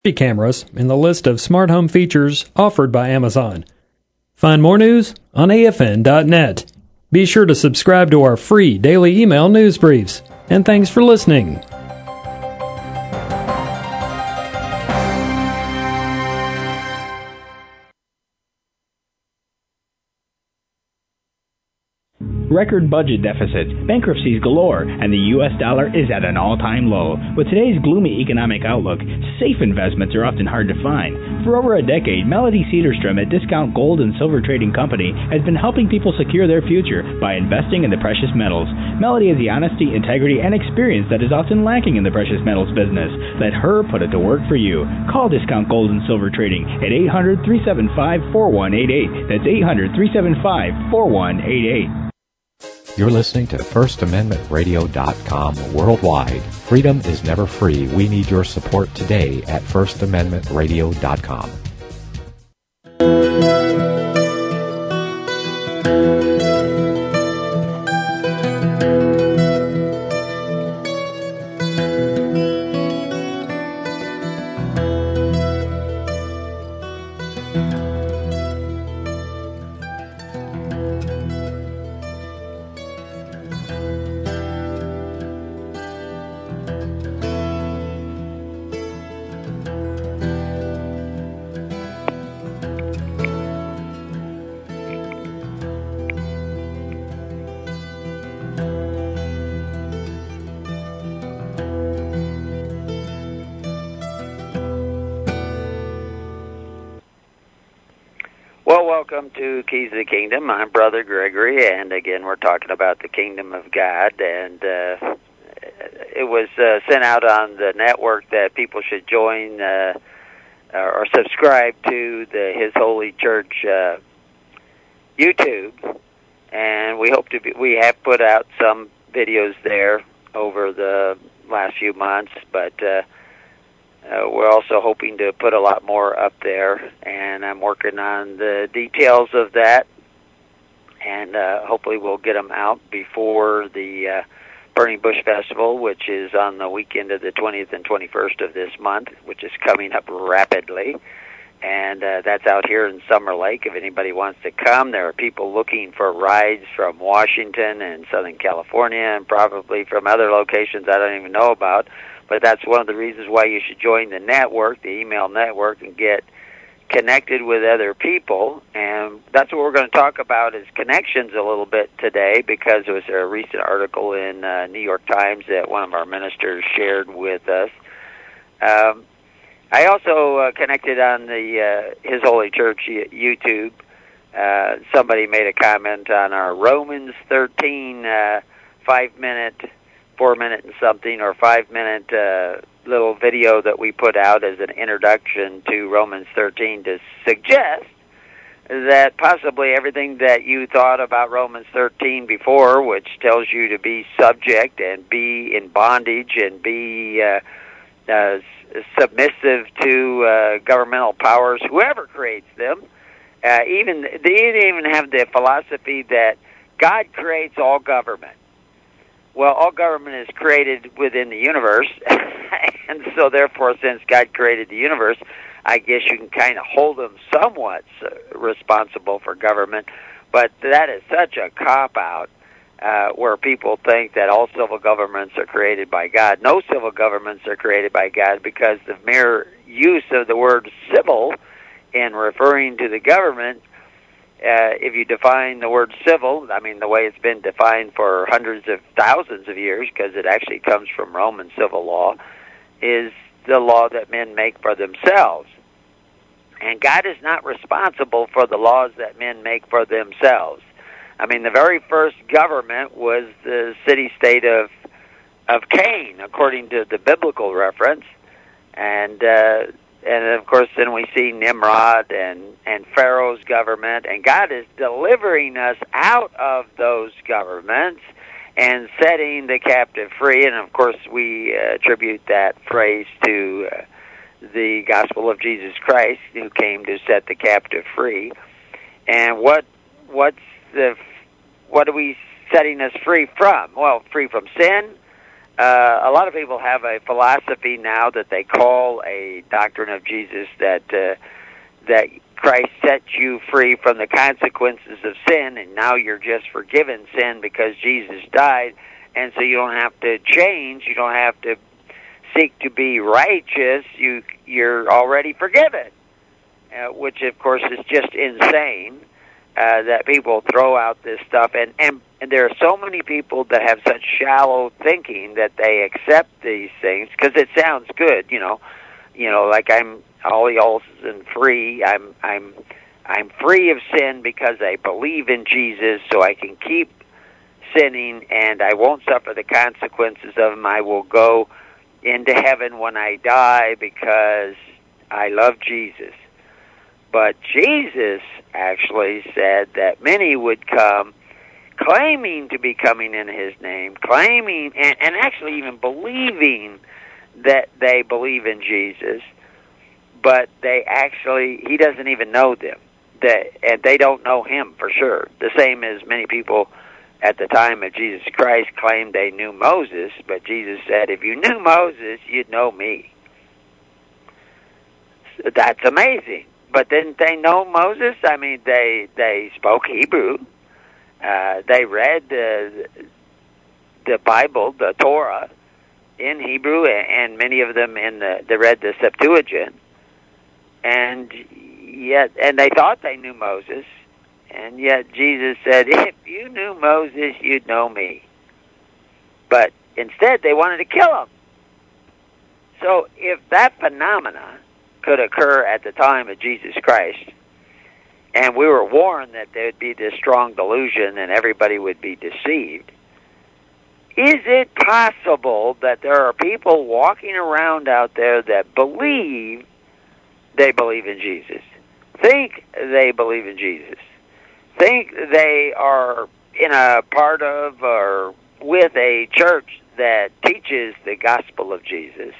cameras in the list of smart home features offered by Amazon. Find more news on AFN.net. Be sure to subscribe to our free daily email news briefs. And thanks for listening. Record budget deficits, bankruptcies galore, and the U.S. dollar is at an all-time low. With today's gloomy economic outlook, safe investments are often hard to find. For over a decade, Melody Cedarstrom at Discount Gold and Silver Trading Company has been helping people secure their future by investing in the precious metals. Melody has the honesty, integrity, and experience that is often lacking in the precious metals business. Let her put it to work for you. Call Discount Gold and Silver Trading at 800-375-4188. That's 800-375-4188. You're listening to FirstAmendmentRadio.com worldwide. Freedom is never free. We need your support today at FirstAmendmentRadio.com. Welcome to Keys of the Kingdom. I'm Brother Gregory, and again, we're talking about the Kingdom of God, and it was sent out on the network that people should join or subscribe to the His Holy Church YouTube, and we have put out some videos there over the last few months, but we're also hoping to put a lot more up there, and I'm working on the details of that, and hopefully we'll get them out before the Burning Bush Festival, which is on the weekend of the 20th and 21st of this month, which is coming up rapidly, and that's out here in Summer Lake. If anybody wants to come, there are people looking for rides from Washington and Southern California and probably from other locations I don't even know about. But that's one of the reasons why you should join the network, the email network, and get connected with other people. And that's what we're going to talk about is connections a little bit today, because there was a recent article in New York Times that one of our ministers shared with us. I also connected on the His Holy Church YouTube. Somebody made a comment on our Romans 13 5-minute, 4-minute and something, or 5-minute little video that we put out as an introduction to Romans 13 to suggest that possibly everything that you thought about Romans 13 before, which tells you to be subject and be in bondage and be submissive to governmental powers, whoever creates them, they even have the philosophy that God creates all government. Well, all government is created within the universe, and so therefore, since God created the universe, I guess you can kind of hold them somewhat responsible for government, but that is such a cop-out where people think that all civil governments are created by God. No civil governments are created by God, because the mere use of the word civil in referring to the government, if you define the word civil, I mean the way it's been defined for hundreds of thousands of years, because it actually comes from Roman civil law, is the law that men make for themselves. And God is not responsible for the laws that men make for themselves. I mean, the very first government was the city-state of Cain, according to the biblical reference. And of course, then we see Nimrod and Pharaoh's government, and God is delivering us out of those governments and setting the captive free. And of course, we attribute that phrase to the gospel of Jesus Christ, who came to set the captive free. And what are we setting us free from? Well, free from sin, a lot of people have a philosophy now that they call a doctrine of Jesus that Christ sets you free from the consequences of sin, and now you're just forgiven sin because Jesus died, and so you don't have to change, you don't have to seek to be righteous, you're already forgiven, which of course is just insane that people throw out this stuff, and there are so many people that have such shallow thinking that they accept these things because it sounds good, like I'm holy and free. I'm free of sin because I believe in Jesus, so I can keep sinning and I won't suffer the consequences of them. I will go into heaven when I die because I love Jesus. But Jesus actually said that many would come claiming to be coming in his name, claiming and actually even believing that they believe in Jesus, but he doesn't even know them. And they don't know him for sure. The same as many people at the time of Jesus Christ claimed they knew Moses, but Jesus said, if you knew Moses, you'd know me. So that's amazing. But didn't they know Moses? I mean, they spoke Hebrew. They read the Bible, the Torah, in Hebrew, and many of them they read the Septuagint. And they thought they knew Moses, and yet Jesus said, if you knew Moses, you'd know me. But instead, they wanted to kill him. So if that phenomena could occur at the time of Jesus Christ, and we were warned that there would be this strong delusion and everybody would be deceived, is it possible that there are people walking around out there that believe they believe in Jesus, think they believe in Jesus, think they are in a part of or with a church that teaches the gospel of Jesus,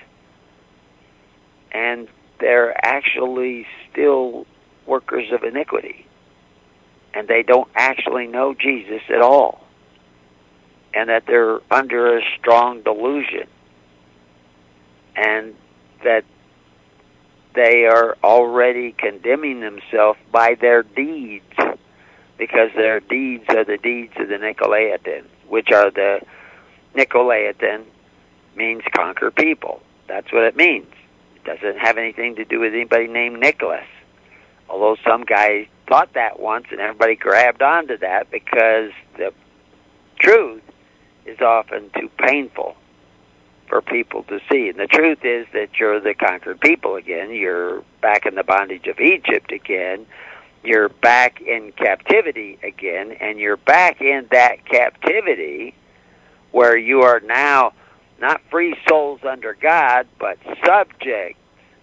and they're actually still workers of iniquity, and they don't actually know Jesus at all, and that they're under a strong delusion, and that they are already condemning themselves by their deeds, because their deeds are the deeds of the Nicolaitan, which are the Nicolaitan means conquer people. That's what it means. It doesn't have anything to do with anybody named Nicholas, although some guy thought that once and everybody grabbed onto that because the truth is often too painful for people to see. And the truth is that you're the conquered people again. You're back in the bondage of Egypt again. You're back in captivity again, and you're back in that captivity where you are now not free souls under God, but subjects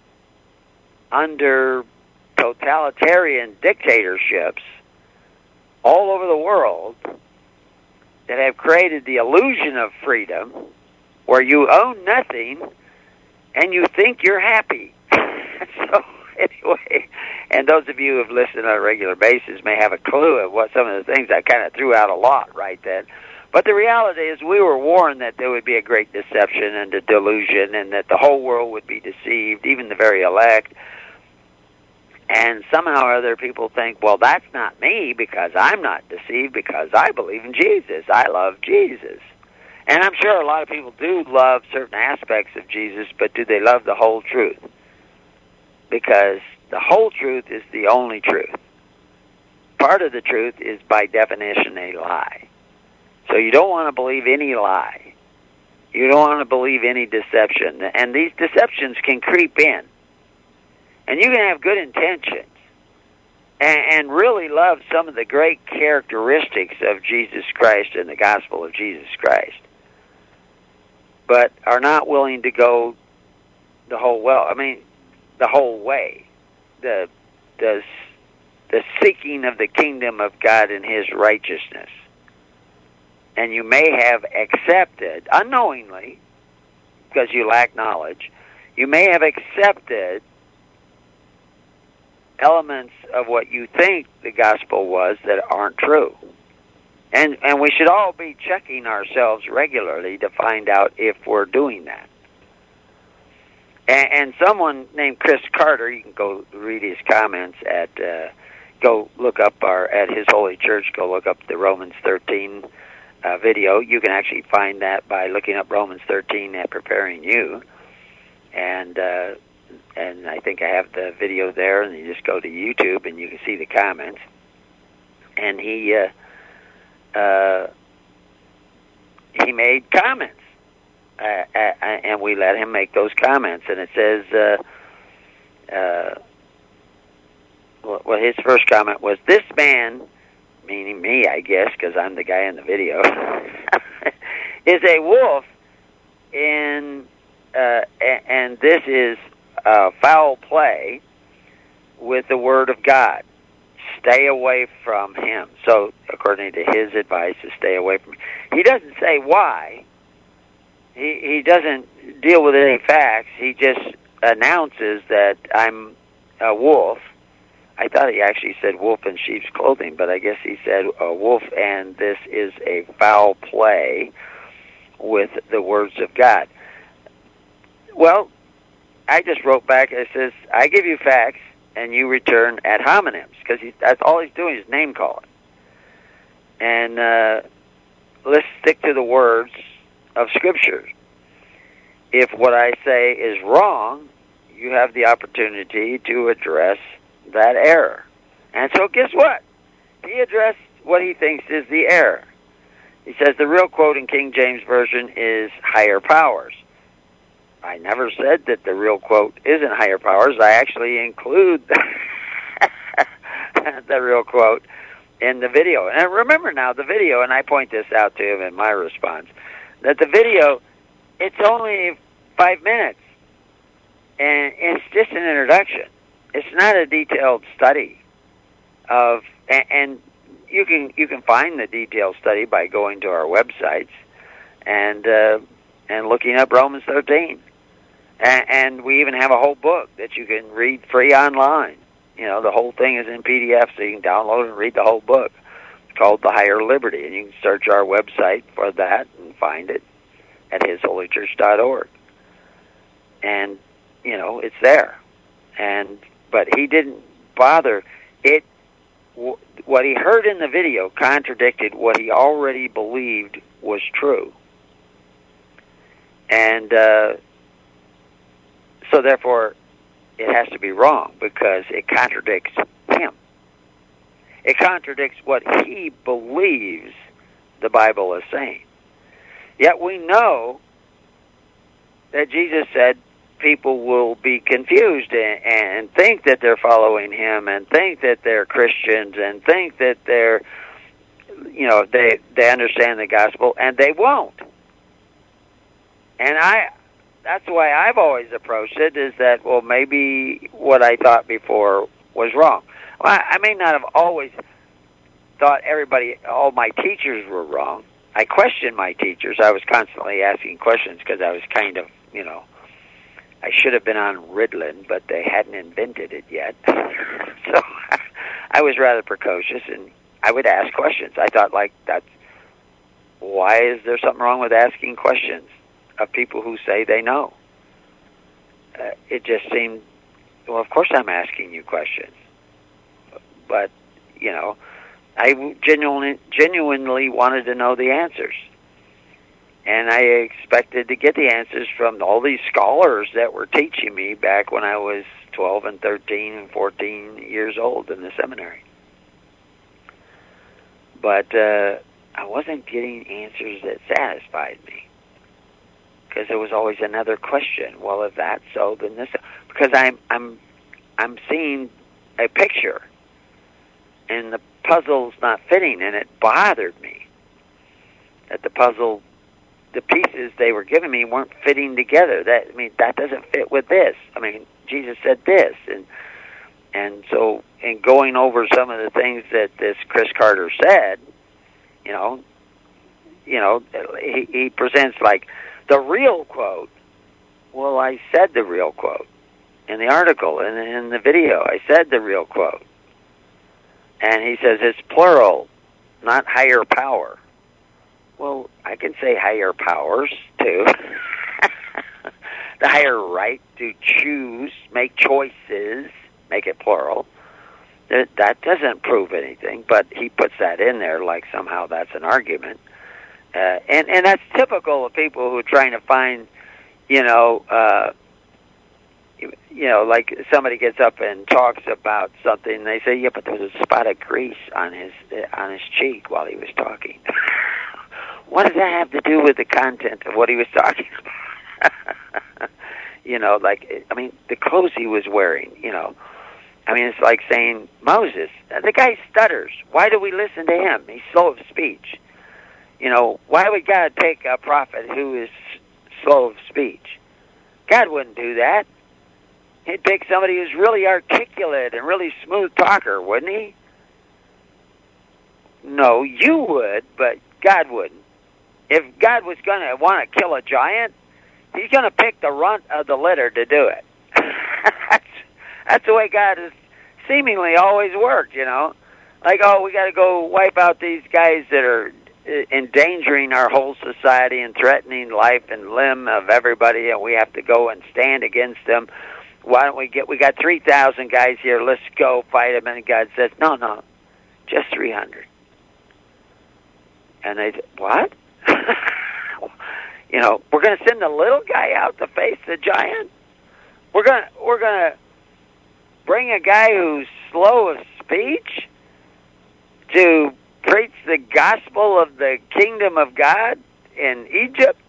under totalitarian dictatorships all over the world that have created the illusion of freedom where you own nothing and you think you're happy. So anyway, and those of you who have listened on a regular basis may have a clue of what some of the things I kind of threw out a lot right then. But the reality is we were warned that there would be a great deception and a delusion and that the whole world would be deceived, even the very elect. And somehow or other people think, well, that's not me because I'm not deceived because I believe in Jesus. I love Jesus. And I'm sure a lot of people do love certain aspects of Jesus, but do they love the whole truth? Because the whole truth is the only truth. Part of the truth is by definition a lie. So you don't want to believe any lie. You don't want to believe any deception. And these deceptions can creep in. And you can have good intentions and really love some of the great characteristics of Jesus Christ and the gospel of Jesus Christ, but are not willing to go the whole way. The seeking of the kingdom of God and his righteousness. And you may have accepted, unknowingly, because you lack knowledge, you may have accepted elements of what you think the gospel was that aren't true. And we should all be checking ourselves regularly to find out if we're doing that. And someone named Chris Carter, you can go read his comments at, go look up at His Holy Church, go look up the Romans 13 video. You can actually find that by looking up Romans 13 at Preparing You. And I think I have the video there, and you just go to YouTube and you can see the comments. And he made comments, and we let him make those comments. And it says, well, his first comment was, "This man," meaning me, I guess, because I'm the guy in the video, "is a wolf, and this is foul play with the Word of God. Stay away from him." So, according to his advice, to stay away from him. He doesn't say why. He doesn't deal with any facts. He just announces that I'm a wolf. I thought he actually said wolf in sheep's clothing, but I guess he said a wolf, and this is a foul play with the words of God. Well, I just wrote back, it says, I give you facts, and you return ad hominems, because that's all he's doing is name calling. And let's stick to the words of Scripture. If what I say is wrong, you have the opportunity to address that error. And so guess what? He addressed what he thinks is the error. He says the real quote in King James Version is higher powers. I never said that the real quote isn't higher powers. I actually include the real quote in the video. And remember now, the video, and I point this out to him in my response, that the video, it's only 5 minutes, and it's just an introduction. It's not a detailed study of, and you can find the detailed study by going to our websites and looking up Romans 13. And we even have a whole book that you can read free online. You know, the whole thing is in PDF, so you can download and read the whole book. It's called The Higher Liberty, and you can search our website for that and find it at hisholychurch.org. And, you know, it's there. But he didn't bother. What he heard in the video contradicted what he already believed was true. And so therefore, it has to be wrong because it contradicts him. It contradicts what he believes the Bible is saying. Yet we know that Jesus said people will be confused and think that they're following him and think that they're Christians and think that they're, you know, they understand the gospel, and they won't. And that's the way I've always approached it, is that, well, maybe what I thought before was wrong. Well, I may not have always thought all my teachers were wrong. I questioned my teachers. I was constantly asking questions because I was kind of, you know, I should have been on Ritalin, but they hadn't invented it yet. So I was rather precocious, and I would ask questions. I thought, why is there something wrong with asking questions of people who say they know? It just seemed, well, of course I'm asking you questions. But, you know, I genuinely wanted to know the answers. And I expected to get the answers from all these scholars that were teaching me back when I was 12 and 13 and 14 years old in the seminary. But I wasn't getting answers that satisfied me, because there was always another question. Well, if that's so, then this. Because I'm seeing a picture, and the puzzle's not fitting, and it bothered me that the pieces they were giving me weren't fitting together. That doesn't fit with this. Jesus said this, and so in going over some of the things that this Chris Carter said, he presents like the real quote. Well, I said the real quote in the article and in the video. I said the real quote, and he says it's plural. not higher power. Well, I can say higher powers, too. The higher right to choose, make choices, make it plural. That doesn't prove anything, but he puts that in there like somehow that's an argument. And that's typical of people who are trying to find, like somebody gets up and talks about something, and they say, yeah, but there was a spot of grease on his cheek while he was talking. What does that have to do with the content of what he was talking about? The clothes he was wearing, it's like saying, Moses, the guy stutters. Why do we listen to him? He's slow of speech. Why would God take a prophet who is slow of speech? God wouldn't do that. He'd pick somebody who's really articulate and really smooth talker, wouldn't he? No, you would, but God wouldn't. If God was going to want to kill a giant, he's going to pick the runt of the litter to do it. That's the way God has seemingly always worked, Like, we got to go wipe out these guys that are endangering our whole society and threatening life and limb of everybody, and we have to go and stand against them. Why don't we got 3,000 guys here, let's go fight them. And God says, no, just 300. And they said, what? We're going to send the little guy out to face the giant? We're going to bring a guy who's slow of speech to preach the gospel of the kingdom of God in Egypt?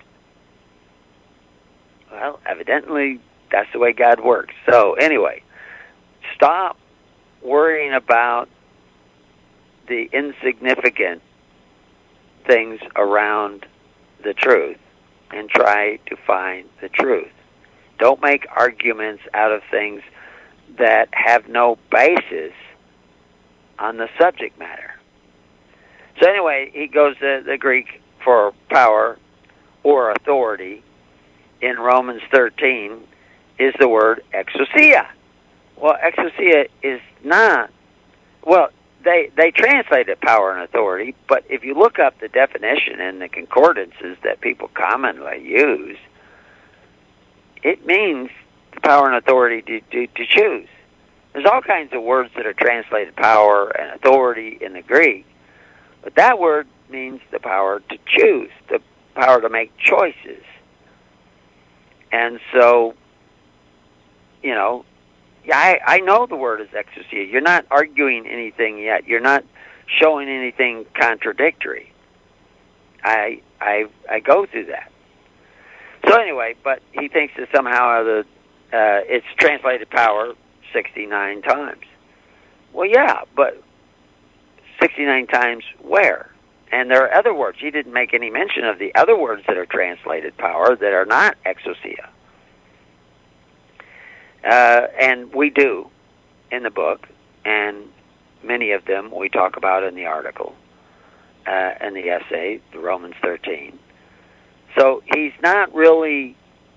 Well, evidently, that's the way God works. So, anyway, stop worrying about the insignificant things around the truth and try to find the truth. Don't make arguments out of things that have no basis on the subject matter. So anyway, he goes to the Greek for power or authority in Romans 13 is the word exousia. Well, exousia is not, they translated power and authority, but if you look up the definition in the concordances that people commonly use, it means the power and authority to choose. There's all kinds of words that are translated power and authority in the Greek, but that word means the power to choose, the power to make choices. And so, I know the word is exousia. You're not arguing anything yet. You're not showing anything contradictory. I go through that. So anyway, but he thinks that somehow it's translated power 69 times. Well, yeah, but 69 times where? And there are other words. He didn't make any mention of the other words that are translated power that are not exousia. And we do in the book, and many of them we talk about in the article, in the essay, the Romans 13. So he's not really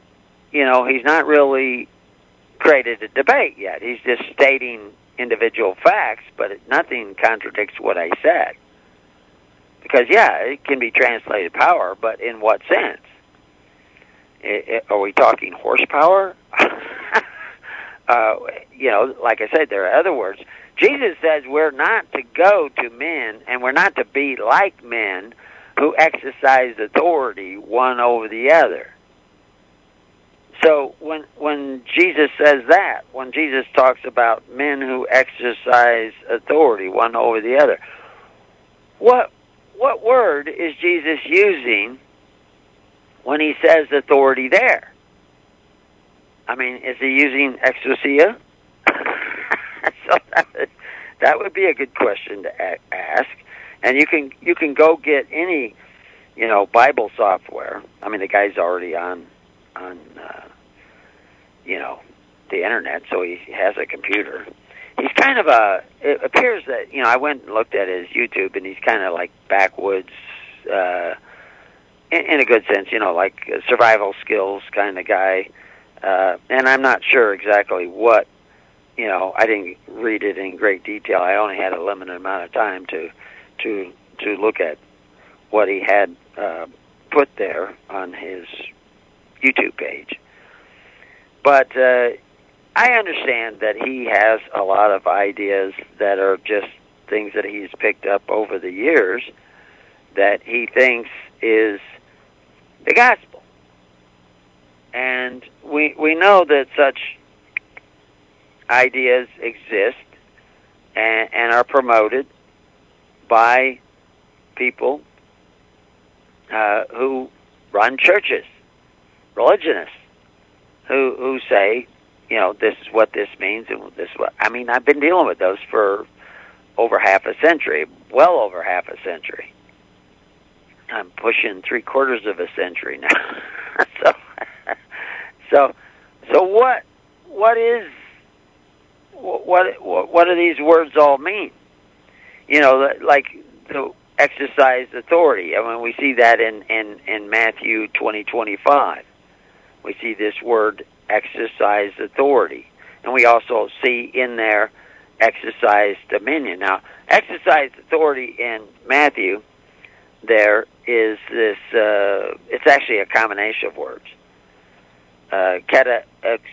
created a debate yet. He's just stating individual facts, but nothing contradicts what I said. Because, it can be translated power, but in what sense? Are we talking horsepower? Like I said, there are other words. Jesus says we're not to go to men, and we're not to be like men who exercise authority one over the other. So when Jesus says that, when Jesus talks about men who exercise authority one over the other, what word is Jesus using when he says authority there? I mean, is he using exousia? So that would be a good question to ask. And you can go get any, Bible software. I mean, the guy's already on the internet, so he has a computer. He's kind of it appears that, I went and looked at his YouTube, and he's kind of like backwoods, in a good sense, like a survival skills kind of guy. And I'm not sure exactly what, I didn't read it in great detail. I only had a limited amount of time to to look at what he had put there on his YouTube page. But I understand that he has a lot of ideas that are just things that he's picked up over the years that he thinks is the gospel. And we know that such ideas exist and are promoted by people who run churches, religionists, who say, you know, this is what this means, and this is what... I mean, I've been dealing with those for over half a century, well over half a century. I'm pushing 3/4 of a century now. So what do these words all mean? You know, like to exercise authority. I mean, we see that in Matthew 20:25. We see this word exercise authority, and we also see in there exercise dominion. Now, exercise authority in Matthew, there is this. It's actually a combination of words. Kata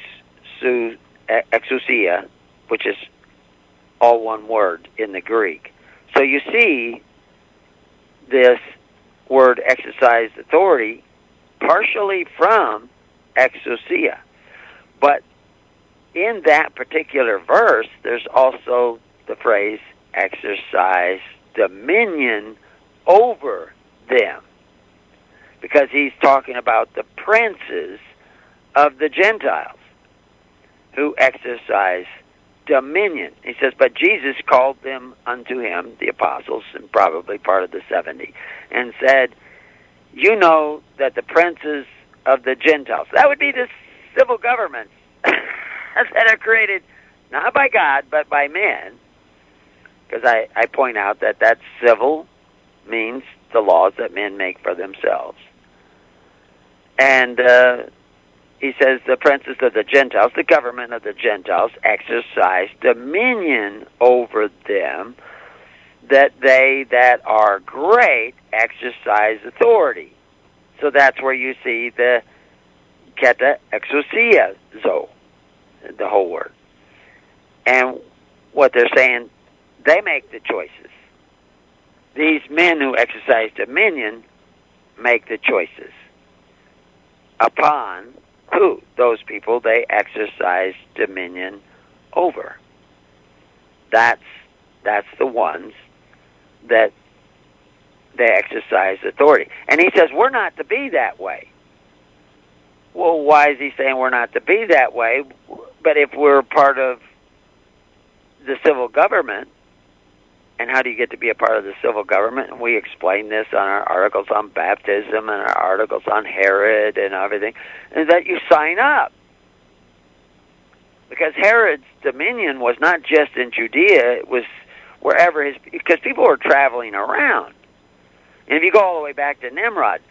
exousia, which is all one word in the Greek. So you see this word exercise authority partially from exousia. But in that particular verse, there's also the phrase exercise dominion over them. Because he's talking about the princes of the Gentiles who exercise dominion. He says, but Jesus called them unto him, the apostles, and probably part of the 70, and said, you know that the princes of the Gentiles, that would be the civil governments that are created not by God, but by men, because I point out that civil means the laws that men make for themselves. And he says the princes of the Gentiles, the government of the Gentiles, exercise dominion over them, that they that are great exercise authority. So that's where you see the keta exousia, the whole word. And what they're saying, they make the choices. These men who exercise dominion make the choices. Upon who? Those people they exercise dominion over. That's the ones that they exercise authority. And he says, we're not to be that way. Well, why is he saying we're not to be that way? But if we're part of the civil government, and how do you get to be a part of the civil government? And we explain this on our articles on baptism and our articles on Herod and everything, is that you sign up. Because Herod's dominion was not just in Judea, it was wherever because people were traveling around. And if you go all the way back to Nimrod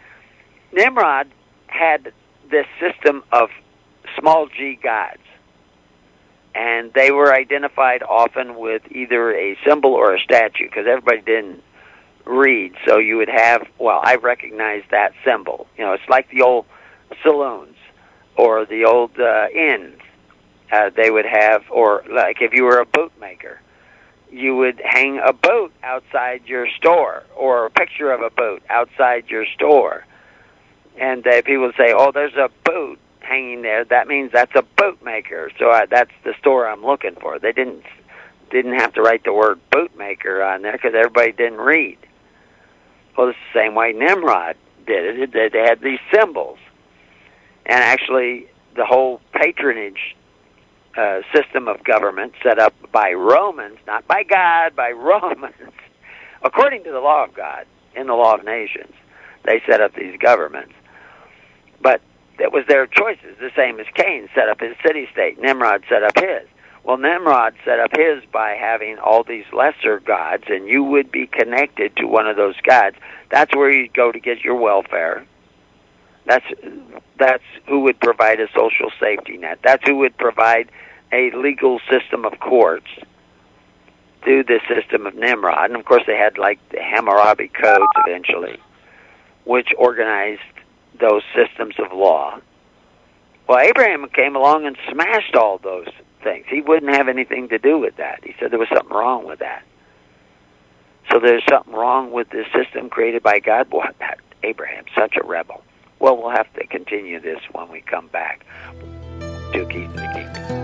had this system of small g gods. And they were identified often with either a symbol or a statue, because everybody didn't read. So you would have, well, I recognize that symbol. You know, it's like the old saloons or the old inns. They would have, or like if you were a bootmaker, you would hang a boat outside your store, or a picture of a boat outside your store. And people would say, oh, there's a boat hanging there. That means that's a bootmaker. So that's the store I'm looking for. They didn't have to write the word bootmaker on there because everybody didn't read. Well, it's the same way Nimrod did it. They had these symbols. And actually, the whole patronage system of government set up by Romans, not by God, by Romans, according to the law of God, in the law of nations, they set up these governments. But it was their choices, the same as Cain set up his city-state. Nimrod set up his. Well, Nimrod set up his by having all these lesser gods, and you would be connected to one of those gods. That's where you go to get your welfare. That's who would provide a social safety net. That's who would provide a legal system of courts. through the system of Nimrod. And, of course, they had, like, the Hammurabi codes eventually, which organized those systems of law. Well, Abraham came along and smashed all those things. He wouldn't have anything to do with that. He said there was something wrong with that. So there's something wrong with this system created by God. What? Abraham, such a rebel. Well, we'll have to continue this when we come back to Keys of the Kingdom.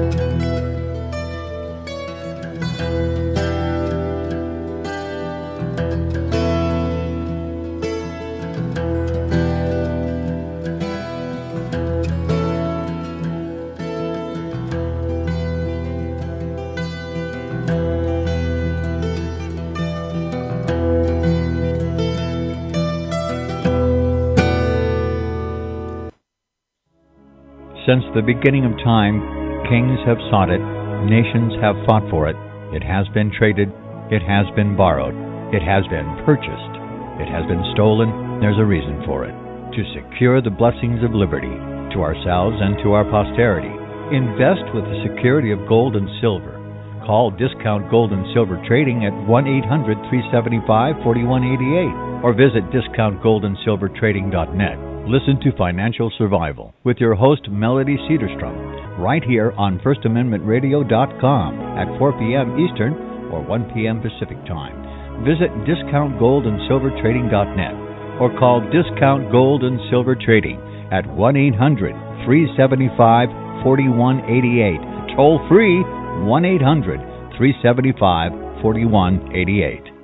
Since the beginning of time, kings have sought it, nations have fought for it. It has been traded, it has been borrowed, it has been purchased, it has been stolen. There's a reason for it. To secure the blessings of liberty to ourselves and to our posterity, invest with the security of gold and silver. Call Discount Gold and Silver Trading at 1-800-375-4188 or visit discountgoldandsilvertrading.net. Listen to Financial Survival with your host, Melody Cedarstrom, right here on FirstAmendmentRadio.com at 4 p.m. Eastern or 1 p.m. Pacific Time. Visit DiscountGoldandSilverTrading.net or call Discount Gold and Silver Trading at 1-800-375-4188. Toll free, 1-800-375-4188.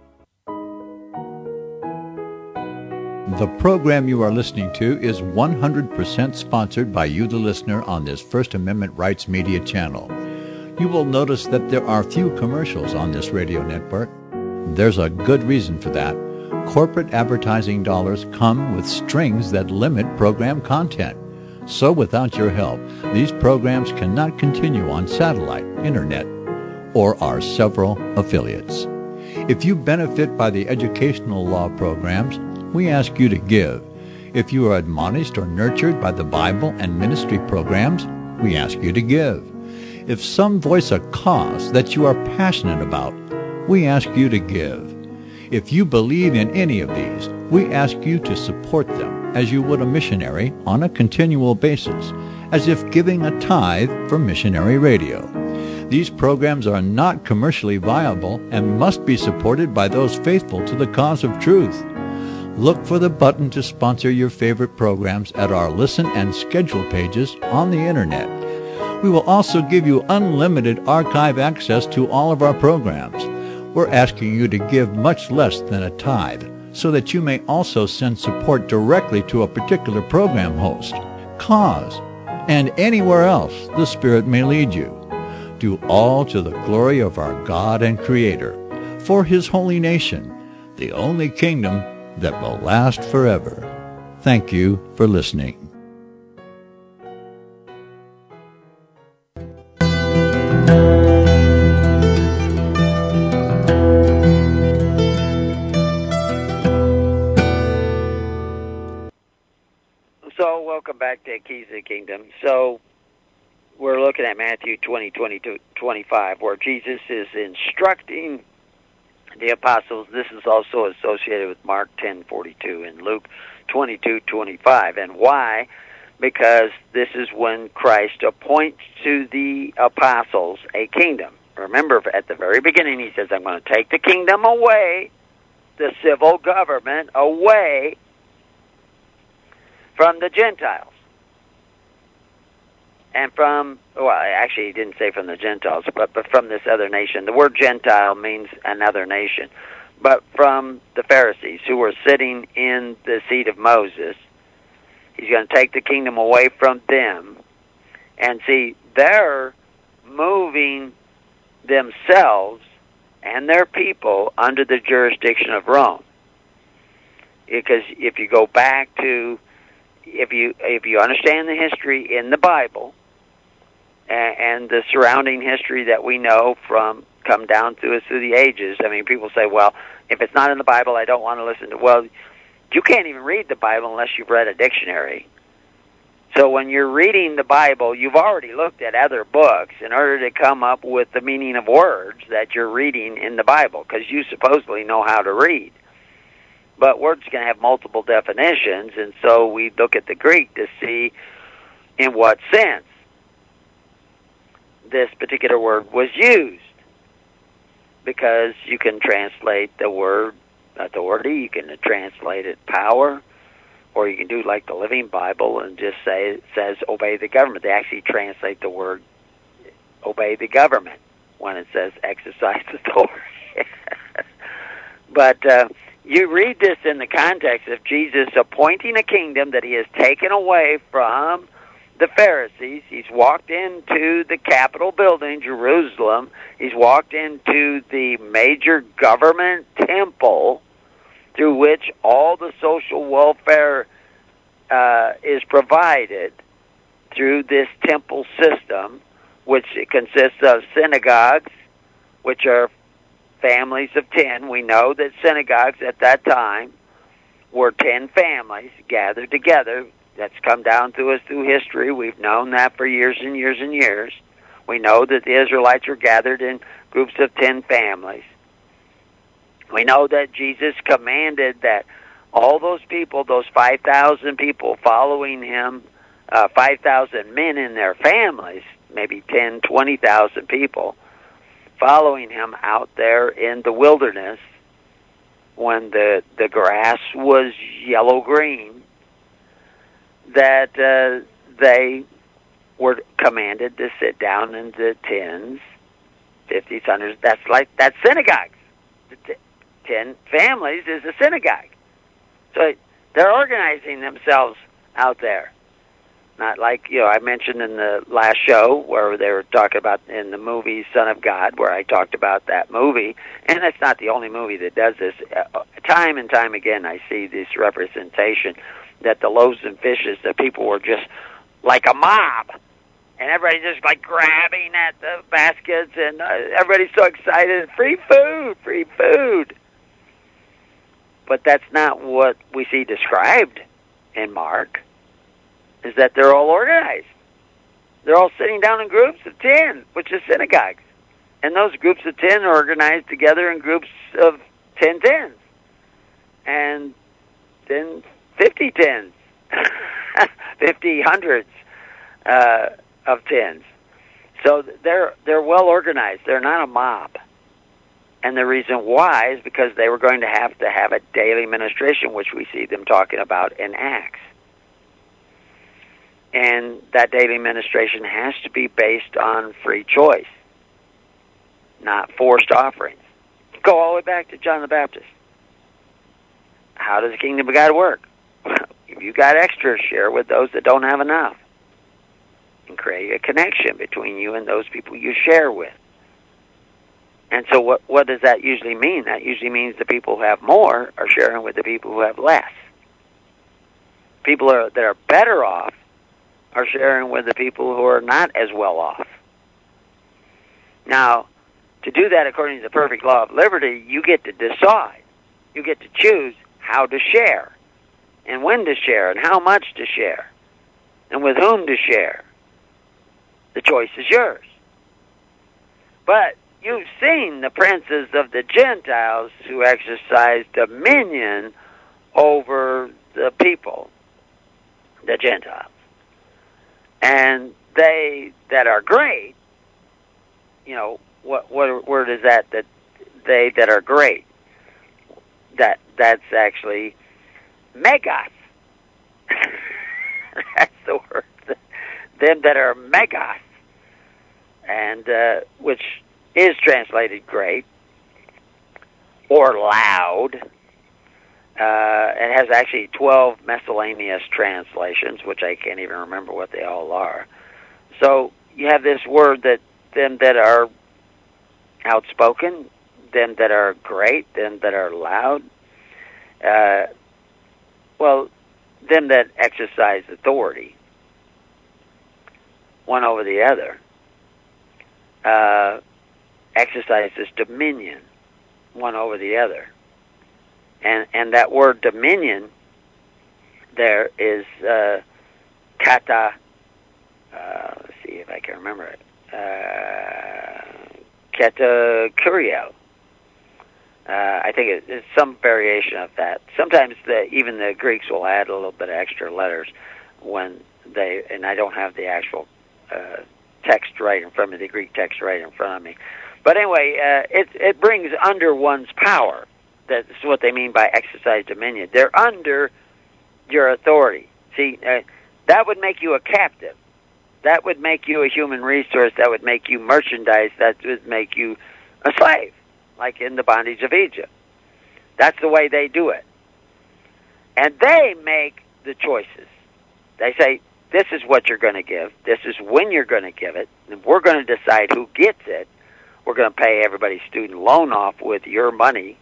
The program you are listening to is 100% sponsored by you, the listener, on this First Amendment Rights Media channel. You will notice that there are few commercials on this radio network. There's a good reason for that. Corporate advertising dollars come with strings that limit program content. So without your help, these programs cannot continue on satellite, internet, or our several affiliates. If you benefit by the educational law programs, we ask you to give. If you are admonished or nurtured by the Bible and ministry programs, we ask you to give. If some voice a cause that you are passionate about, we ask you to give. If you believe in any of these, we ask you to support them as you would a missionary on a continual basis, as if giving a tithe for missionary radio. These programs are not commercially viable and must be supported by those faithful to the cause of truth. Look for the button to sponsor your favorite programs at our listen and schedule pages on the Internet. We will also give you unlimited archive access to all of our programs. We're asking you to give much less than a tithe so that you may also send support directly to a particular program host, cause, and anywhere else the Spirit may lead you. Do all to the glory of our God and Creator, for His holy nation, the only kingdom that will last forever. Thank you for listening. So, welcome back to Keys of the Kingdom. So, we're looking at Matthew 20:25, where Jesus is instructing the apostles. This is also associated with Mark 10:42 and Luke 22:25. And why? Because this is when Christ appoints to the apostles a kingdom. Remember, at the very beginning, he says, I'm going to take the kingdom away, the civil government away from the Gentiles. And from, well, actually he didn't say from the Gentiles, but from this other nation. The word Gentile means another nation. But from the Pharisees who were sitting in the seat of Moses, he's going to take the kingdom away from them. And see, they're moving themselves and their people under the jurisdiction of Rome. Because if you go back to, if you understand the history in the Bible, and the surrounding history that we know from come down through us through the ages. I mean, people say, well, if it's not in the Bible, I don't want to listen to. Well, you can't even read the Bible unless you've read a dictionary. So when you're reading the Bible, you've already looked at other books in order to come up with the meaning of words that you're reading in the Bible, because you supposedly know how to read. But words can have multiple definitions, and so we look at the Greek to see in what sense this particular word was used. Because you can translate the word authority, you can translate it power, or you can do like the Living Bible and just say it says obey the government. They actually translate the word obey the government when it says exercise authority. But you read this in the context of Jesus appointing a kingdom that he has taken away from the Pharisees. He's walked into the Capitol building, Jerusalem. He's walked into the major government temple through which all the social welfare is provided through this temple system, which consists of synagogues, which are families of 10. We know that synagogues at that time were 10 families gathered together. That's come down to us through history. We've known that for years and years and years. We know that the Israelites were gathered in groups of 10 families. We know that Jesus commanded that all those people, those 5,000 people following him, 5,000 men in their families, maybe 10, 20,000 people, following him out there in the wilderness when the grass was yellow-green, that they were commanded to sit down in the 10s, 50s, 100s. That's synagogues. 10 families is a synagogue. So they're organizing themselves out there. Not like, I mentioned in the last show where they were talking about in the movie Son of God, where I talked about that movie. And that's not the only movie that does this. Time and time again, I see this representation that the loaves and fishes, the people were just like a mob. And everybody's just like grabbing at the baskets, and everybody's so excited. Free food, free food. But that's not what we see described in Mark, is that they're all organized. They're all sitting down in groups of 10, which is synagogues. And those groups of 10 are organized together in groups of 10 tens. And then 50 tens, 50 hundreds of tens. So they're well organized. They're not a mob. And the reason why is because they were going to have a daily ministration, which we see them talking about in Acts. And that daily ministration has to be based on free choice, not forced offerings. Go all the way back to John the Baptist. How does the kingdom of God work? If you got extra, share with those that don't have enough. And create a connection between you and those people you share with. And so what does that usually mean? That usually means the people who have more are sharing with the people who have less. People that are better off are sharing with the people who are not as well off. Now, to do that according to the perfect law of liberty, you get to decide. You get to choose how to share, and when to share, and how much to share, and with whom to share. The choice is yours. But you've seen the princes of the Gentiles who exercise dominion over the people, the Gentiles. And they that are great, what word is that they that are great? That's actually megas. That's the word. Them that are megas, and which is translated great or loud. It has actually 12 miscellaneous translations, which I can't even remember what they all are. So you have this word that them that are outspoken, them that are great, them that are loud. Them that exercise authority, one over the other, exercises dominion, one over the other. And that word dominion there is kata. Let's see if I can remember it. Katakuriel. I think it's some variation of that. Sometimes even the Greeks will add a little bit of extra letters when and I don't have the actual text right in front of me, the Greek text right in front of me. But anyway, it brings under one's power. That's what they mean by exercise dominion. They're under your authority. See, that would make you a captive. That would make you a human resource. That would make you merchandise. That would make you a slave, like in the bondage of Egypt. That's the way they do it. And they make the choices. They say, this is what you're going to give. This is when you're going to give it. And we're going to decide who gets it. We're going to pay everybody's student loan off with your money.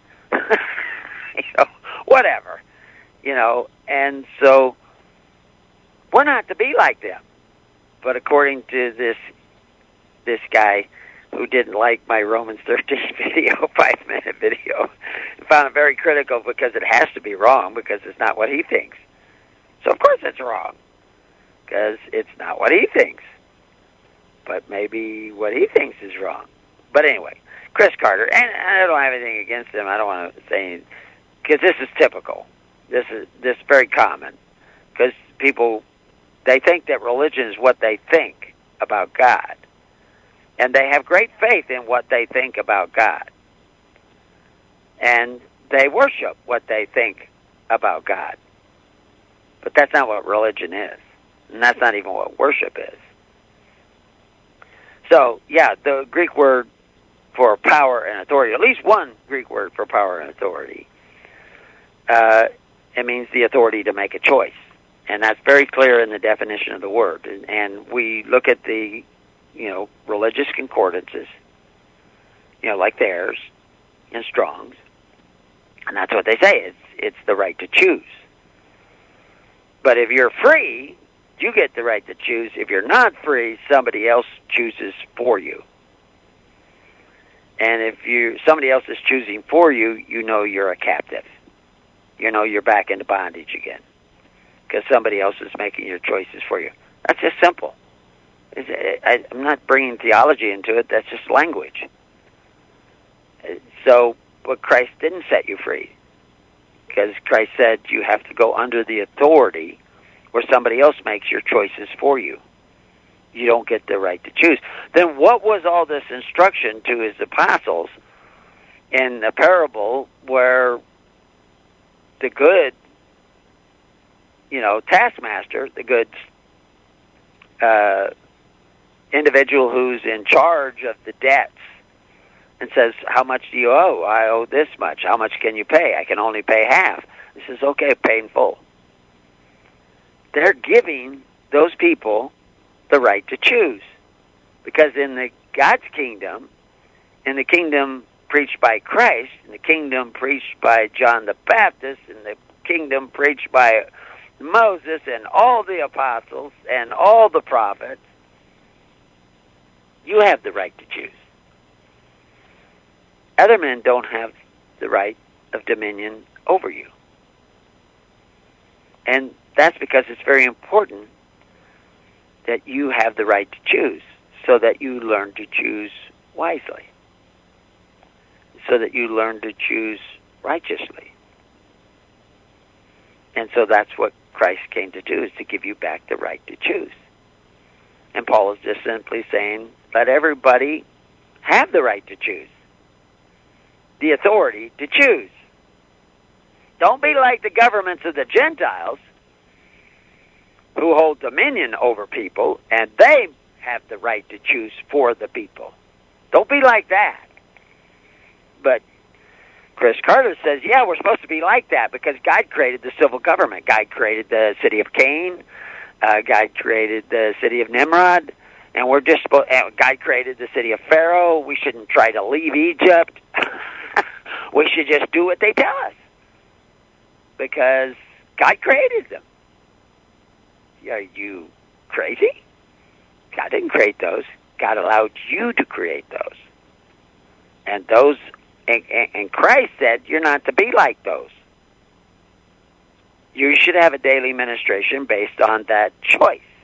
Whatever. And so we're not to be like them. But according to this guy who didn't like my Romans 13 video, 5-minute video, found it very critical because it has to be wrong because it's not what he thinks. So of course it's wrong because it's not what he thinks. But maybe what he thinks is wrong. But anyway, Chris Carter, and I don't have anything against him. I don't want to say anything, because this is typical. This is very common because people, they think that religion is what they think about God. And they have great faith in what they think about God. And they worship what they think about God. But that's not what religion is. And that's not even what worship is. So, yeah, the Greek word for power and authority, at least one Greek word for power and authority, it means the authority to make a choice. And that's very clear in the definition of the word. And we look at the, religious concordances, like theirs and Strong's. And that's what they say. It's the right to choose. But if you're free, you get the right to choose. If you're not free, somebody else chooses for you. And if somebody else is choosing for you, you're a captive. You're back into bondage again. Because somebody else is making your choices for you. That's just simple. I'm not bringing theology into it. That's just language. So, but Christ didn't set you free. Because Christ said you have to go under the authority where somebody else makes your choices for you. You don't get the right to choose. Then what was all this instruction to his apostles in the parable where the good, taskmaster, the good individual who's in charge of the debts and says, how much do you owe? I owe this much. How much can you pay? I can only pay half. He says, okay, pay in full. They're giving those people the right to choose. Because in the God's kingdom, in the kingdom preached by Christ, in the kingdom preached by John the Baptist, in the kingdom preached by Moses and all the apostles and all the prophets, you have the right to choose. Other men don't have the right of dominion over you. And that's because it's very important that you have the right to choose so that you learn to choose wisely, so that you learn to choose righteously. And so that's what Christ came to do, is to give you back the right to choose. And Paul is just simply saying, let everybody have the right to choose, the authority to choose. Don't be like the governments of the Gentiles who hold dominion over people, and they have the right to choose for the people. Don't be like that. But Chris Carter says, yeah, we're supposed to be like that because God created the civil government. God created the city of Cain. God created the city of Nimrod. And we're just God created the city of Pharaoh. We shouldn't try to leave Egypt. We should just do what they tell us because God created them. Are you crazy? God didn't create those. God allowed you to create those. And those, and Christ said you're not to be like those. You should have a daily ministration based on that choice.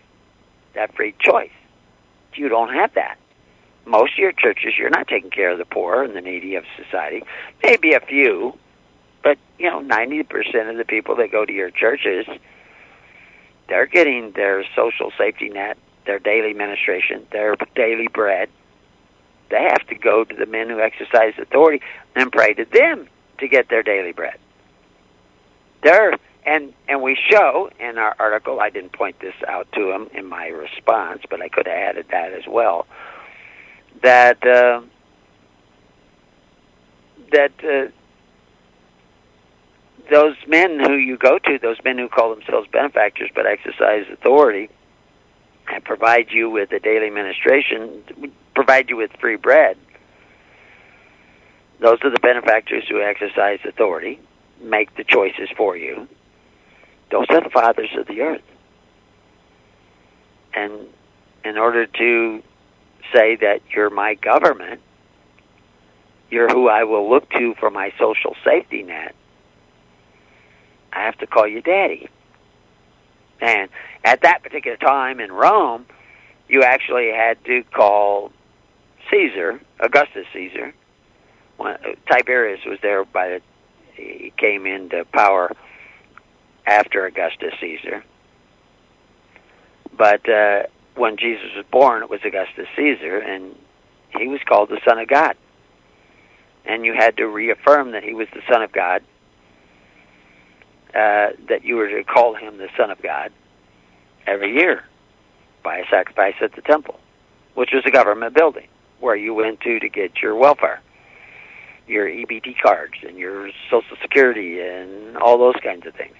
that free choice. You don't have that. Most of your churches, you're not taking care of the poor and the needy of society. Maybe a few, but 90% of the people that go to your churches, they're getting their social safety net, their daily ministration, their daily bread. They have to go to the men who exercise authority and pray to them to get their daily bread. And we show in our article, I didn't point this out to him in my response, but I could have added that as well, that those men who you go to, those men who call themselves benefactors but exercise authority and provide you with a daily ministration, provide you with free bread, those are the benefactors who exercise authority, make the choices for you. Those are the fathers of the earth. And in order to say that you're my government, you're who I will look to for my social safety net, I have to call you Daddy. And at that particular time in Rome, you actually had to call Caesar, Augustus Caesar. When Tiberius was there he came into power after Augustus Caesar. But when Jesus was born, it was Augustus Caesar, and he was called the Son of God. And you had to reaffirm that he was the Son of God, that you were to call him the Son of God every year by a sacrifice at the temple, which was a government building where you went to get your welfare, your EBT cards, and your Social Security, and all those kinds of things.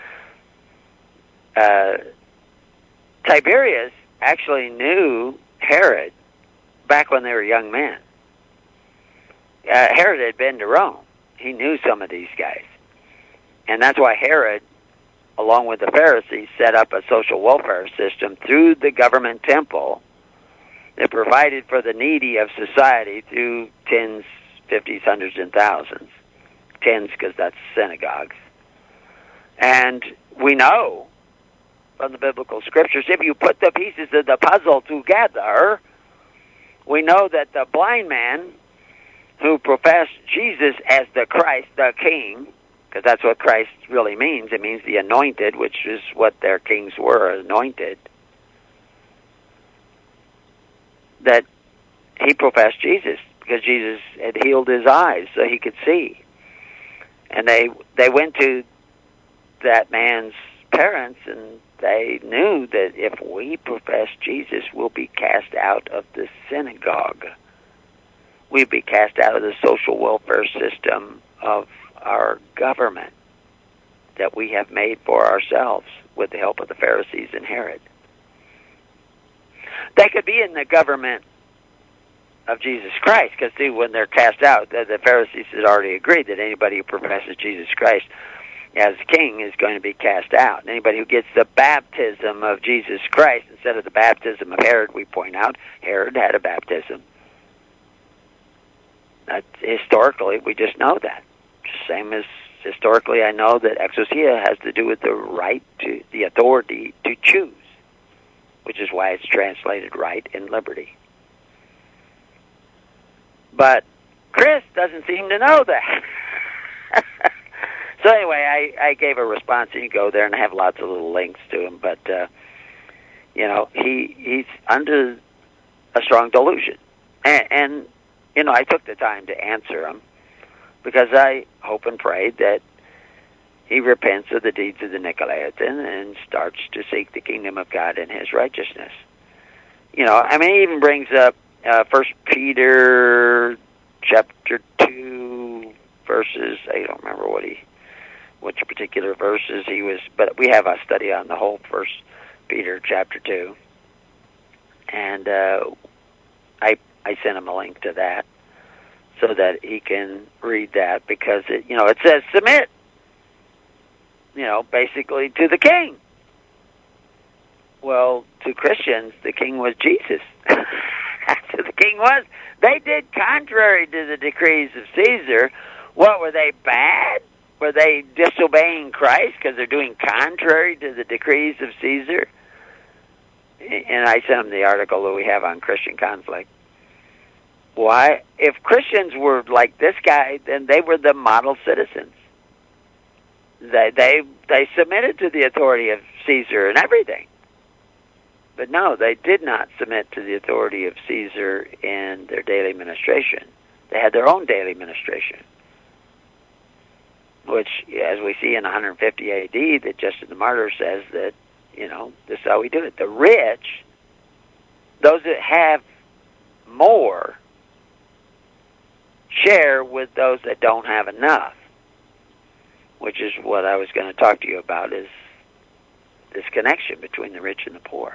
Tiberius actually knew Herod back when they were young men. Herod had been to Rome. He knew some of these guys. And that's why Herod, along with the Pharisees, set up a social welfare system through the government temple that provided for the needy of society through tens, 50s, hundreds, and thousands. Tens because that's synagogues. And we know from the biblical scriptures, if you put the pieces of the puzzle together, we know that the blind man who professed Jesus as the Christ, the King, because that's what Christ really means. It means the anointed, which is what their kings were, anointed. That he professed Jesus because Jesus had healed his eyes so he could see. And they went to that man's parents, and they knew that if we profess Jesus, we'll be cast out of the synagogue. We'd be cast out of the social welfare system of our government that we have made for ourselves with the help of the Pharisees and Herod. They could be in the government of Jesus Christ, because see, when they're cast out, the Pharisees had already agreed that anybody who professes Jesus Christ as king is going to be cast out. And anybody who gets the baptism of Jesus Christ instead of the baptism of Herod, we point out, Herod had a baptism. Historically, we just know that. Same as historically, I know that exousia has to do with the right to, the authority to choose, which is why it's translated right and liberty. But Chris doesn't seem to know that. So anyway, I gave a response, and you go there, and I have lots of little links to him. But he's under a strong delusion, and I took the time to answer him because I hope and pray that he repents of the deeds of the Nicolaitans and starts to seek the kingdom of God and His righteousness. He even brings up 1 Peter chapter 2 verses. I don't remember which particular verses he was, but we have a study on the whole 1 Peter chapter 2, and I sent him a link to that so that he can read that, because it says submit, basically to the king. Well, to Christians, the king was Jesus. That's who the king was. They did contrary to the decrees of Caesar. What, were they bad? Were they disobeying Christ because they're doing contrary to the decrees of Caesar? and I sent him the article that we have on Christian conflict. Why? If Christians were like this guy, then they were the model citizens. They submitted to the authority of Caesar and everything. But no, they did not submit to the authority of Caesar in their daily ministration. They had their own daily ministration, which, as we see in 150 A.D., that Justin the Martyr says that, this is how we do it. The rich, those that have more, share with those that don't have enough, which is what I was going to talk to you about, is this connection between the rich and the poor.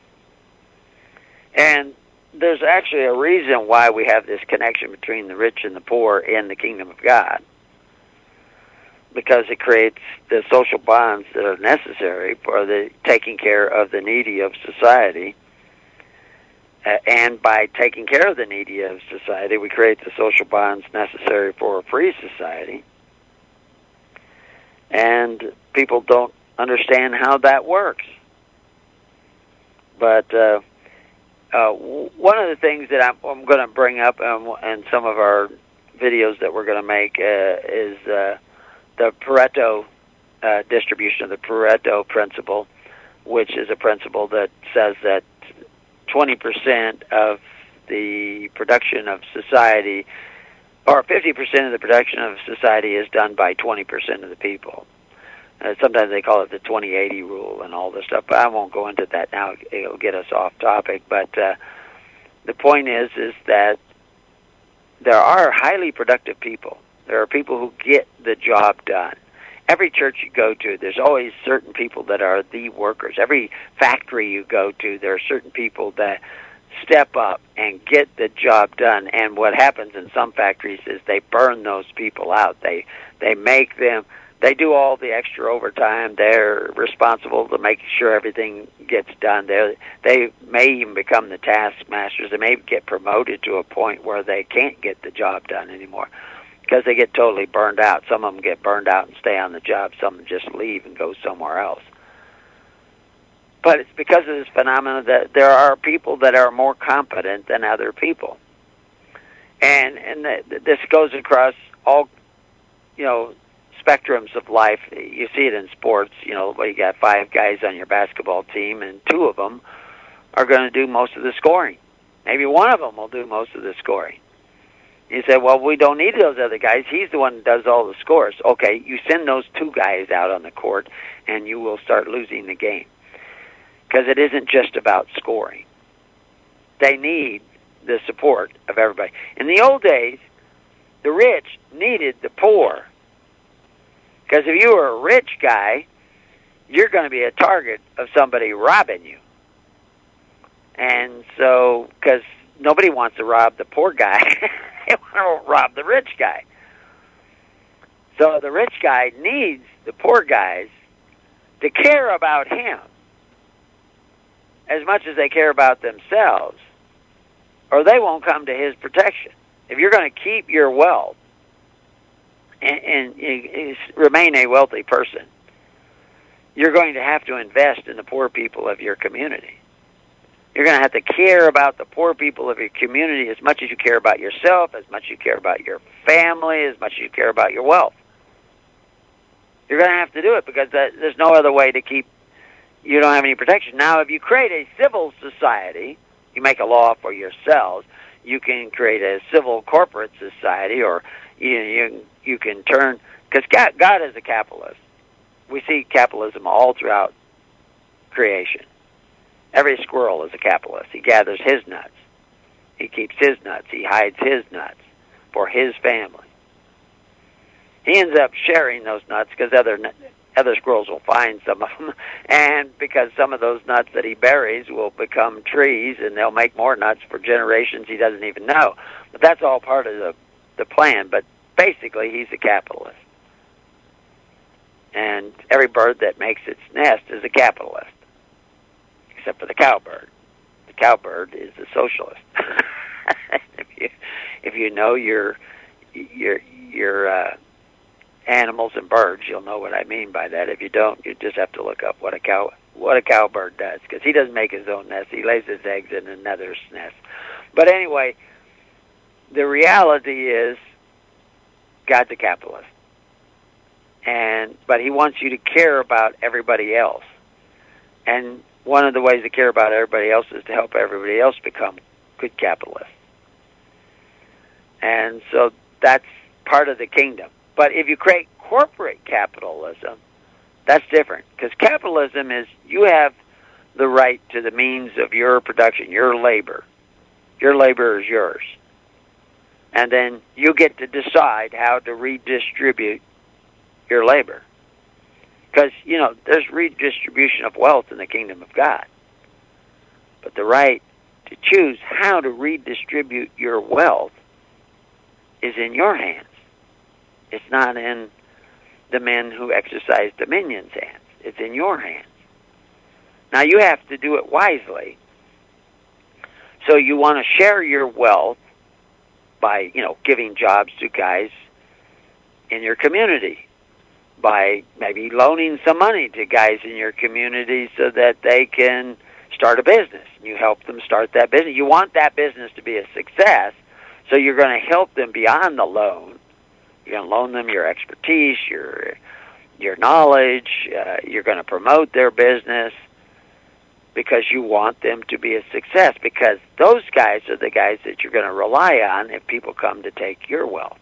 And there's actually a reason why we have this connection between the rich and the poor in the kingdom of God, because it creates the social bonds that are necessary for the taking care of the needy of society. And by taking care of the needy of society, we create the social bonds necessary for a free society. And people don't understand how that works. But one of the things that I'm going to bring up in some of our videos that we're going to make is the Pareto distribution of the Pareto principle, which is a principle that says that 20% of the production of society, or 50% of the production of society, is done by 20% of the people. Sometimes they call it the 20-80 rule and all this stuff, but I won't go into that now. It'll get us off topic. But the point is that there are highly productive people. There are people who get the job done. Every church you go to, there's always certain people that are the workers. Every factory you go to, there are certain people that step up and get the job done. And what happens in some factories is they burn those people out. They make them, they do all the extra overtime. They're responsible to make sure everything gets done. They may even become the taskmasters. They may get promoted to a point where they can't get the job done anymore, because they get totally burned out. Some of them get burned out and stay on the job. Some just leave and go somewhere else. But it's because of this phenomenon that there are people that are more competent than other people. And this goes across all, spectrums of life. You see it in sports. You got 5 guys on your basketball team, and 2 of them are going to do most of the scoring. Maybe one of them will do most of the scoring. You say, well, we don't need those other guys. He's the one that does all the scores. Okay, you send those 2 guys out on the court, and you will start losing the game, because it isn't just about scoring. They need the support of everybody. In the old days, the rich needed the poor, because if you were a rich guy, you're going to be a target of somebody robbing you. And so, because nobody wants to rob the poor guy, they want to rob the rich guy. So the rich guy needs the poor guys to care about him as much as they care about themselves, or they won't come to his protection. If you're going to keep your wealth and remain a wealthy person, you're going to have to invest in the poor people of your community. You're going to have to care about the poor people of your community as much as you care about yourself, as much as you care about your family, as much as you care about your wealth. You're going to have to do it, because there's no other way to keep, you don't have any protection. Now, if you create a civil society, you make a law for yourselves, you can create a civil corporate society, or you can turn, because God is a capitalist. We see capitalism all throughout creation. Every squirrel is a capitalist. He gathers his nuts. He keeps his nuts. He hides his nuts for his family. He ends up sharing those nuts because other squirrels will find some of them, and because some of those nuts that he buries will become trees, and they'll make more nuts for generations he doesn't even know. But that's all part of the plan. But basically, he's a capitalist. And every bird that makes its nest is a capitalist, except for the cowbird. The cowbird is a socialist. if you know your animals and birds, you'll know what I mean by that. If you don't, you just have to look up what what a cowbird does, because he doesn't make his own nest. He lays his eggs in another's nest. But anyway, the reality is God's a capitalist. But he wants you to care about everybody else. And one of the ways to care about everybody else is to help everybody else become good capitalists. And so that's part of the kingdom. But if you create corporate capitalism, that's different. Because capitalism is you have the right to the means of your production, your labor. Your labor is yours. And then you get to decide how to redistribute your labor. Because, there's redistribution of wealth in the kingdom of God. But the right to choose how to redistribute your wealth is in your hands. It's not in the men who exercise dominion's hands. It's in your hands. Now, you have to do it wisely. So you want to share your wealth by, giving jobs to guys in your community, by maybe loaning some money to guys in your community so that they can start a business. You help them start that business. You want that business to be a success, so you're going to help them beyond the loan. You're going to loan them your expertise, your knowledge. You're going to promote their business because you want them to be a success, because those guys are the guys that you're going to rely on if people come to take your wealth.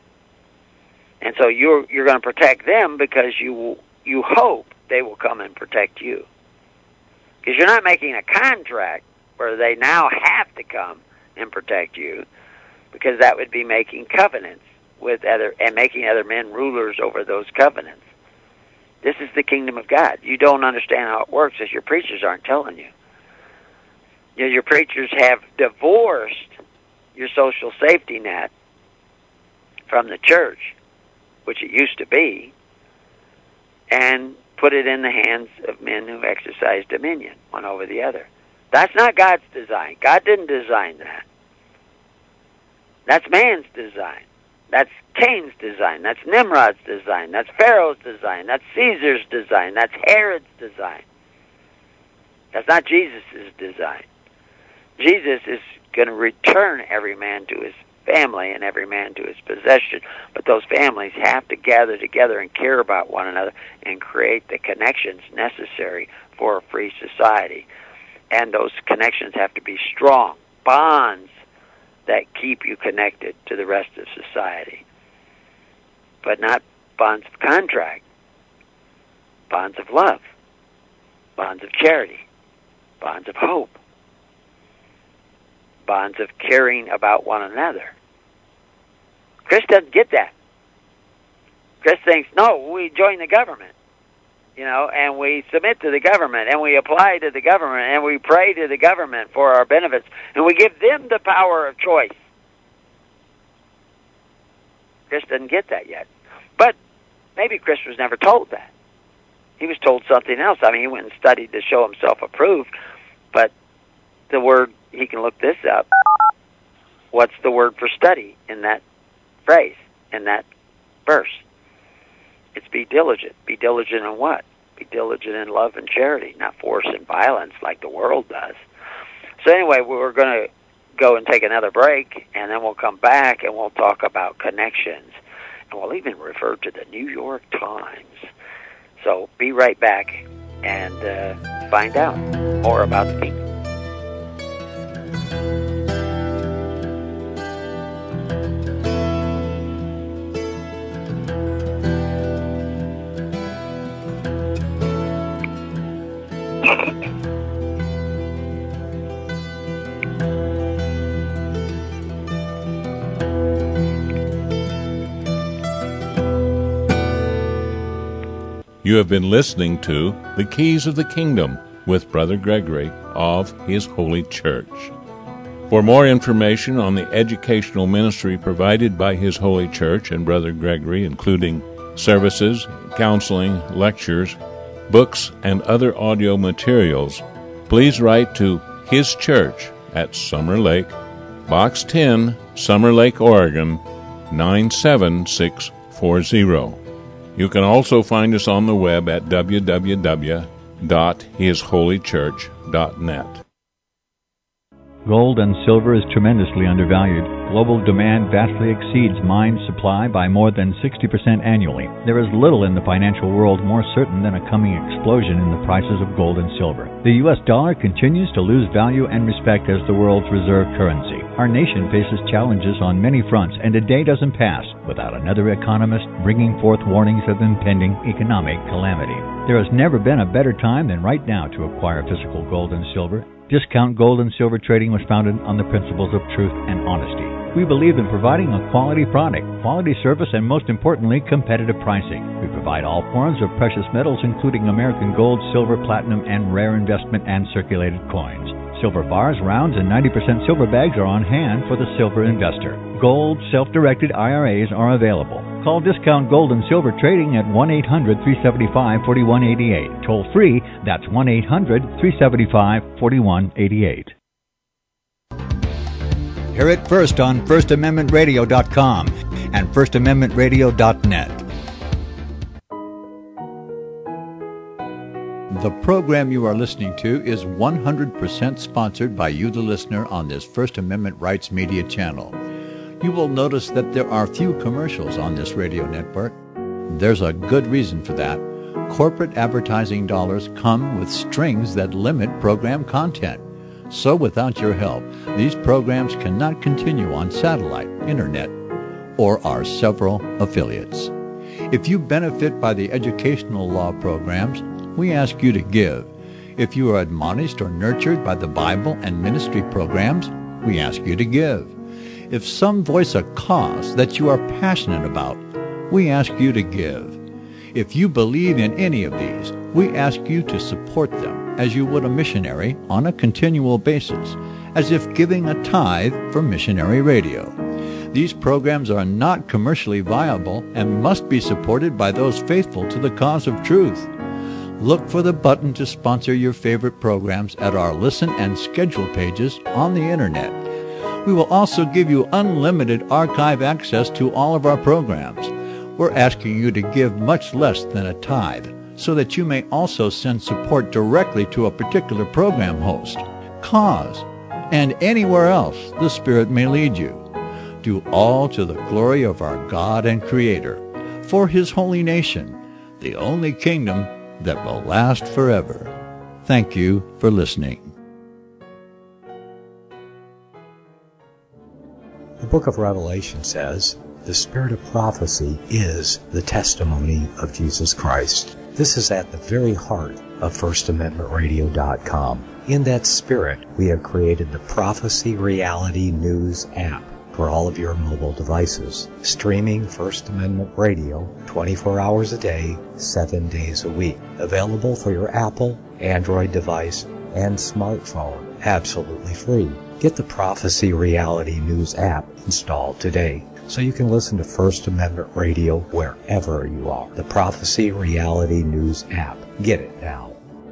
And so you're going to protect them because you hope they will come and protect you. Because you're not making a contract where they now have to come and protect you, because that would be making covenants with making other men rulers over those covenants. This is the kingdom of God. You don't understand how it works as your preachers aren't telling you. Your preachers have divorced your social safety net from the church, which it used to be, and put it in the hands of men who exercise dominion, one over the other. That's not God's design. God didn't design that. That's man's design. That's Cain's design. That's Nimrod's design. That's Pharaoh's design. That's Caesar's design. That's Herod's design. That's not Jesus' design. Jesus is going to return every man to his family and every man to his possession. But those families have to gather together and care about one another and create the connections necessary for a free society. And those connections have to be strong bonds that keep you connected to the rest of society. But not bonds of contract, bonds of love, bonds of charity, bonds of hope, bonds of caring about one another. Chris doesn't get that. Chris thinks, no, we join the government, and we submit to the government, and we apply to the government, and we pray to the government for our benefits, and we give them the power of choice. Chris doesn't get that yet. But maybe Chris was never told that. He was told something else. I mean, he went and studied to show himself approved, but the word, he can look this up. What's the word for study in that phrase, in that verse? It's be diligent. Be diligent in what? Be diligent in love and charity, not force and violence like the world does. So anyway, we're going to go and take another break, and then we'll come back and we'll talk about connections. And we'll even refer to the New York Times. So be right back and find out more about the kingdom. You have been listening to The Keys of the Kingdom with Brother Gregory of His Holy Church. For more information on the educational ministry provided by His Holy Church and Brother Gregory, including services, counseling, lectures, books, and other audio materials, please write to His Church at Summer Lake, Box 10, Summer Lake, Oregon, 97640. You can also find us on the web at www.hishq.org. www.hisholychurch.net. Gold and silver is tremendously undervalued. Global demand vastly exceeds mine supply by more than 60% annually. There is little in the financial world more certain than a coming explosion in the prices of gold and silver. The U.S. dollar continues to lose value and respect as the world's reserve currency. Our nation faces challenges on many fronts, and a day doesn't pass without another economist bringing forth warnings of impending economic calamity. There has never been a better time than right now to acquire physical gold and silver. Discount Gold and Silver Trading was founded on the principles of truth and honesty. We believe in providing a quality product, quality service, and most importantly, competitive pricing. We provide all forms of precious metals, including American gold, silver, platinum, and rare investment and circulated coins. Silver bars, rounds, and 90% silver bags are on hand for the silver investor. Gold self-directed IRAs are available. Call Discount Gold and Silver Trading at 1-800-375-4188. Toll free, that's 1-800-375-4188. Hear it first on FirstAmendmentRadio.com and FirstAmendmentRadio.net. The program you are listening to is 100% sponsored by you, the listener, on this First Amendment Rights Media channel. You will notice that there are few commercials on this radio network. There's a good reason for that. Corporate advertising dollars come with strings that limit program content. So without your help, these programs cannot continue on satellite, internet, or our several affiliates. If you benefit by the educational law programs, we ask you to give. If you are admonished or nurtured by the Bible and ministry programs, we ask you to give. If some voice a cause that you are passionate about, we ask you to give. If you believe in any of these, we ask you to support them as you would a missionary on a continual basis, as if giving a tithe for missionary radio. These programs are not commercially viable and must be supported by those faithful to the cause of truth. Look for the button to sponsor your favorite programs at our listen and schedule pages on the internet. We will also give you unlimited archive access to all of our programs. We're asking you to give much less than a tithe so that you may also send support directly to a particular program host, cause, and anywhere else the Spirit may lead you. Do all to the glory of our God and Creator, for His holy nation, the only kingdom that will last forever. Thank you for listening. The book of Revelation says, "The spirit of prophecy is the testimony of Jesus Christ." This is at the very heart of FirstAmendmentRadio.com. In that spirit, we have created the Prophecy Reality News app for all of your mobile devices, streaming First Amendment Radio 24 hours a day, 7 days a week. Available for your Apple, Android device, and smartphone, absolutely free. Get the Prophecy Reality News app installed today so you can listen to First Amendment Radio wherever you are. The Prophecy Reality News app. Get it now.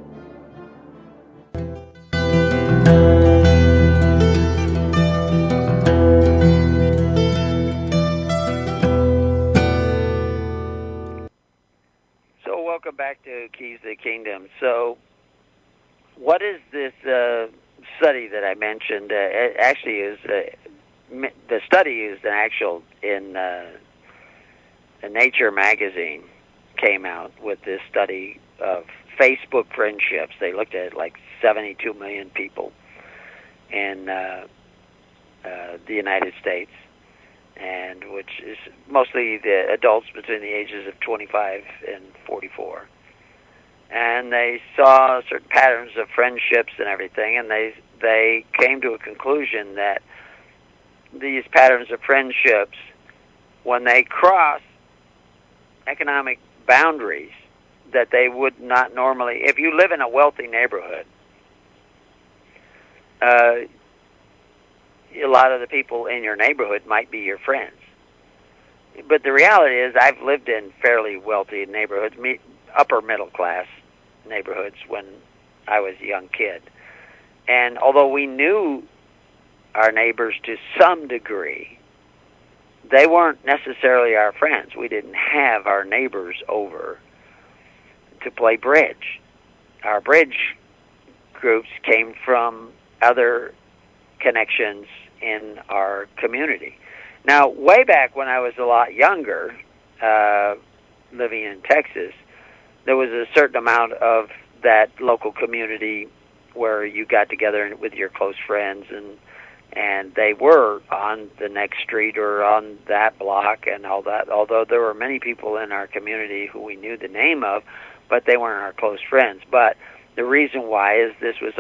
Welcome back to Keys to the Kingdom. So, what is this study that I mentioned? It actually is the study is an actual in Nature magazine came out with this study of Facebook friendships. They looked at like 72 million people in the United States, and which is mostly the adults between the ages of 25 and 44. And they saw certain patterns of friendships and everything, and they came to a conclusion that these patterns of friendships, when they cross economic boundaries that they would not normally, if you live in a wealthy neighborhood, a lot of the people in your neighborhood might be your friends. But the reality is, I've lived in fairly wealthy neighborhoods, upper middle class neighborhoods when I was a young kid. And although we knew our neighbors to some degree, they weren't necessarily our friends. We didn't have our neighbors over to play bridge. our bridge groups came from other connections in our community. Now, way back when I was a lot younger, living in Texas, there was a certain amount of that local community where you got together with your close friends, and they were on the next street or on that block and all that, although there were many people in our community who we knew the name of, but they weren't our close friends. But the reason why is this is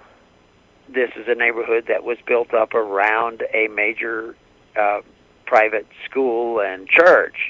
a neighborhood that was built up around a major private school and church,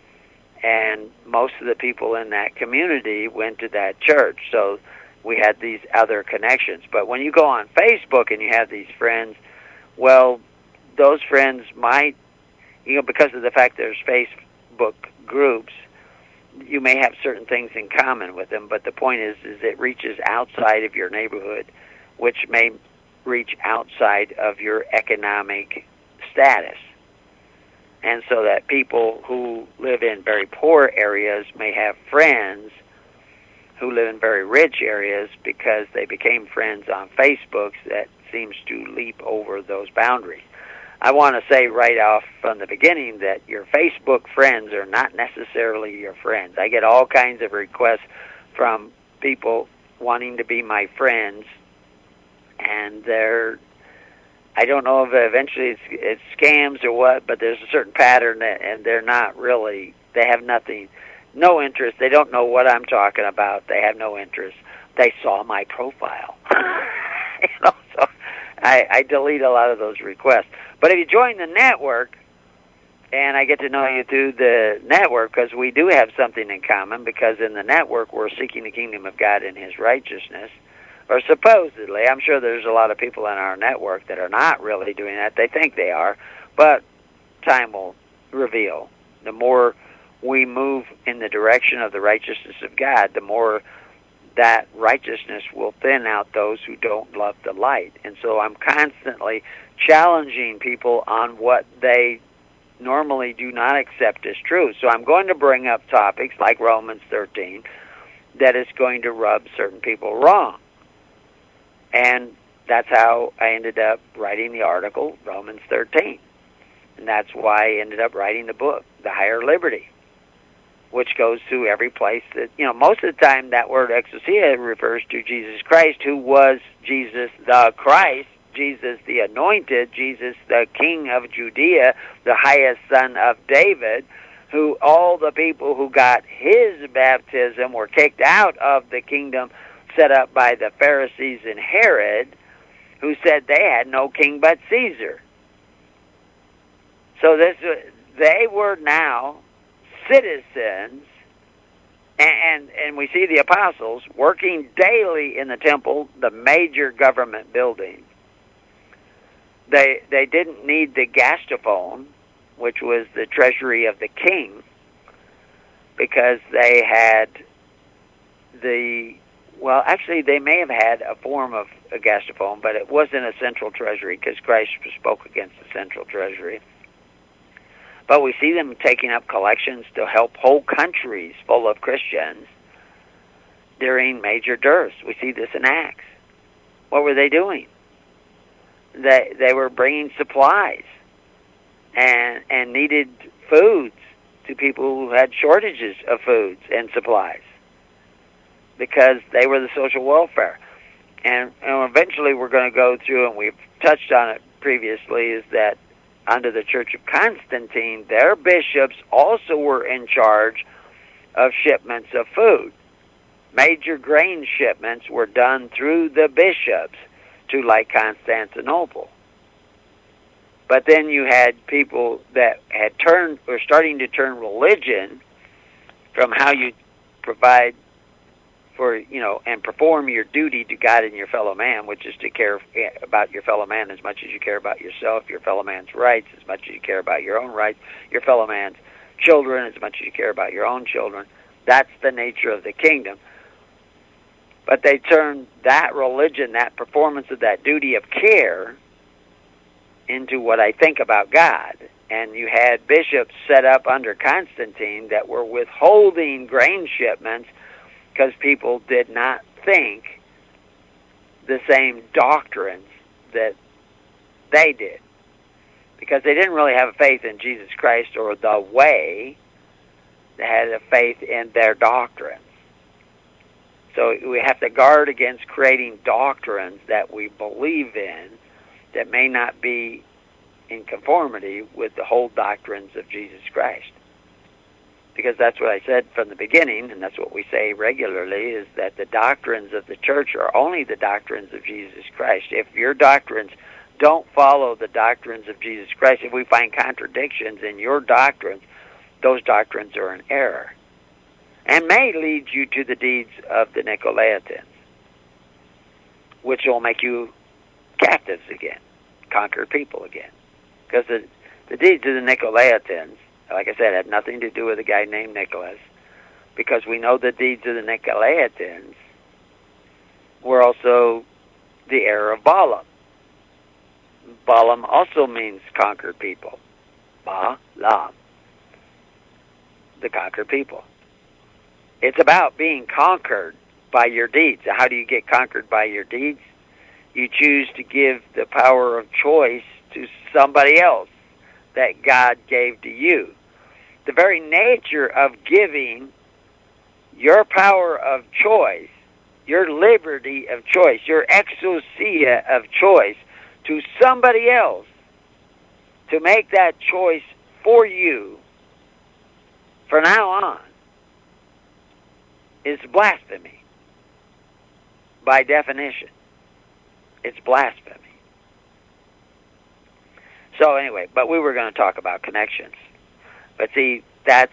and most of the people in that community went to that church, so we had these other connections. But when you go on Facebook and you have these friends, well, those friends might, because of the fact there's Facebook groups, you may have certain things in common with them, but the point is it reaches outside of your neighborhood, which may reach outside of your economic status. And so that people who live in very poor areas may have friends who live in very rich areas because they became friends on Facebook that seems to leap over those boundaries. I want to say right off from the beginning that your Facebook friends are not necessarily your friends. I get all kinds of requests from people wanting to be my friends, and I don't know if eventually it's scams or what, but there's a certain pattern, and they're not really, they have no interest. They don't know what I'm talking about. They have no interest. They saw my profile. So I delete a lot of those requests. But if you join the network, and I get to know you through the network, because we do have something in common, because in the network we're seeking the kingdom of God and His righteousness, or supposedly. I'm sure there's a lot of people in our network that are not really doing that. They think they are, but time will reveal. The more we move in the direction of the righteousness of God, the more that righteousness will thin out those who don't love the light. And so I'm constantly challenging people on what they normally do not accept as true. So I'm going to bring up topics like Romans 13 that is going to rub certain people wrong. And that's how I ended up writing the article, Romans 13. And that's why I ended up writing the book, The Higher Liberty, which goes through every place that, most of the time that word exousia refers to Jesus Christ, who was Jesus the Christ, Jesus the Anointed, Jesus the King of Judea, the highest son of David, who all the people who got his baptism were kicked out of the kingdom set up by the Pharisees and Herod, who said they had no king but Caesar. So they were now citizens, and we see the apostles working daily in the temple, the major government building. They didn't need the gastophone, which was the treasury of the king, because they had actually they may have had a form of a gastophone, but it wasn't a central treasury because Christ spoke against the central treasury. But we see them taking up collections to help whole countries full of Christians during major dearths. We see this in Acts. What were they doing? They were bringing supplies and needed foods to people who had shortages of foods and supplies, because they were the social welfare. And eventually we're going to go through, and we've touched on it previously, is that under the Church of Constantine, their bishops also were in charge of shipments of food. Major grain shipments were done through the bishops to, like, Constantinople. But then you had people that had starting to turn religion from how you provide for, and perform your duty to God and your fellow man, which is to care about your fellow man as much as you care about yourself, your fellow man's rights as much as you care about your own rights, your fellow man's children as much as you care about your own children. That's the nature of the kingdom. But they turned that religion, that performance of that duty of care, into what I think about God. And you had bishops set up under Constantine that were withholding grain shipments because people did not think the same doctrines that they did, because they didn't really have a faith in Jesus Christ or the way. They had a faith in their doctrines. So we have to guard against creating doctrines that we believe in that may not be in conformity with the whole doctrines of Jesus Christ. Because that's what I said from the beginning, and that's what we say regularly, is that the doctrines of the church are only the doctrines of Jesus Christ. If your doctrines don't follow the doctrines of Jesus Christ, if we find contradictions in your doctrines, those doctrines are in error and may lead you to the deeds of the Nicolaitans, which will make you captives again, conquered people again. Because the deeds of the Nicolaitans, like I said, have nothing to do with a guy named Nicholas, because we know the deeds of the Nicolaitans were also the error of Balaam. Balaam also means conquered people. Balaam, the conquered people. It's about being conquered by your deeds. How do you get conquered by your deeds? You choose to give the power of choice to somebody else that God gave to you. The very nature of giving your power of choice, your liberty of choice, your exousia of choice to somebody else to make that choice for you from now on is blasphemy. By definition, it's blasphemy. So anyway, but we were going to talk about connections. But see, that's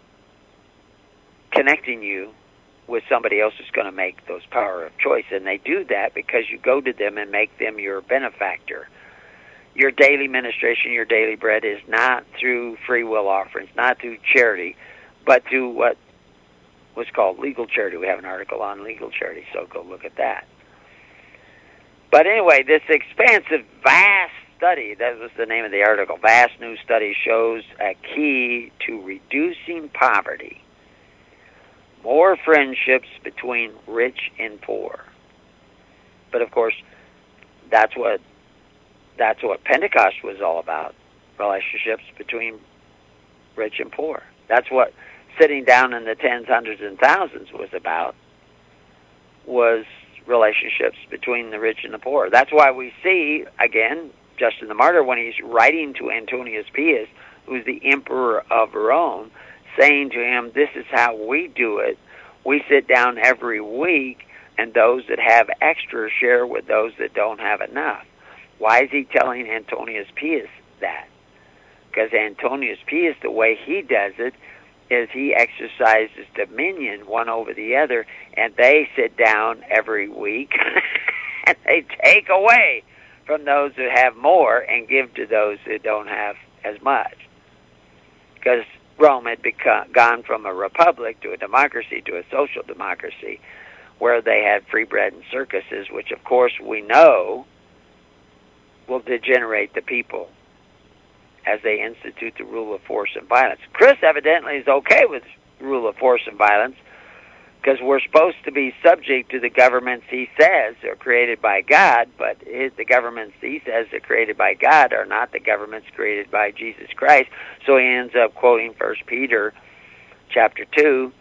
connecting you with somebody else who's going to make those power of choice. And they do that because you go to them and make them your benefactor. Your daily ministration, your daily bread is not through free will offerings, not through charity, but through what was called legal charity. We have an article on legal charity, so go look at that. But anyway, this expansive, vast study, that was the name of the article, vast new study shows a key to reducing poverty. More friendships between rich and poor. But of course, that's what Pentecost was all about, relationships between rich and poor. That's what sitting down in the tens, hundreds, and thousands was about, was relationships between the rich and the poor. That's why we see, again, Justin the Martyr, when he's writing to Antonius Pius, who's the emperor of Rome, saying to him, this is how we do it. We sit down every week, and those that have extra share with those that don't have enough. Why is he telling Antonius Pius that? Because Antonius Pius, the way he does it, is he exercises dominion one over the other, and they sit down every week, and they take away from those who have more and give to those who don't have as much. Because Rome had gone from a republic to a democracy to a social democracy, where they had free bread and circuses, which of course we know will degenerate the people as they institute the rule of force and violence. Chris evidently is okay with rule of force and violence, because we're supposed to be subject to the governments he says are created by God, but the governments he says are created by God are not the governments created by Jesus Christ. So he ends up quoting 1 Peter chapter 2,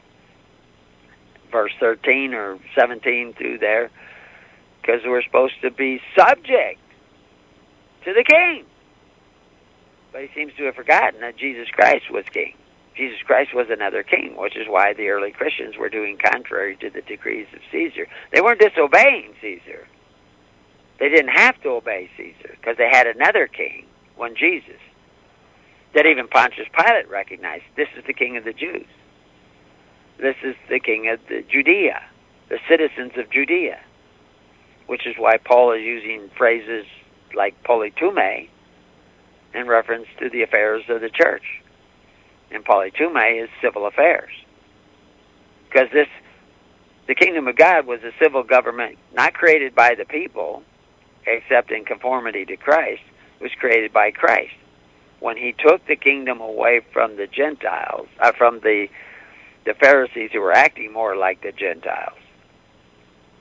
verse 13 or 17 through there, because we're supposed to be subject to the king. But he seems to have forgotten that Jesus Christ was king. Jesus Christ was another king, which is why the early Christians were doing contrary to the decrees of Caesar. They weren't disobeying Caesar. They didn't have to obey Caesar, because they had another king, one Jesus, that even Pontius Pilate recognized. This is the king of the Jews. This is the king of the Judea, the citizens of Judea, which is why Paul is using phrases like politume in reference to the affairs of the church. And politume is civil affairs. Because the kingdom of God was a civil government not created by the people, except in conformity to Christ. It was created by Christ. When he took the kingdom away from the Gentiles, from the Pharisees who were acting more like the Gentiles,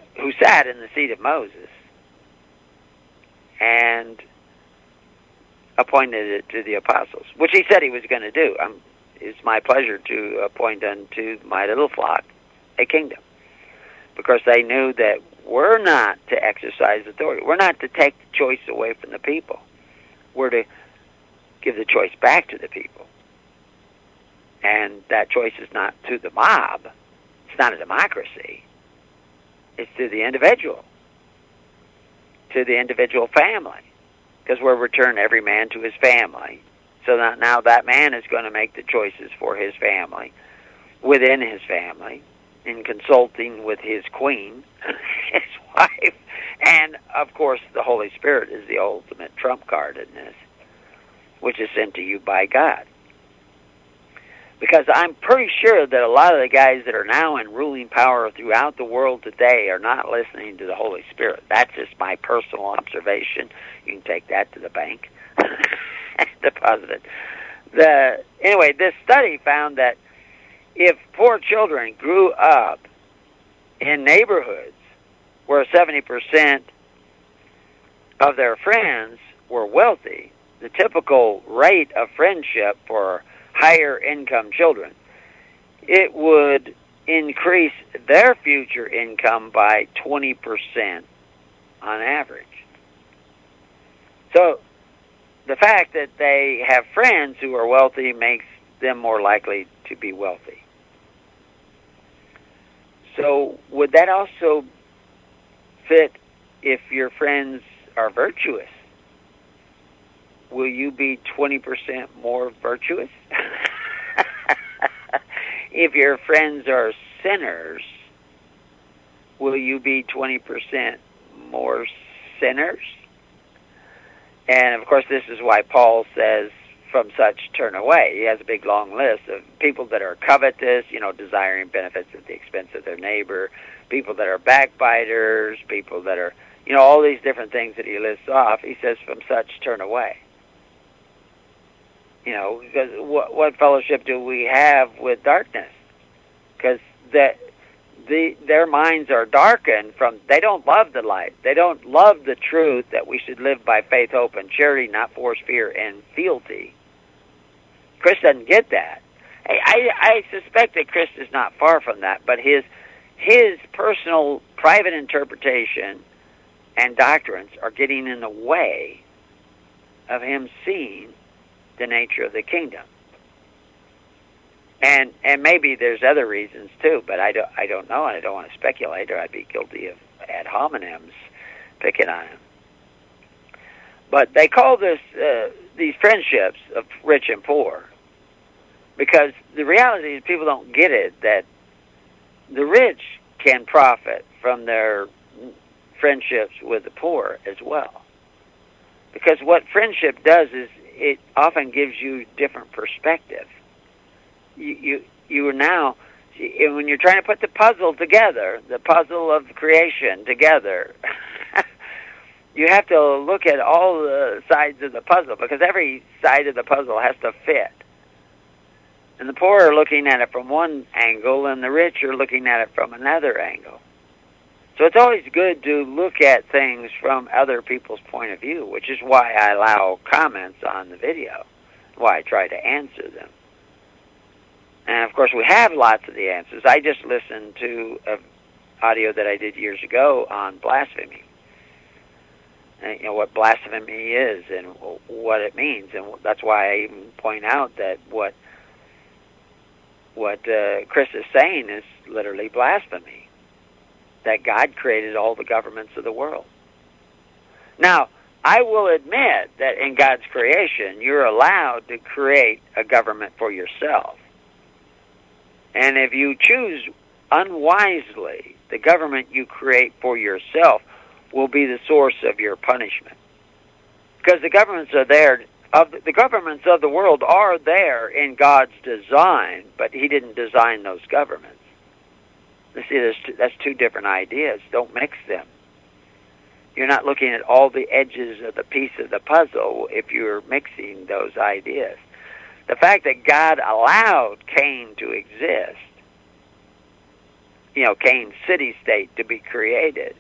who sat in the seat of Moses and appointed it to the apostles, which he said he was going to do. It's my pleasure to appoint unto my little flock a kingdom, because they knew that we're not to exercise authority. We're not to take the choice away from the people. We're to give the choice back to the people. And that choice is not to the mob. It's not a democracy. It's to the individual, to the individual family, because we're return every man to his family. So that now that man is going to make the choices for his family, within his family, in consulting with his queen, his wife, and, of course, the Holy Spirit is the ultimate trump card in this, which is sent to you by God. Because I'm pretty sure that a lot of the guys that are now in ruling power throughout the world today are not listening to the Holy Spirit. That's just my personal observation. You can take that to the bank and deposit it. Anyway, this study found that if poor children grew up in neighborhoods where 70% of their friends were wealthy, the typical rate of friendship for higher income children, it would increase their future income by 20% on average. So the fact that they have friends who are wealthy makes them more likely to be wealthy. So would that also fit if your friends are virtuous? Will you be 20% more virtuous? If your friends are sinners, will you be 20% more sinners? And, of course, this is why Paul says, from such turn away. He has a big, long list of people that are covetous, desiring benefits at the expense of their neighbor, people that are backbiters, people that are, all these different things that he lists off. He says, from such turn away. Because what fellowship do we have with darkness? Because their minds are darkened they don't love the light. They don't love the truth that we should live by faith, hope, and charity, not force, fear, and fealty. Chris doesn't get that. I suspect that Chris is not far from that, but his personal private interpretation and doctrines are getting in the way of him seeing the nature of the kingdom. And maybe there's other reasons too, but I don't know, and I don't want to speculate, or I'd be guilty of ad hominems picking on him. But they call these friendships of rich and poor, because the reality is people don't get it, that the rich can profit from their friendships with the poor as well. Because what friendship does is it often gives you different perspective. You are now, when you're trying to put the puzzle together, the puzzle of creation together, you have to look at all the sides of the puzzle, because every side of the puzzle has to fit. And the poor are looking at it from one angle, and the rich are looking at it from another angle. So it's always good to look at things from other people's point of view, which is why I allow comments on the video, why I try to answer them. And, of course, we have lots of the answers. I just listened to an audio that I did years ago on blasphemy. And, what blasphemy is and what it means. And that's why I even point out that what Chris is saying is literally blasphemy, that God created all the governments of the world. Now, I will admit that in God's creation, you're allowed to create a government for yourself. And if you choose unwisely, the government you create for yourself will be the source of your punishment. Because the governments are there, the governments of the world are there in God's design, but He didn't design those governments. You see, that's two different ideas. Don't mix them. You're not looking at all the edges of the piece of the puzzle if you're mixing those ideas. The fact that God allowed Cain to exist Cain's city-state to be created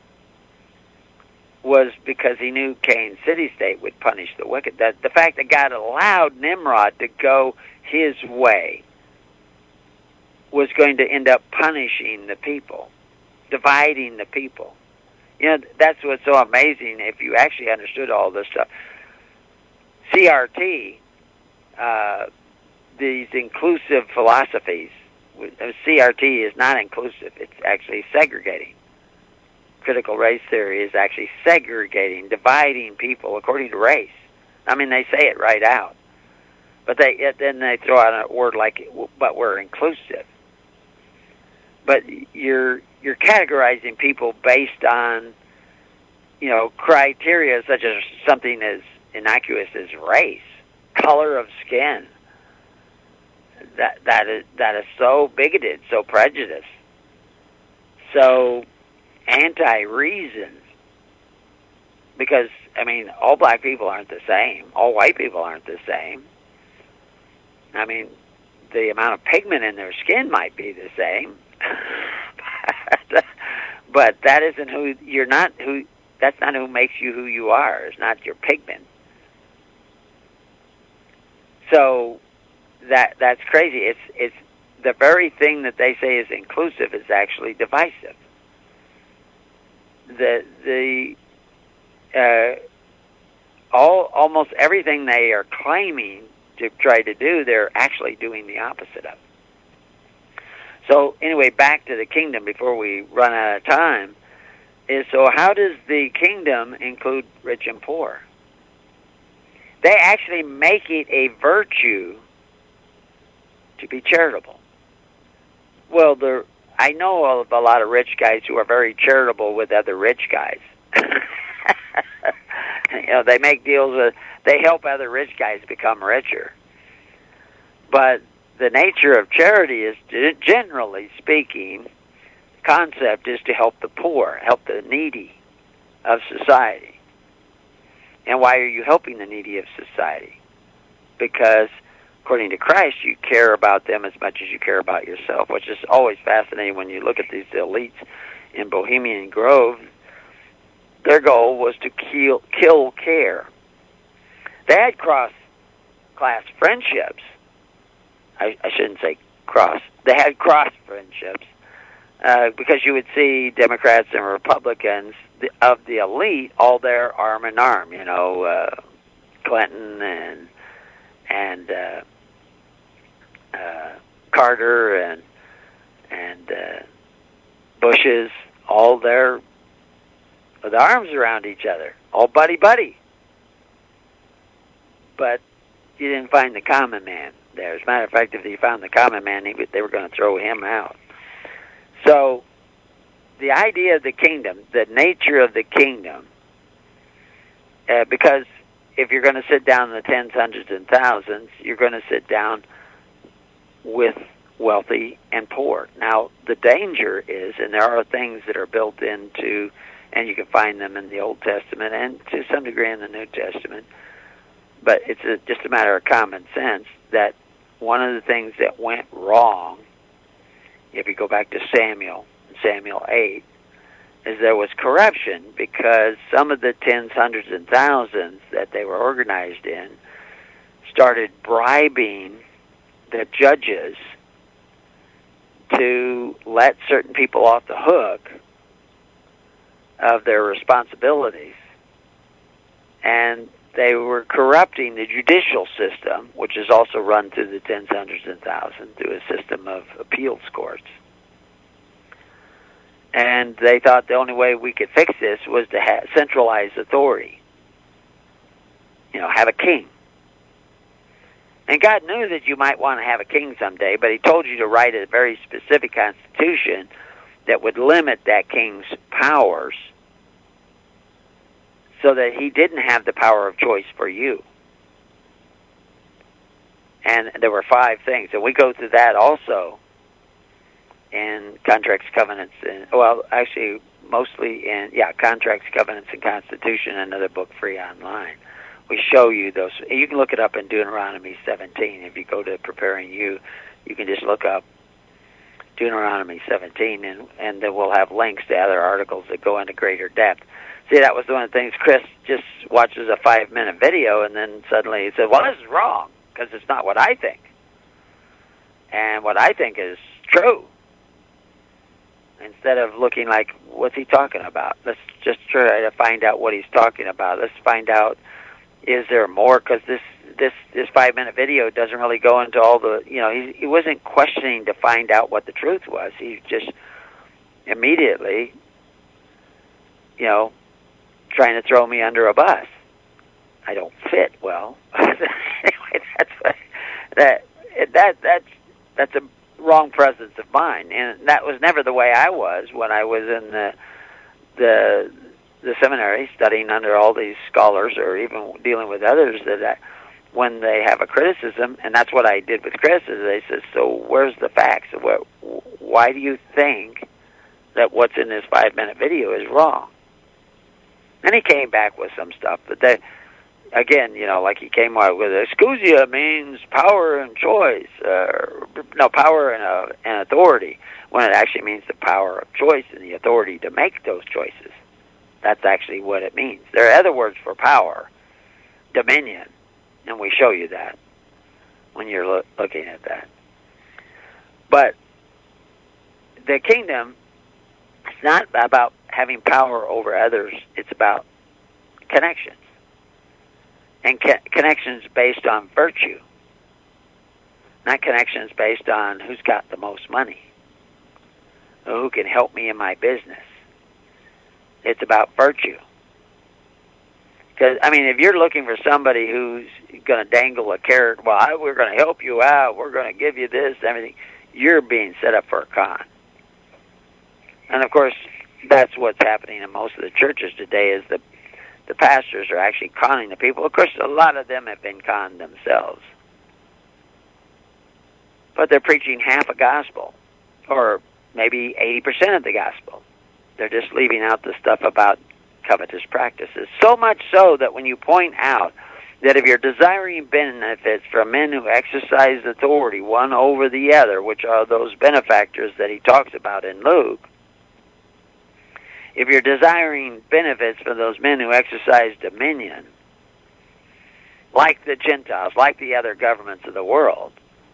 was because he knew Cain's city-state would punish the wicked. That the fact that God allowed Nimrod to go his way was going to end up punishing the people, dividing the people. That's what's so amazing if you actually understood all this stuff. CRT, these inclusive philosophies, CRT is not inclusive, it's actually segregating. Critical race theory is actually segregating, dividing people according to race. I mean, they say it right out. But then they throw out a word like, but we're inclusive. But you're categorizing people based on, criteria such as something as innocuous as race, color of skin. That is so bigoted, so prejudiced, so anti-reason. Because all black people aren't the same. All white people aren't the same. The amount of pigment in their skin might be the same. But that isn't who you're not. That's not who makes you who you are. It's not your pigment. So that's crazy. It's the very thing that they say is inclusive is actually divisive. Almost everything they are claiming to try to do, they're actually doing the opposite of. So anyway, back to the kingdom before we run out of time, is so how does the kingdom include rich and poor? They actually make it a virtue to be charitable. Well, I know of a lot of rich guys who are very charitable with other rich guys. They make deals they help other rich guys become richer. But the nature of charity is, generally speaking, the concept is to help the poor, help the needy of society. And why are you helping the needy of society? Because, according to Christ, you care about them as much as you care about yourself, which is always fascinating when you look at these elites in Bohemian Grove. Their goal was to kill care. They had cross-class friendships. I shouldn't say cross. They had cross friendships because you would see Democrats and Republicans of the elite all there arm in arm. Clinton and Carter and Bush's all there with arms around each other, all buddy. But you didn't find the common man there. As a matter of fact, if you found the common man, they were going to throw him out. So the idea of the kingdom, the nature of the kingdom, because if you're going to sit down in the tens, hundreds, and thousands, you're going to sit down with wealthy and poor. Now, the danger is, and there are things that are built into, and you can find them in the Old Testament and to some degree in the New Testament, but it's just a matter of common sense that one of the things that went wrong, if you go back to Samuel 8, is there was corruption because some of the tens, hundreds, and thousands that they were organized in started bribing the judges to let certain people off the hook of their responsibilities. And they were corrupting the judicial system, which is also run through the tens, hundreds, and thousands, through a system of appeals courts. And they thought the only way we could fix this was to centralize authority. Have a king. And God knew that you might want to have a king someday, but He told you to write a very specific constitution that would limit that king's powers so that he didn't have the power of choice for you. And there were 5 things. And we go through that also in Contracts, Covenants, and, mostly in, Contracts, Covenants, and Constitution, another book free online. We show you those. You can look it up in Deuteronomy 17. If you go to Preparing You, you can just look up Deuteronomy 17, and then we'll have links to other articles that go into greater depth. See, that was one of the things. Chris just watches a 5-minute video, and then suddenly he said, well, this is wrong, because it's not what I think. And what I think is true. Instead of looking like, what's he talking about? Let's just try to find out what he's talking about. Let's find out, is there more? Because this 5-minute video doesn't really go into all the, he wasn't questioning to find out what the truth was. He just immediately, trying to throw me under a bus. I don't fit well. Anyway, that's a wrong presence of mind, and that was never the way I was when I was in the seminary studying under all these scholars, or even dealing with others that when they have a criticism, and that's what I did with Chris, is they said, so where's the facts? Why do you think that what's in this 5-minute video is wrong? And he came back with some stuff, but again, like he came out with exousia means power and choice, power and authority, when it actually means the power of choice and the authority to make those choices. That's actually what it means. There are other words for power, dominion, and we show you that when you're looking at that. But the kingdom is not about having power over others. It's about connections. And connections based on virtue, not connections based on who's got the most money, or who can help me in my business. It's about virtue. Because, if you're looking for somebody who's going to dangle a carrot, we're going to help you out, we're going to give you this, everything, you're being set up for a con. And, of course, that's what's happening in most of the churches today, is the pastors are actually conning the people. Of course, a lot of them have been conned themselves. But they're preaching half a gospel, or maybe 80% of the gospel. They're just leaving out the stuff about covetous practices. So much so that when you point out that if you're desiring benefits from men who exercise authority one over the other, which are those benefactors that he talks about in Luke, if you're desiring benefits from those men who exercise dominion, like the Gentiles, like the other governments of the world,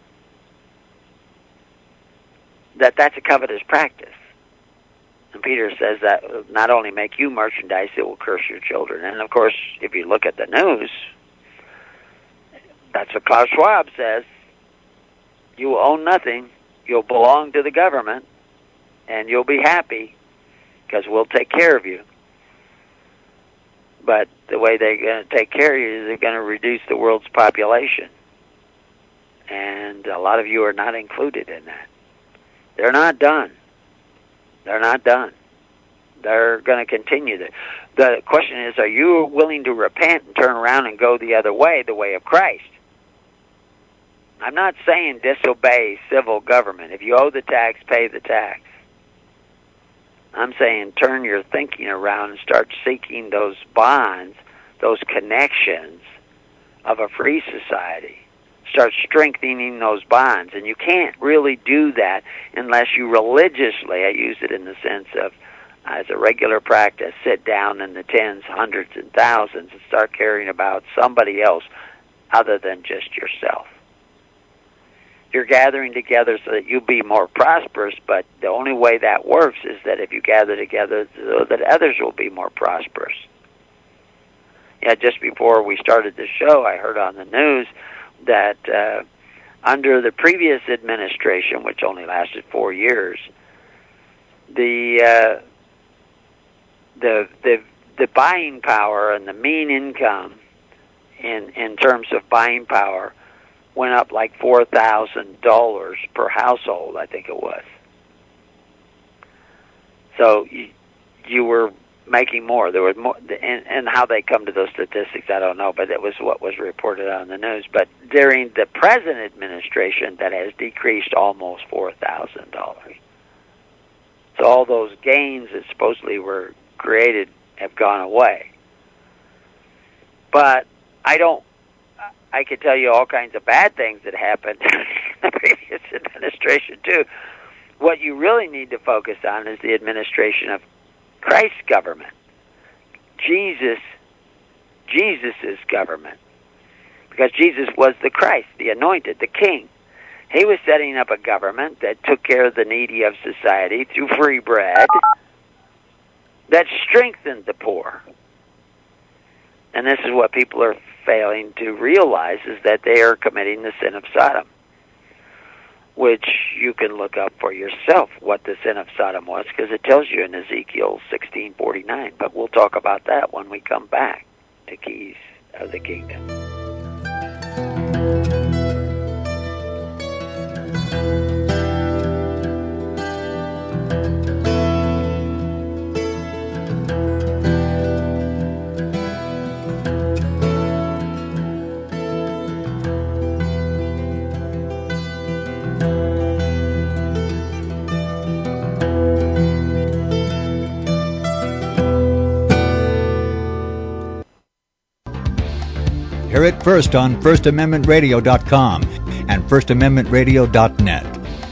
that's a covetous practice. And Peter says that will not only make you merchandise, it will curse your children. And, of course, if you look at the news, that's what Klaus Schwab says. You will own nothing, you'll belong to the government, and you'll be happy, because we'll take care of you. But the way they're going to take care of you is they're going to reduce the world's population. And a lot of you are not included in that. They're not done. They're not done. They're going to continue. The question is, are you willing to repent and turn around and go the other way, the way of Christ? I'm not saying disobey civil government. If you owe the tax, pay the tax. I'm saying turn your thinking around and start seeking those bonds, those connections of a free society. Start strengthening those bonds. And you can't really do that unless you religiously, I use it in the sense of as a regular practice, sit down in the tens, hundreds, and thousands and start caring about somebody else other than just yourself. You're gathering together so that you be more prosperous, but the only way that works is that if you gather together so that others will be more prosperous. Yeah, just before we started the show, I heard on the news that under the previous administration, which only lasted 4 years, the buying power and the mean income in terms of buying power went up like $4,000 per household, I think it was. So you were making more. There was more, and how they come to those statistics, I don't know, but it was what was reported on the news. But during the present administration, that has decreased almost $4,000. So all those gains that supposedly were created have gone away. But I could tell you all kinds of bad things that happened in the previous administration too. What you really need to focus on is the administration of Christ's government, Jesus' government, because Jesus was the Christ, the anointed, the king. He was setting up a government that took care of the needy of society through free bread, that strengthened the poor. And this is what people are failing to realize, is that they are committing the sin of Sodom, which you can look up for yourself what the sin of Sodom was, because it tells you in Ezekiel 16:49. But we'll talk about that when we come back to Keys of the Kingdom. Hear it first on FirstAmendmentRadio.com and FirstAmendmentRadio.net.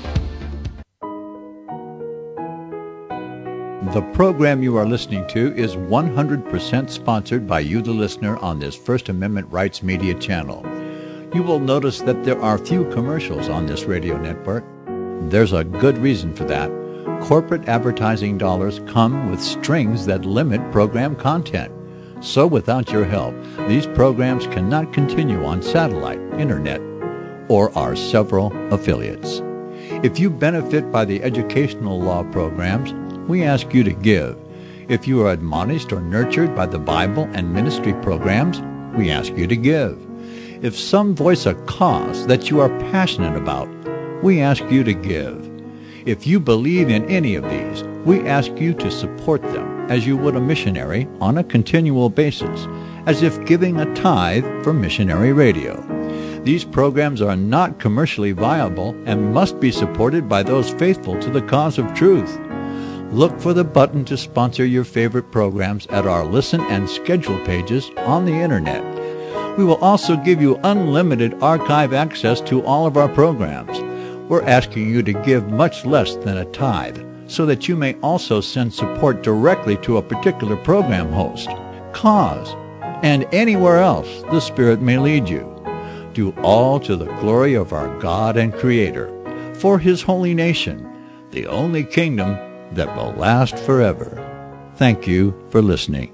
The program you are listening to is 100% sponsored by you, the listener, on this First Amendment Rights Media channel. You will notice that there are few commercials on this radio network. There's a good reason for that. Corporate advertising dollars come with strings that limit program content. So without your help, these programs cannot continue on satellite, internet, or our several affiliates. If you benefit by the educational law programs, we ask you to give. If you are admonished or nurtured by the Bible and ministry programs, we ask you to give. If some voice a cause that you are passionate about, we ask you to give. If you believe in any of these, we ask you to support them as you would a missionary on a continual basis, as if giving a tithe for missionary radio. These programs are not commercially viable and must be supported by those faithful to the cause of truth. Look for the button to sponsor your favorite programs at our listen and schedule pages on the internet. We will also give you unlimited archive access to all of our programs. We're asking you to give much less than a tithe, so that you may also send support directly to a particular program host, cause, and anywhere else the Spirit may lead you. Do all to the glory of our God and Creator, for His holy nation, the only kingdom that will last forever. Thank you for listening.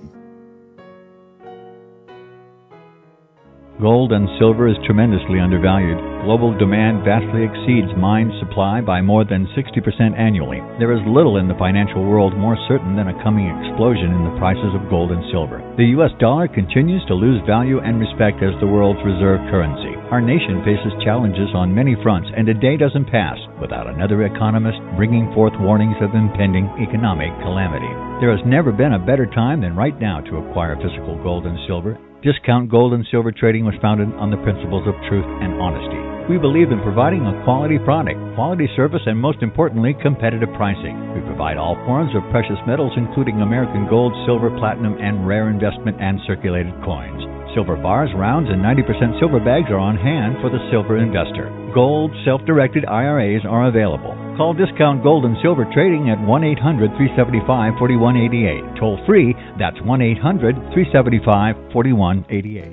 Gold and silver is tremendously undervalued. Global demand vastly exceeds mine supply by more than 60% annually. There is little in the financial world more certain than a coming explosion in the prices of gold and silver. The U.S. dollar continues to lose value and respect as the world's reserve currency. Our nation faces challenges on many fronts, and a day doesn't pass without another economist bringing forth warnings of impending economic calamity. There has never been a better time than right now to acquire physical gold and silver. Discount Gold and Silver Trading was founded on the principles of truth and honesty. We believe in providing a quality product, quality service, and most importantly, competitive pricing. We provide all forms of precious metals, including American gold, silver, platinum, and rare investment and circulated coins. Silver bars, rounds, and 90% silver bags are on hand for the silver investor. Gold self-directed IRAs are available. Call Discount Gold and Silver Trading at 1-800-375-4188. Toll free, that's 1-800-375-4188.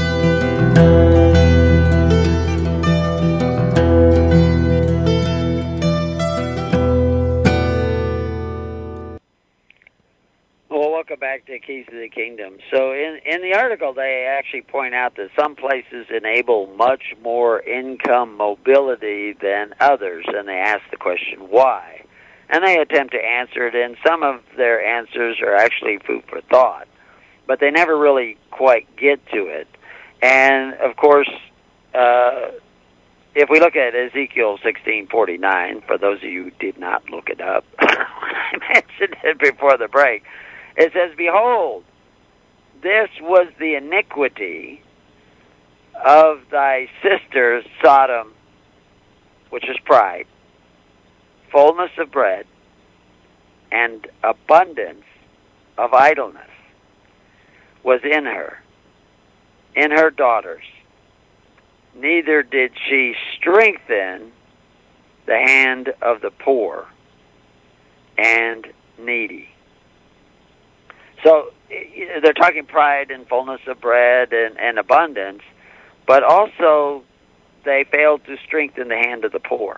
Welcome back to Keys of the Kingdom. So in the article, they actually point out that some places enable much more income mobility than others, and they ask the question, why? And they attempt to answer it, and some of their answers are actually food for thought, but they never really quite get to it. And, of course, if we look at Ezekiel 16:49, for those of you who did not look it up, I mentioned it before the break, it says, behold, this was the iniquity of thy sister Sodom, which is pride, fullness of bread, and abundance of idleness was in her daughters. Neither did she strengthen the hand of the poor and needy. So they're talking pride and fullness of bread and abundance, but also they failed to strengthen the hand of the poor.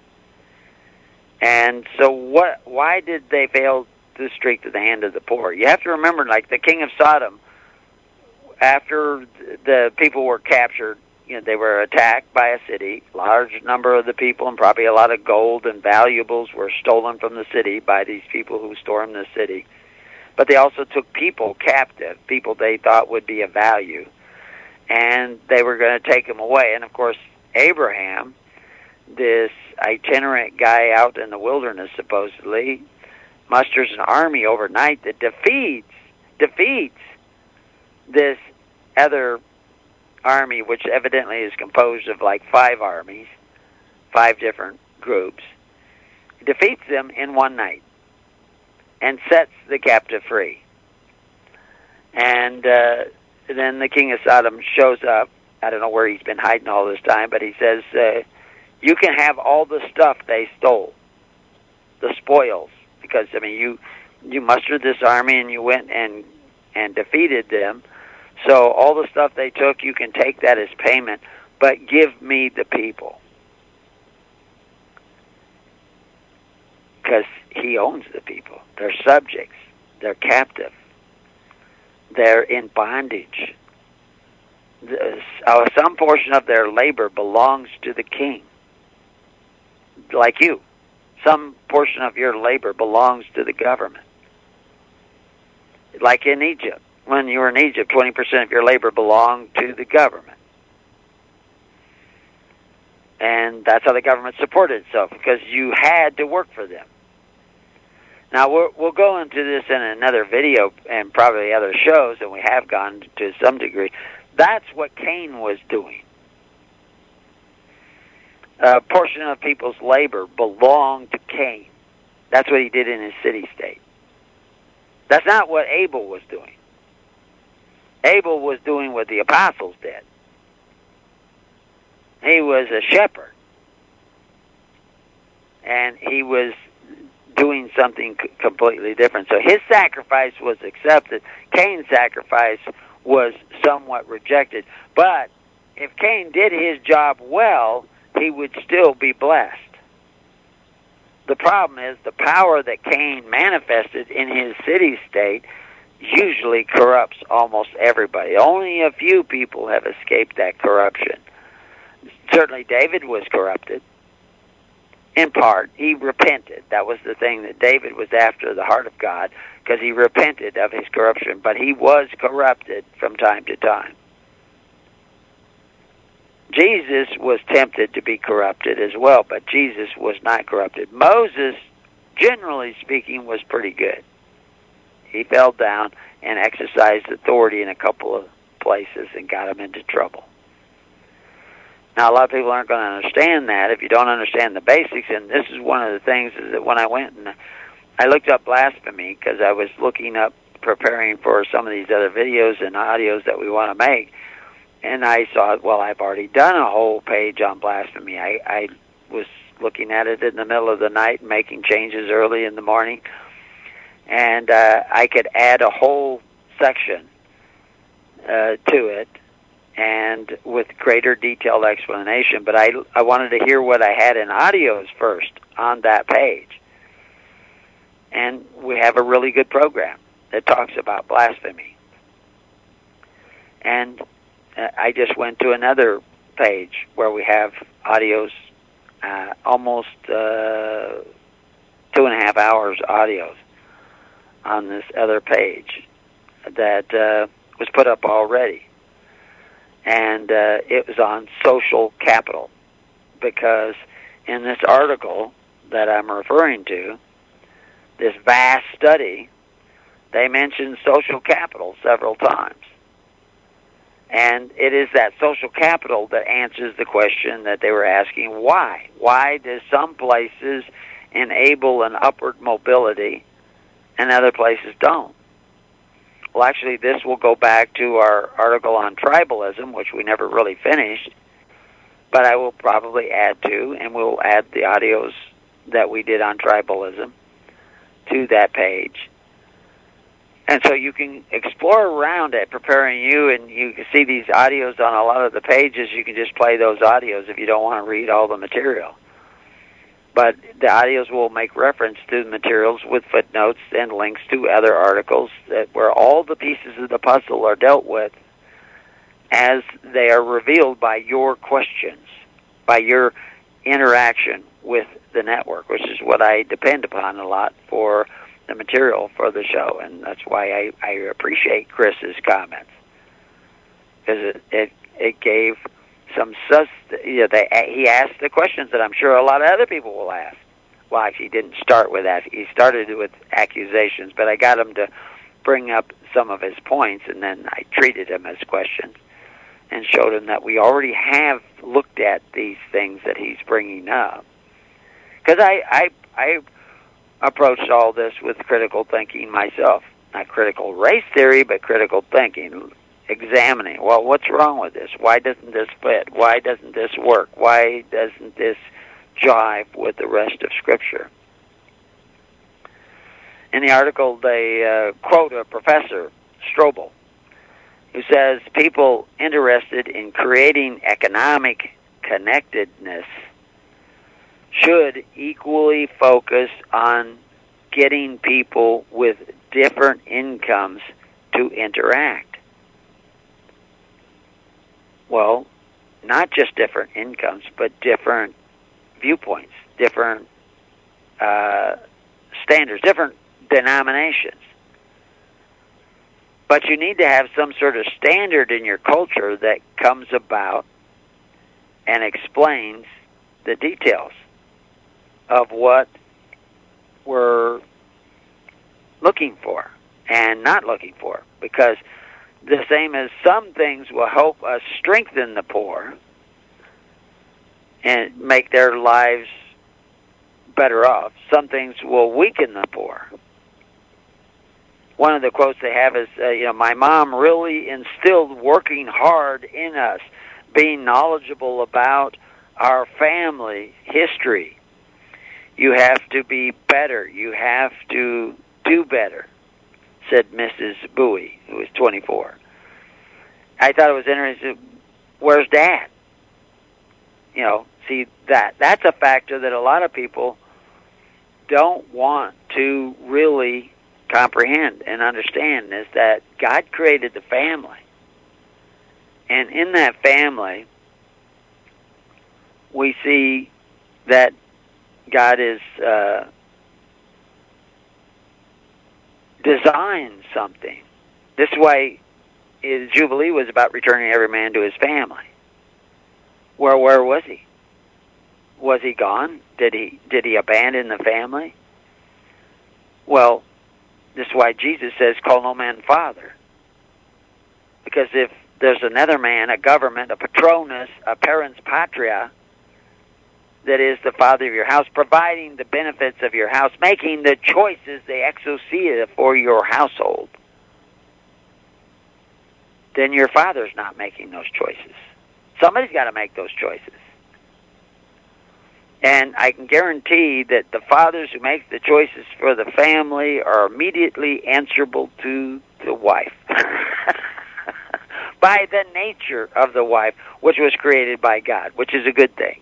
And so why did they fail to strengthen the hand of the poor? You have to remember, like the king of Sodom, after the people were captured, they were attacked by a city. Large number of the people and probably a lot of gold and valuables were stolen from the city by these people who stormed the city. But they also took people captive, people they thought would be of value, and they were going to take them away. And, of course, Abraham, this itinerant guy out in the wilderness, supposedly, musters an army overnight that defeats this other army, which evidently is composed of like 5 armies, 5 different groups, defeats them in one night and sets the captive free. And then the king of Sodom shows up. I don't know where he's been hiding all this time, but he says, you can have all the stuff they stole, the spoils, because, I mean, you mustered this army and you went and defeated them. So all the stuff they took, you can take that as payment, but give me the people. Because he owns the people. They're subjects. They're captive. They're in bondage. Some portion of their labor belongs to the king. Like you. Some portion of your labor belongs to the government. Like in Egypt. When you were in Egypt, 20% of your labor belonged to the government. And that's how the government supported itself, because you had to work for them. Now, we'll go into this in another video and probably other shows, and we have gone to some degree. That's what Cain was doing. A portion of people's labor belonged to Cain. That's what he did in his city-state. That's not what Abel was doing. Abel was doing what the apostles did. He was a shepherd. And he was doing something completely different. So his sacrifice was accepted. Cain's sacrifice was somewhat rejected. But if Cain did his job well, he would still be blessed. The problem is the power that Cain manifested in his city-state usually corrupts almost everybody. Only a few people have escaped that corruption. Certainly David was corrupted. In part, he repented. That was the thing, that David was after the heart of God, because he repented of his corruption, but he was corrupted from time to time. Jesus was tempted to be corrupted as well, but Jesus was not corrupted. Moses, generally speaking, was pretty good. He fell down and exercised authority in a couple of places and got him into trouble. Now, a lot of people aren't going to understand that if you don't understand the basics, and this is one of the things is that when I went and I looked up blasphemy, because I was looking up, preparing for some of these other videos and audios that we want to make, and I saw, well, I've already done a whole page on blasphemy. I was looking at it in the middle of the night and making changes early in the morning, and I could add a whole section to it, and with greater detailed explanation, but I wanted to hear what I had in audios first on that page. And we have a really good program that talks about blasphemy. And I just went to another page where we have audios, almost 2.5 hours audios on this other page that was put up already. And it was on social capital, because in this article that I'm referring to, this vast study, they mentioned social capital several times. And it is that social capital that answers the question that they were asking, why? Why do some places enable an upward mobility and other places don't? Well, actually, this will go back to our article on tribalism, which we never really finished. but I will probably add to, and we'll add the audios that we did on tribalism to that page. And so you can explore around it, preparing you, and you can see these audios on a lot of the pages. You can just play those audios if you don't want to read all the material. But the audios will make reference to the materials with footnotes and links to other articles where all the pieces of the puzzle are dealt with as they are revealed by your questions, by your interaction with the network, which is what I depend upon a lot for the material for the show, and that's why I appreciate Chris's comments, because it gave some he asked the questions that I'm sure a lot of other people will ask. Well, actually, he didn't start with that. He started with accusations, but I got him to bring up some of his points, and then I treated him as questions and showed him that we already have looked at these things that he's bringing up. Because I approached all this with critical thinking myself. Not critical race theory, but critical thinking. Examining, well, what's wrong with this? Why doesn't this fit? Why doesn't this work? Why doesn't this jive with the rest of Scripture? In the article, they quote a professor, Strobel, who says people interested in creating economic connectedness should equally focus on getting people with different incomes to interact. Well, not just different incomes, but different viewpoints, different standards, different denominations. But you need to have some sort of standard in your culture that comes about and explains the details of what we're looking for and not looking for. Because the same as some things will help us strengthen the poor and make their lives better off, some things will weaken the poor. One of the quotes they have is, my mom really instilled working hard in us, being knowledgeable about our family history. You have to be better. You have to do better, said Mrs. Bowie, who was 24. I thought it was interesting. Where's Dad? See, that's a factor that a lot of people don't want to really comprehend and understand, is that God created the family. And in that family, we see that God is designed something. This way, the Jubilee was about returning every man to his family. Where was he? Was he gone? Did he abandon the family? Well, this is why Jesus says, call no man father. Because if there's another man, a government, a patronus, a parens patria, that is the father of your house, providing the benefits of your house, making the choices, the exousia for your household, then your father's not making those choices. Somebody's got to make those choices. And I can guarantee that the fathers who make the choices for the family are immediately answerable to the wife. By the nature of the wife, which was created by God, which is a good thing.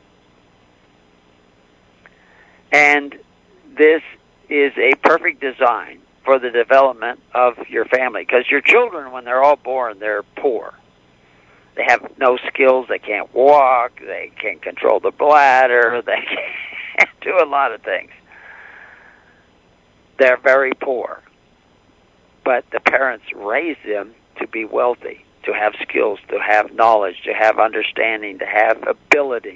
And this is a perfect design for the development of your family. Because your children, when they're all born, they're poor. They have no skills. They can't walk. They can't control the bladder. They can't do a lot of things. They're very poor. But the parents raise them to be wealthy, to have skills, to have knowledge, to have understanding, to have abilities.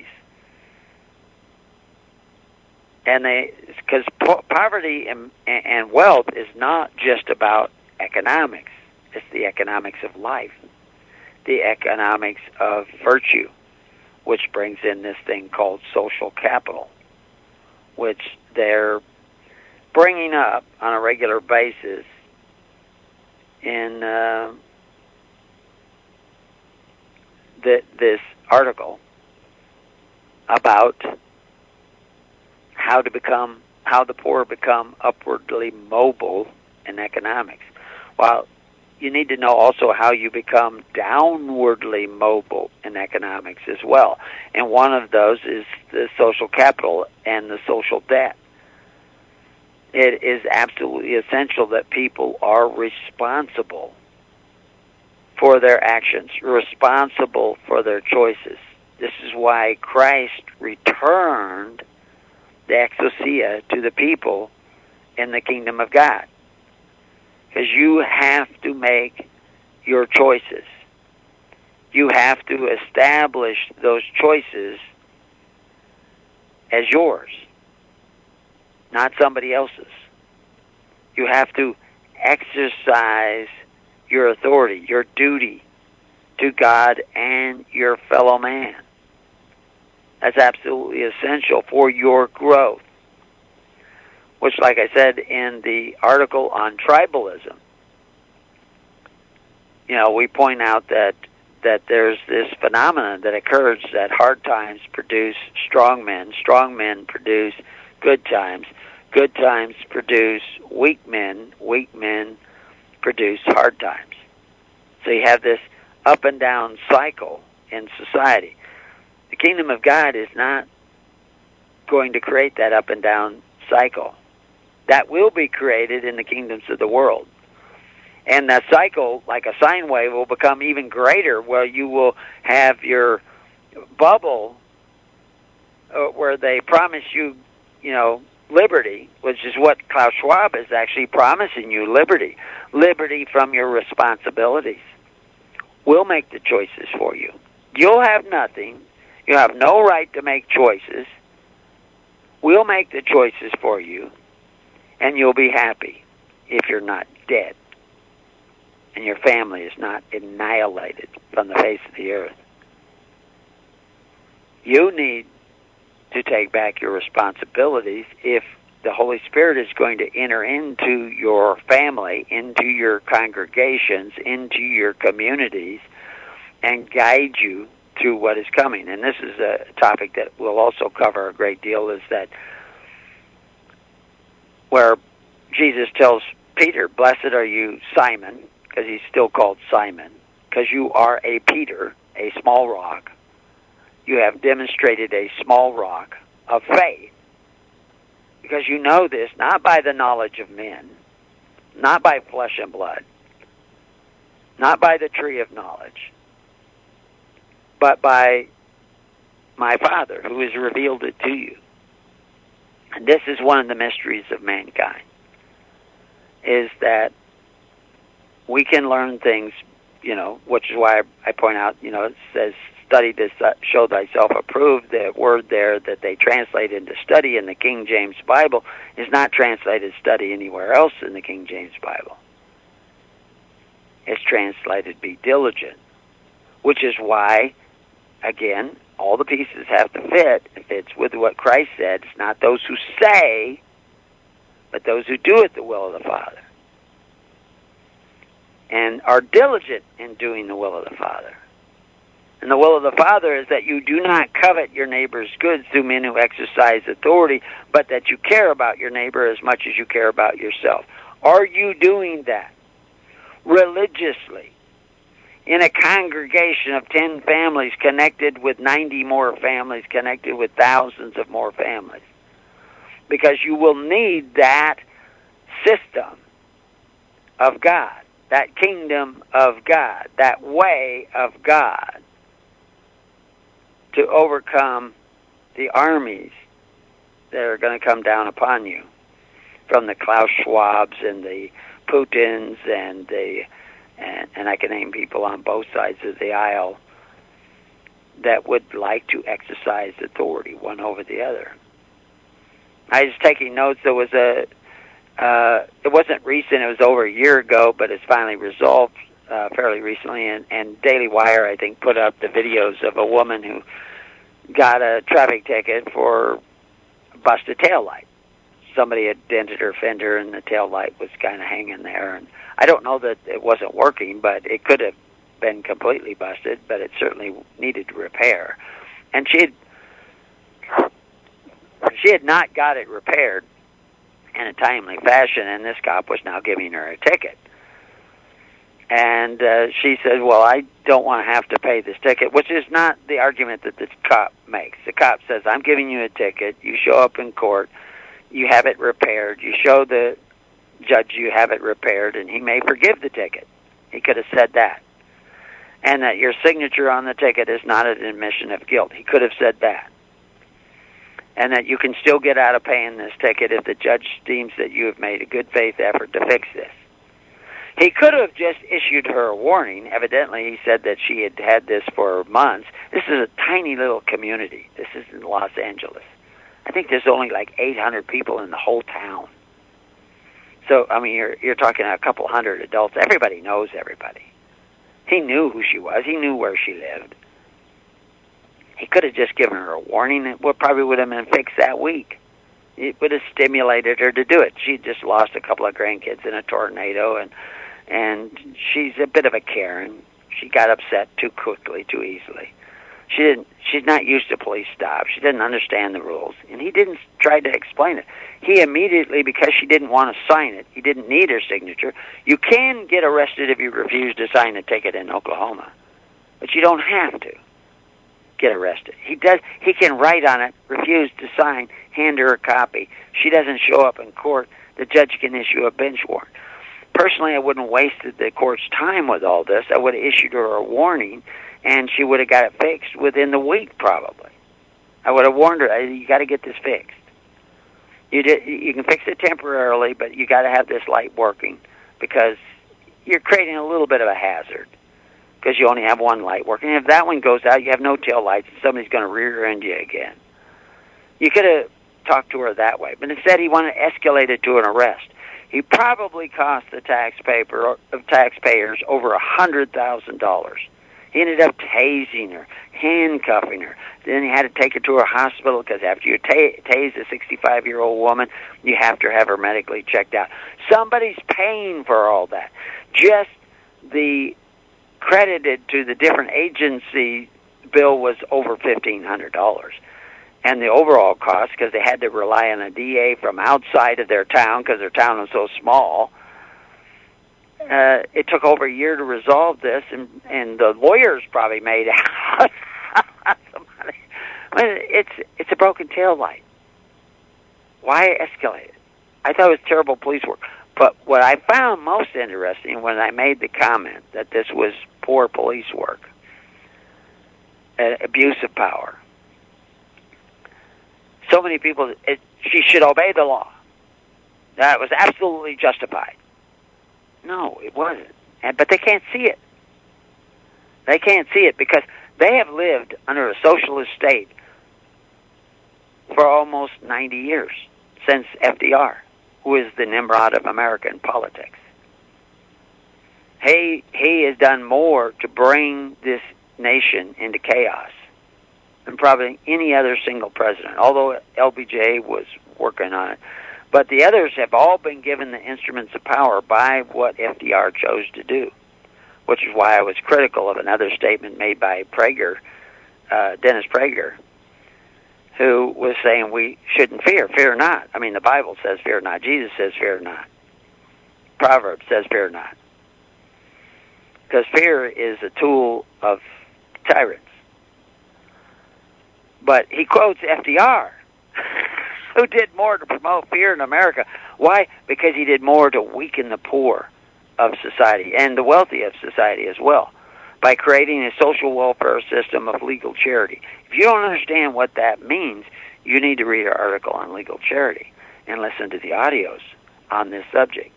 And because poverty and wealth is not just about economics. It's the economics of life, the economics of virtue, which brings in this thing called social capital, which they're bringing up on a regular basis in this article about how the poor become upwardly mobile in economics. Well, you need to know also how you become downwardly mobile in economics as well. And one of those is the social capital and the social debt. It is absolutely essential that people are responsible for their actions, responsible for their choices. This is why Christ returned the exousia to the people in the kingdom of God. Because you have to make your choices. You have to establish those choices as yours, not somebody else's. You have to exercise your authority, your duty to God and your fellow man. That's absolutely essential for your growth. Which, like I said in the article on tribalism, we point out that there's this phenomenon that occurs that hard times produce strong men produce good times produce weak men produce hard times. So you have this up and down cycle in society. The kingdom of God is not going to create that up and down cycle. That will be created in the kingdoms of the world. And that cycle, like a sine wave, will become even greater, where you will have your bubble where they promise you, liberty, which is what Klaus Schwab is actually promising you, liberty. Liberty from your responsibilities. We'll make the choices for you. You'll have nothing. You have no right to make choices. We'll make the choices for you. And you'll be happy if you're not dead and your family is not annihilated from the face of the earth. You need to take back your responsibilities if the Holy Spirit is going to enter into your family, into your congregations, into your communities, and guide you through what is coming. And this is a topic that we'll also cover a great deal, is that where Jesus tells Peter, "Blessed are you, Simon," because he's still called Simon, because you are a Peter, a small rock. You have demonstrated a small rock of faith, because you know this not by the knowledge of men, not by flesh and blood, not by the tree of knowledge, but by my Father who has revealed it to you. And this is one of the mysteries of mankind, is that we can learn things, which is why I point out, it says, study this, show thyself approved. The word there that they translate into study in the King James Bible is not translated study anywhere else in the King James Bible. It's translated be diligent, which is why, again, all the pieces have to fit. It fits with what Christ said. It's not those who say, but those who do it the will of the Father, and are diligent in doing the will of the Father. And the will of the Father is that you do not covet your neighbor's goods through men who exercise authority, but that you care about your neighbor as much as you care about yourself. Are you doing that religiously? In a congregation of 10 families connected with 90 more families, connected with thousands of more families. Because you will need that system of God, that kingdom of God, that way of God, to overcome the armies that are going to come down upon you from the Klaus Schwabs and the Putins and I can name people on both sides of the aisle that would like to exercise authority one over the other. I was taking notes. There was it wasn't recent, it was over a year ago, but it's finally resolved fairly recently, and Daily Wire, I think, put up the videos of a woman who got a traffic ticket for a busted taillight. Somebody had dented her fender, and the tail light was kind of hanging there. And I don't know that it wasn't working, but it could have been completely busted, but it certainly needed repair. And she had she had not got it repaired in a timely fashion, and this cop was now giving her a ticket. And she said, well, I don't want to have to pay this ticket, which is not the argument that the cop makes. The cop says, I'm giving you a ticket. You show up in court. You have it repaired. You show the judge you have it repaired, and he may forgive the ticket. He could have said that. And that your signature on the ticket is not an admission of guilt. He could have said that. And that you can still get out of paying this ticket if the judge deems that you have made a good faith effort to fix this. He could have just issued her a warning. Evidently, he said that she had had this for months. This is a tiny little community. This is in Los Angeles. I think there's only like 800 people in the whole town. So, I mean, you're talking a couple hundred adults. Everybody knows everybody. He knew who she was. He knew where she lived. He could have just given her a warning. It probably would have been fixed that week. It would have stimulated her to do it. She just lost a couple of grandkids in a tornado, and she's a bit of a Karen. She got upset too quickly, too easily. She's not used to police stops. She didn't understand the rules, and he didn't try to explain it. He immediately, because she didn't want to sign it, he didn't need her signature. You can get arrested if you refuse to sign a ticket in Oklahoma, but you don't have to get arrested. He can write on it, refuse to sign, hand her a copy. She doesn't show up in court. The judge can issue a bench warrant. Personally, I wouldn't have wasted the court's time with all this. I would have issued her a warning, and she would have got it fixed within the week, probably. I would have warned her, you got to get this fixed. You can fix it temporarily, but you got to have this light working, because you're creating a little bit of a hazard, because you only have one light working. And if that one goes out, you have no tail lights, and somebody's going to rear end you again. You could have talked to her that way, but instead he wanted to escalate it to an arrest. He probably cost the taxpayers over $100,000. He ended up tasing her, handcuffing her. Then he had to take her to a hospital, because after you tase a 65-year-old woman, you have to have her medically checked out. Somebody's paying for all that. Just the credited to the different agency bill was over $1,500. And the overall cost, because they had to rely on a DA from outside of their town, because their town was so small, it took over a year to resolve this, and the lawyers probably made out some money. I mean, it's a broken tail light. Why escalate it? I thought it was terrible police work. But what I found most interesting when I made the comment that this was poor police work, abuse of power. So many people, she should obey the law. That was absolutely justified. No, it wasn't. But they can't see it. They can't see it because they have lived under a socialist state for almost 90 years, since FDR, who is the Nimrod of American politics. He has done more to bring this nation into chaos than probably any other single president, although LBJ was working on it. But the others have all been given the instruments of power by what FDR chose to do, which is why I was critical of another statement made by Prager, Dennis Prager, who was saying we shouldn't fear. Fear not. I mean, the Bible says fear not. Jesus says fear not. Proverbs says fear not. Because fear is a tool of tyrants. But he quotes FDR, who did more to promote fear in America. Why? Because he did more to weaken the poor of society and the wealthy of society as well, by creating a social welfare system of legal charity. If you don't understand what that means, you need to read our article on legal charity and listen to the audios on this subject.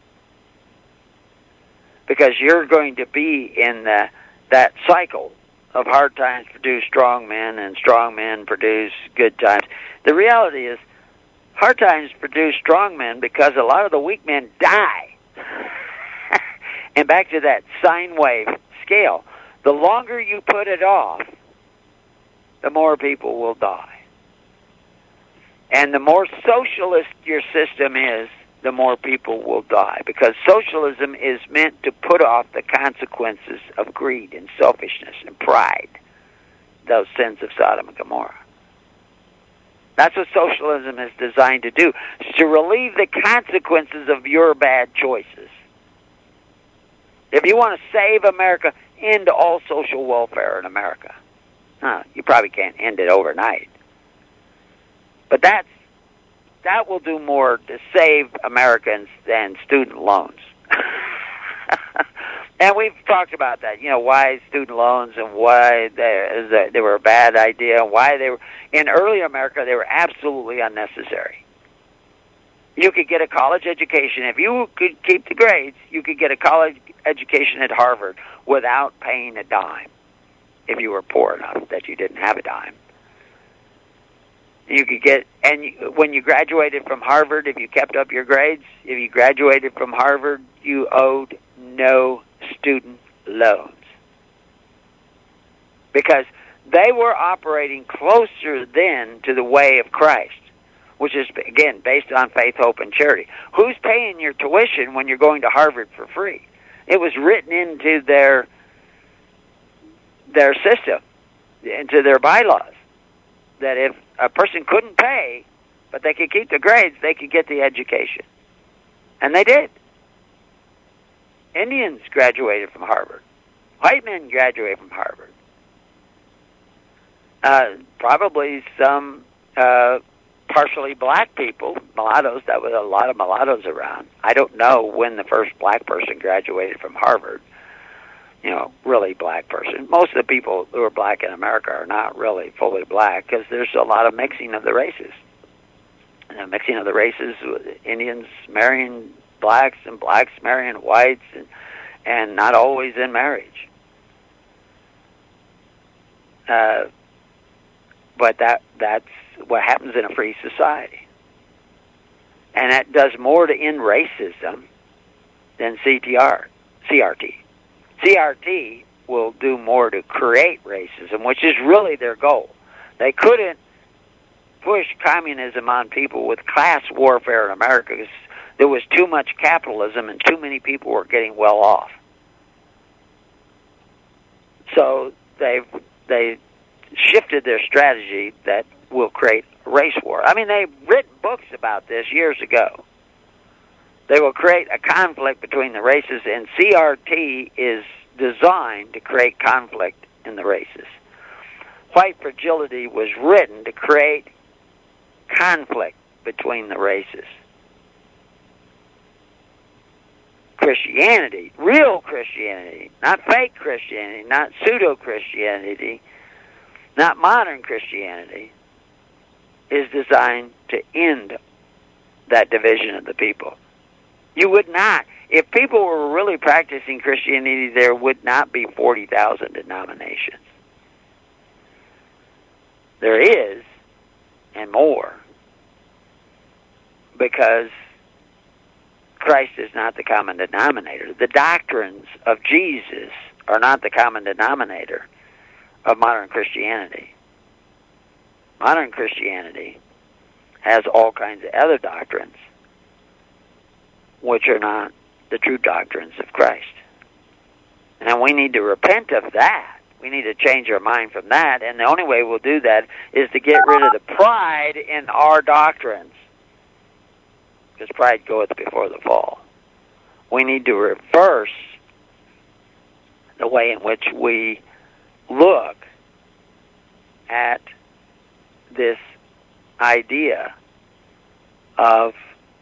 Because you're going to be in that cycle of hard times produce strong men, and strong men produce good times. The reality is, hard times produce strong men because a lot of the weak men die. And back to that sine wave scale, the longer you put it off, the more people will die. And the more socialist your system is, the more people will die. Because socialism is meant to put off the consequences of greed and selfishness and pride, those sins of Sodom and Gomorrah. That's what socialism is designed to do, is to relieve the consequences of your bad choices. If you want to save America, end all social welfare in America. You probably can't end it overnight. But that will do more to save Americans than student loans. And we've talked about that, why student loans and why they were a bad idea, and why they were, in early America, they were absolutely unnecessary. You could get a college education. If you could keep the grades, you could get a college education at Harvard without paying a dime, if you were poor enough that you didn't have a dime. You could get, and when you graduated from Harvard, if you kept up your grades, if you graduated from Harvard, you owed no student loans. Because they were operating closer then to the way of Christ, which is, again, based on faith, hope, and charity. Who's paying your tuition when you're going to Harvard for free? It was written into their system, into their bylaws, that if a person couldn't pay, but they could keep the grades, they could get the education. And they did. Indians graduated from Harvard. White men graduated from Harvard. Probably some partially black people, mulattoes. That was a lot of mulattoes around. I don't know when the first black person graduated from Harvard. Really black person. Most of the people who are black in America are not really fully black because there's a lot of mixing of the races. And mixing of the races, with Indians marrying blacks and blacks marrying whites, and not always in marriage. But that's what happens in a free society. And that does more to end racism than CRT. CRT will do more to create racism, which is really their goal. They couldn't push communism on people with class warfare in America because there was too much capitalism and too many people were getting well off. So they shifted their strategy that will create a race war. I mean, they've written books about this years ago. They will create a conflict between the races, and CRT is designed to create conflict in the races. White fragility was written to create conflict between the races. Christianity, real Christianity, not fake Christianity, not pseudo-Christianity, not modern Christianity, is designed to end that division of the people. You would not, if people were really practicing Christianity, there would not be 40,000 denominations. There is, and more, because Christ is not the common denominator. The doctrines of Jesus are not the common denominator of modern Christianity. Modern Christianity has all kinds of other doctrines which are not the true doctrines of Christ. And we need to repent of that. We need to change our mind from that, and the only way we'll do that is to get rid of the pride in our doctrines, because pride goeth before the fall. We need to reverse the way in which we look at this idea of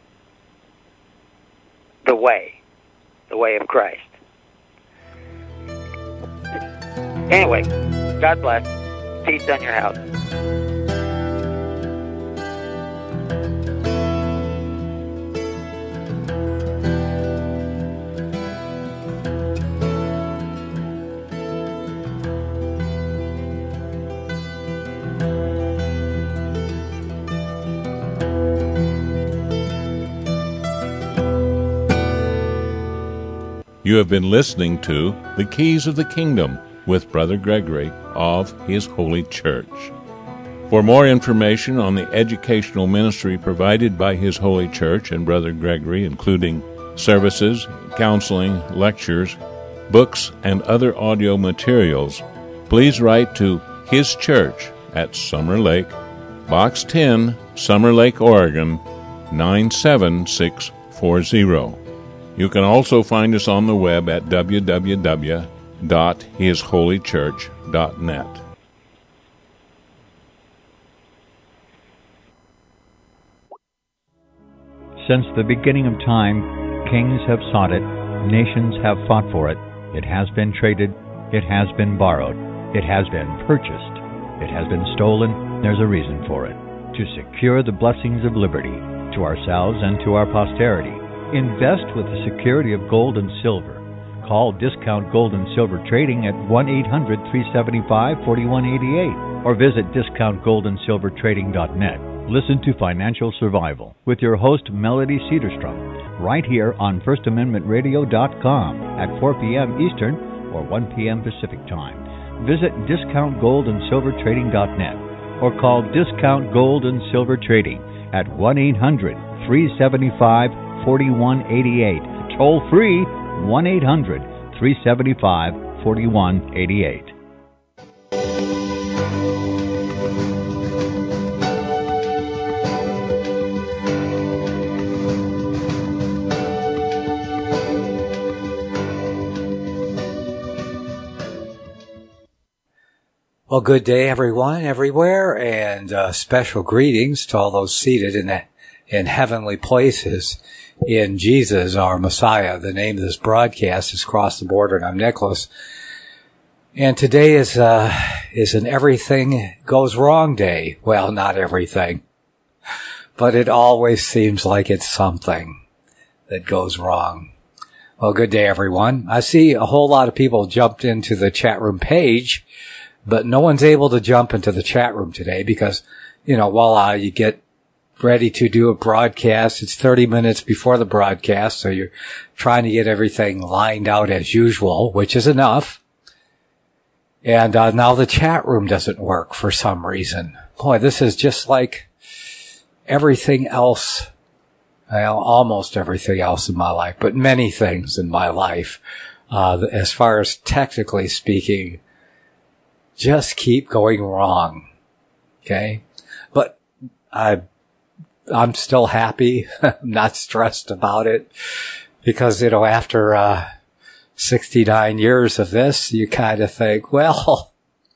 the way of Christ. Anyway, God bless. Peace on your house. You have been listening to The Keys of the Kingdom with Brother Gregory of His Holy Church. For more information on the educational ministry provided by His Holy Church and Brother Gregory, including services, counseling, lectures, books, and other audio materials, please write to His Church at Summer Lake, Box 10, Summer Lake, Oregon, 97640. You can also find us on the web at www.hisholychurch.net. Since the beginning of time, kings have sought it, nations have fought for it. It has been traded, it has been borrowed, it has been purchased, it has been stolen. There's a reason for it. To secure the blessings of liberty to ourselves and to our posterity, invest with the security of gold and silver. Call Discount Gold and Silver Trading at 1-800-375-4188 or visit discountgoldandsilvertrading.net. Listen to Financial Survival with your host, Melody Cedarstrom, right here on FirstAmendmentRadio.com at 4 p.m. Eastern or 1 p.m. Pacific Time. Visit discountgoldandsilvertrading.net or call Discount Gold and Silver Trading at 1-800-375-4188. Toll free, 1-800-375-4188. Well, good day, everyone, everywhere, and special greetings to all those seated in heavenly places in Jesus, our Messiah. The name of this broadcast is Cross the Border, and I'm Nicholas. And today is an everything goes wrong day. Well, not everything, but it always seems like it's something that goes wrong. Well, good day, everyone. I see a whole lot of people jumped into the chat room page, but no one's able to jump into the chat room today because, voila, you get ready to do a broadcast. It's 30 minutes before the broadcast, so you're trying to get everything lined out as usual, which is enough. And now the chat room doesn't work for some reason. Boy, this is just like everything else, almost everything else in my life, but many things in my life, as far as technically speaking, just keep going wrong. Okay? But I'm still happy. I'm not stressed about it because, after 69 years of this, you kind of think, well,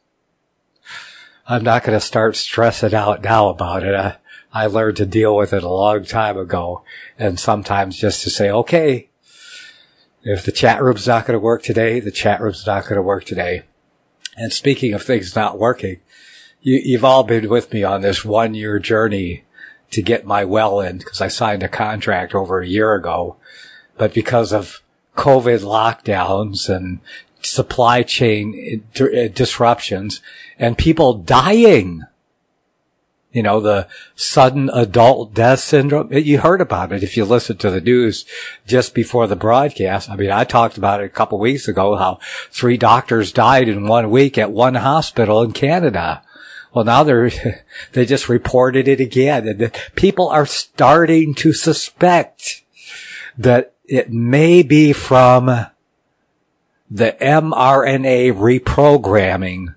I'm not going to start stressing out now about it. I learned to deal with it a long time ago. And sometimes just to say, okay, if the chat room's not going to work today, the chat room's not going to work today. And speaking of things not working, you've all been with me on this 1-year journey to get my well in because I signed a contract over a year ago. But because of COVID lockdowns and supply chain disruptions and people dying, the sudden adult death syndrome, you heard about it if you listened to the news just before the broadcast. I talked about it a couple weeks ago, how 3 doctors died in 1 week at one hospital in Canada. Well, now they just reported it again, and people are starting to suspect that it may be from the mRNA reprogramming,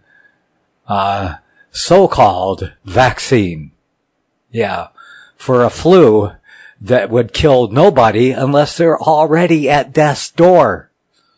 so-called vaccine. Yeah. For a flu that would kill nobody unless they're already at death's door.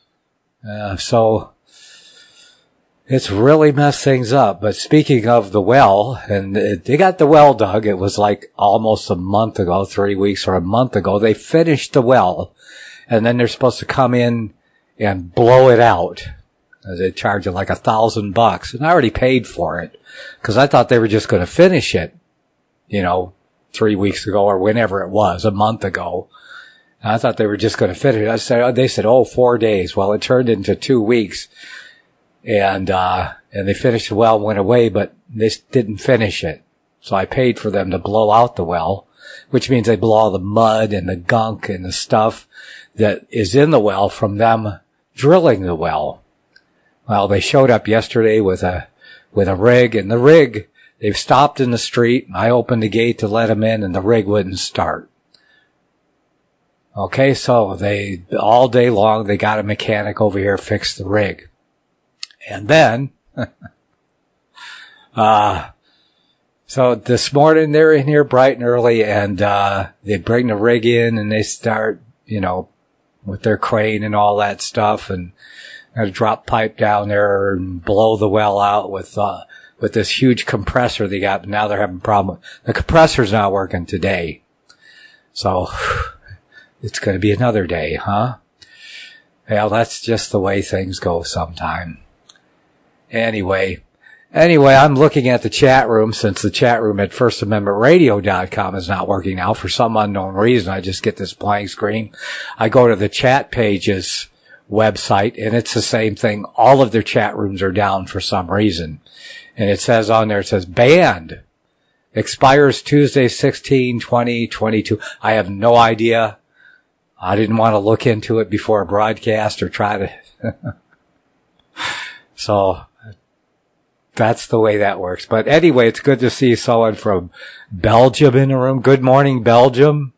So it's really messed things up. But speaking of the well, and they got the well dug. It was like almost a month ago, 3 weeks or a month ago. They finished the well, and then they're supposed to come in and blow it out. They charge you like $1,000, and I already paid for it because I thought they were just going to finish it, 3 weeks ago or whenever it was, a month ago. And I thought they were just going to finish it. They said, 4 days. Well, it turned into 2 weeks, and they finished the well, went away, but they didn't finish it. So I paid for them to blow out the well, which means they blow all the mud and the gunk and the stuff that is in the well from them drilling the well. Well, they showed up yesterday with a rig, and the rig, they've stopped in the street. I opened the gate to let them in, and the rig wouldn't start. Okay, so all day long, they got a mechanic over here fix the rig. And then, So this morning they're in here bright and early, and they bring the rig in and they start, with their crane and all that stuff, and drop pipe down there and blow the well out with this huge compressor they got. But now they're having a problem. The compressor's not working today. So it's going to be another day, huh? Well, that's just the way things go sometime. Anyway, I'm looking at the chat room, since the chat room at firstamendmentradio.com is not working now for some unknown reason. I just get this blank screen. I go to the chat pages website, and it's the same thing. All of their chat rooms are down for some reason. And it says on there, it says banned. Expires Tuesday, 16/20/22. I have no idea. I didn't want to look into it before a broadcast or try to. So that's the way that works. But anyway, it's good to see someone from Belgium in the room. Good morning, Belgium.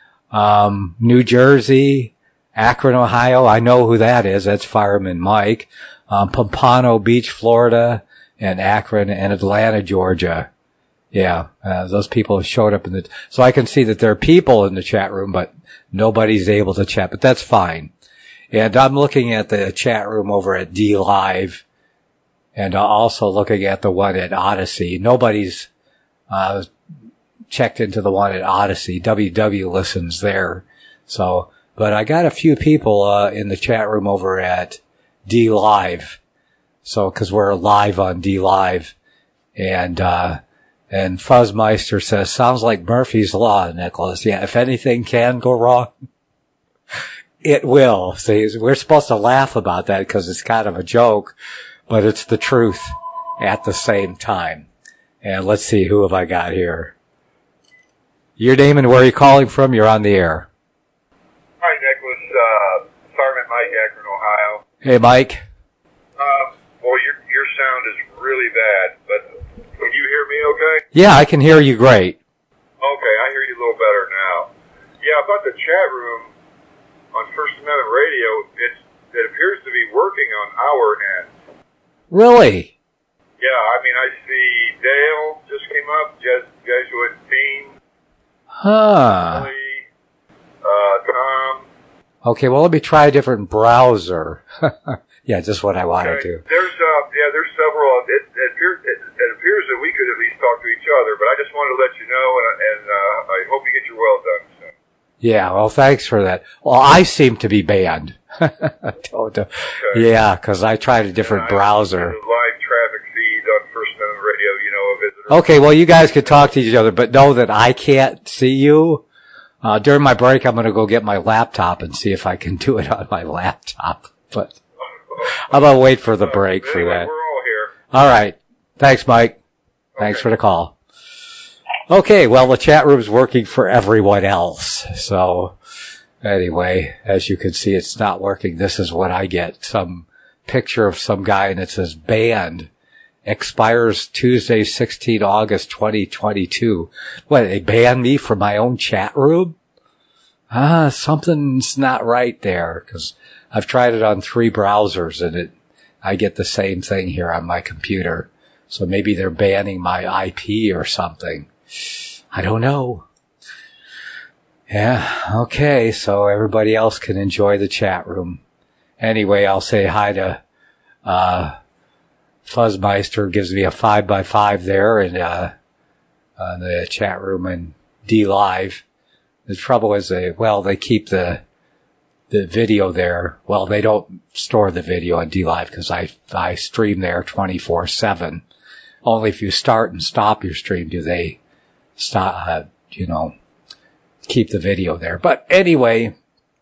New Jersey, Akron, Ohio. I know who that is. That's Fireman Mike. Pompano Beach, Florida, and Akron and Atlanta, Georgia. Yeah, those people have showed up so I can see that there are people in the chat room, but nobody's able to chat, but that's fine. And I'm looking at the chat room over at DLive, and also looking at the one at Odyssey. Nobody's checked into the one at Odyssey. WW listens there. So, but I got a few people in the chat room over at DLive. So, because we're live on DLive. And Fuzzmeister says, sounds like Murphy's Law, Nicholas. Yeah, if anything can go wrong, it will. See, we're supposed to laugh about that because it's kind of a joke, but it's the truth at the same time. And let's see, who have I got here? Your name and where you're calling from? You're on the air. Hi, Nicholas. Fireman Mike, Akron, Ohio. Hey, Mike. Well, your sound is really bad, but can you hear me okay? Yeah, I can hear you great. Okay, I hear you a little better now. Yeah, about the chat room on First Amendment Radio, it appears to be working on our end. Really? Yeah, I mean, I see Dale just came up, Jesuit Dean. Huh. Billy, Tom. Okay, well, let me try a different browser. Yeah, just what I wanted to. There's several. It appears that we could at least talk to each other, but I just wanted to let you know, and I hope you get your well done soon. Yeah, well, thanks for that. Well, I seem to be banned. Okay. Yeah, because I tried a different browser. The live traffic feed on First Amendment Radio, a visitor. Okay, well, you guys could talk to each other, but know that I can't see you. During my break, I'm going to go get my laptop and see if I can do it on my laptop. But I'm going to wait for the break for that. We're all here. All right. Thanks, Mike. Thanks for the call. Okay, well, the chat room's working for everyone else. So, anyway, as you can see, it's not working. This is what I get. Some picture of some guy, and it says banned. Expires Tuesday, 16 August 2022. What, they banned me from my own chat room? Something's not right there, because I've tried it on 3 browsers, and I get the same thing here on my computer. So maybe they're banning my IP or something. I don't know. Yeah, okay, so everybody else can enjoy the chat room. Anyway, I'll say hi to Fuzzmeister, gives me a 5x5 there in the chat room and DLive. The trouble is they keep the video there. Well, they don't store the video on DLive because I stream there 24/7. Only if you start and stop your stream do they stop, keep the video there. But anyway,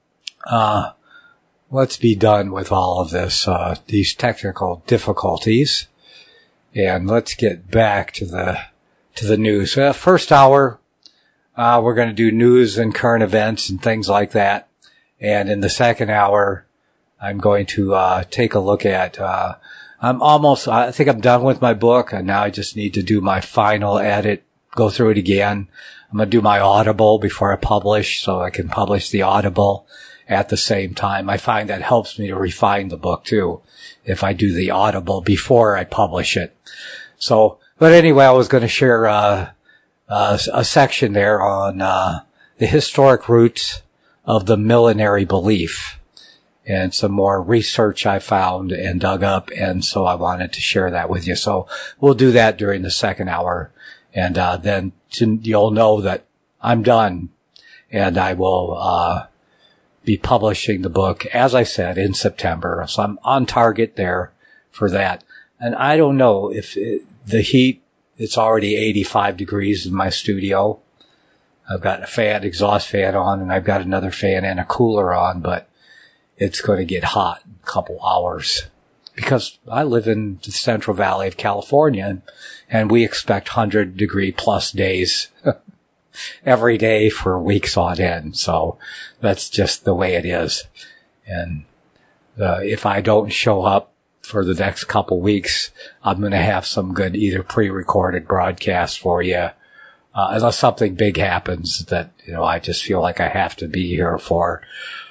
let's be done with all of this, these technical difficulties, and let's get back to the news. First hour, we're going to do news and current events and things like that. And in the second hour, I'm going to take a look at, I think I'm done with my book, and now I just need to do my final edit, go through it again. I'm going to do my Audible before I publish, so I can publish the Audible at the same time. I find that helps me to refine the book too, if I do the Audible before I publish it. So But anyway, I was going to share a section there on the historic roots of the millenary belief, and some more research I found and dug up, and so I wanted to share that with you. So we'll do that during the second hour, and then you'll know that I'm done, and I will be publishing the book, as I said, in September. So I'm on target there for that. And I don't know if the heat, it's already 85 degrees in my studio. I've got a exhaust fan on, and I've got another fan and a cooler on, but it's going to get hot in a couple hours because I live in the Central Valley of California, and we expect 100-degree plus days every day for weeks on end. So that's just the way it is. And if I don't show up for the next couple weeks, I'm going to have some good either pre-recorded broadcasts for you, unless something big happens that, I just feel like I have to be here for.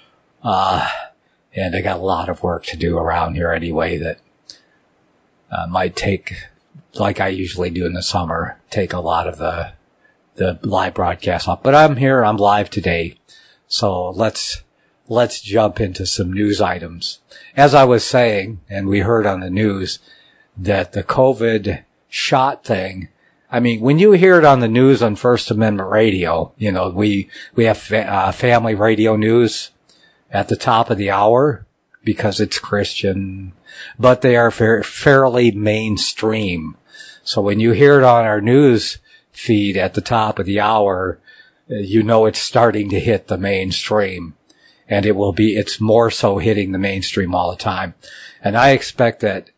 And I got a lot of work to do around here anyway that might take, like I usually do in the summer, take a lot of the live broadcast off. But I'm here, I'm live today. So let's jump into some news items. As I was saying, and we heard on the news, that the COVID shot thing, I mean, when you hear it on the news on First Amendment Radio, we have family radio news at the top of the hour because it's Christian, but they are fairly mainstream. So when you hear it on our news feed at the top of the hour, it's starting to hit the mainstream, and it's more so hitting the mainstream all the time. And I expect that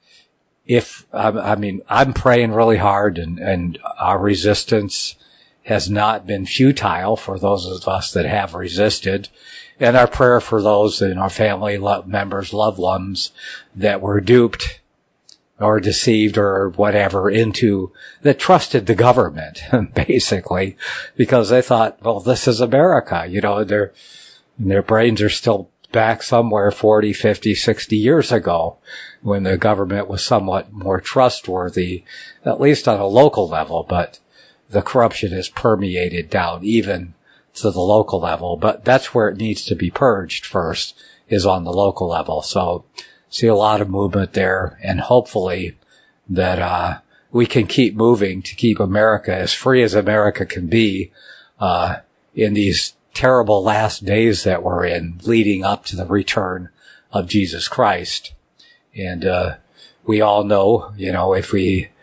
I'm praying really hard, and our resistance has not been futile for those of us that have resisted. And our prayer for those in our family members, loved ones that were duped or deceived or whatever that trusted the government, basically, because they thought, well, this is America. Their brains are still back somewhere 40, 50, 60 years ago when the government was somewhat more trustworthy, at least on a local level, but the corruption has permeated down even to the local level. But that's where it needs to be purged first, is on the local level. So see a lot of movement there, and hopefully that we can keep moving to keep America as free as America can be in these terrible last days that we're in, leading up to the return of Jesus Christ. And we all know, if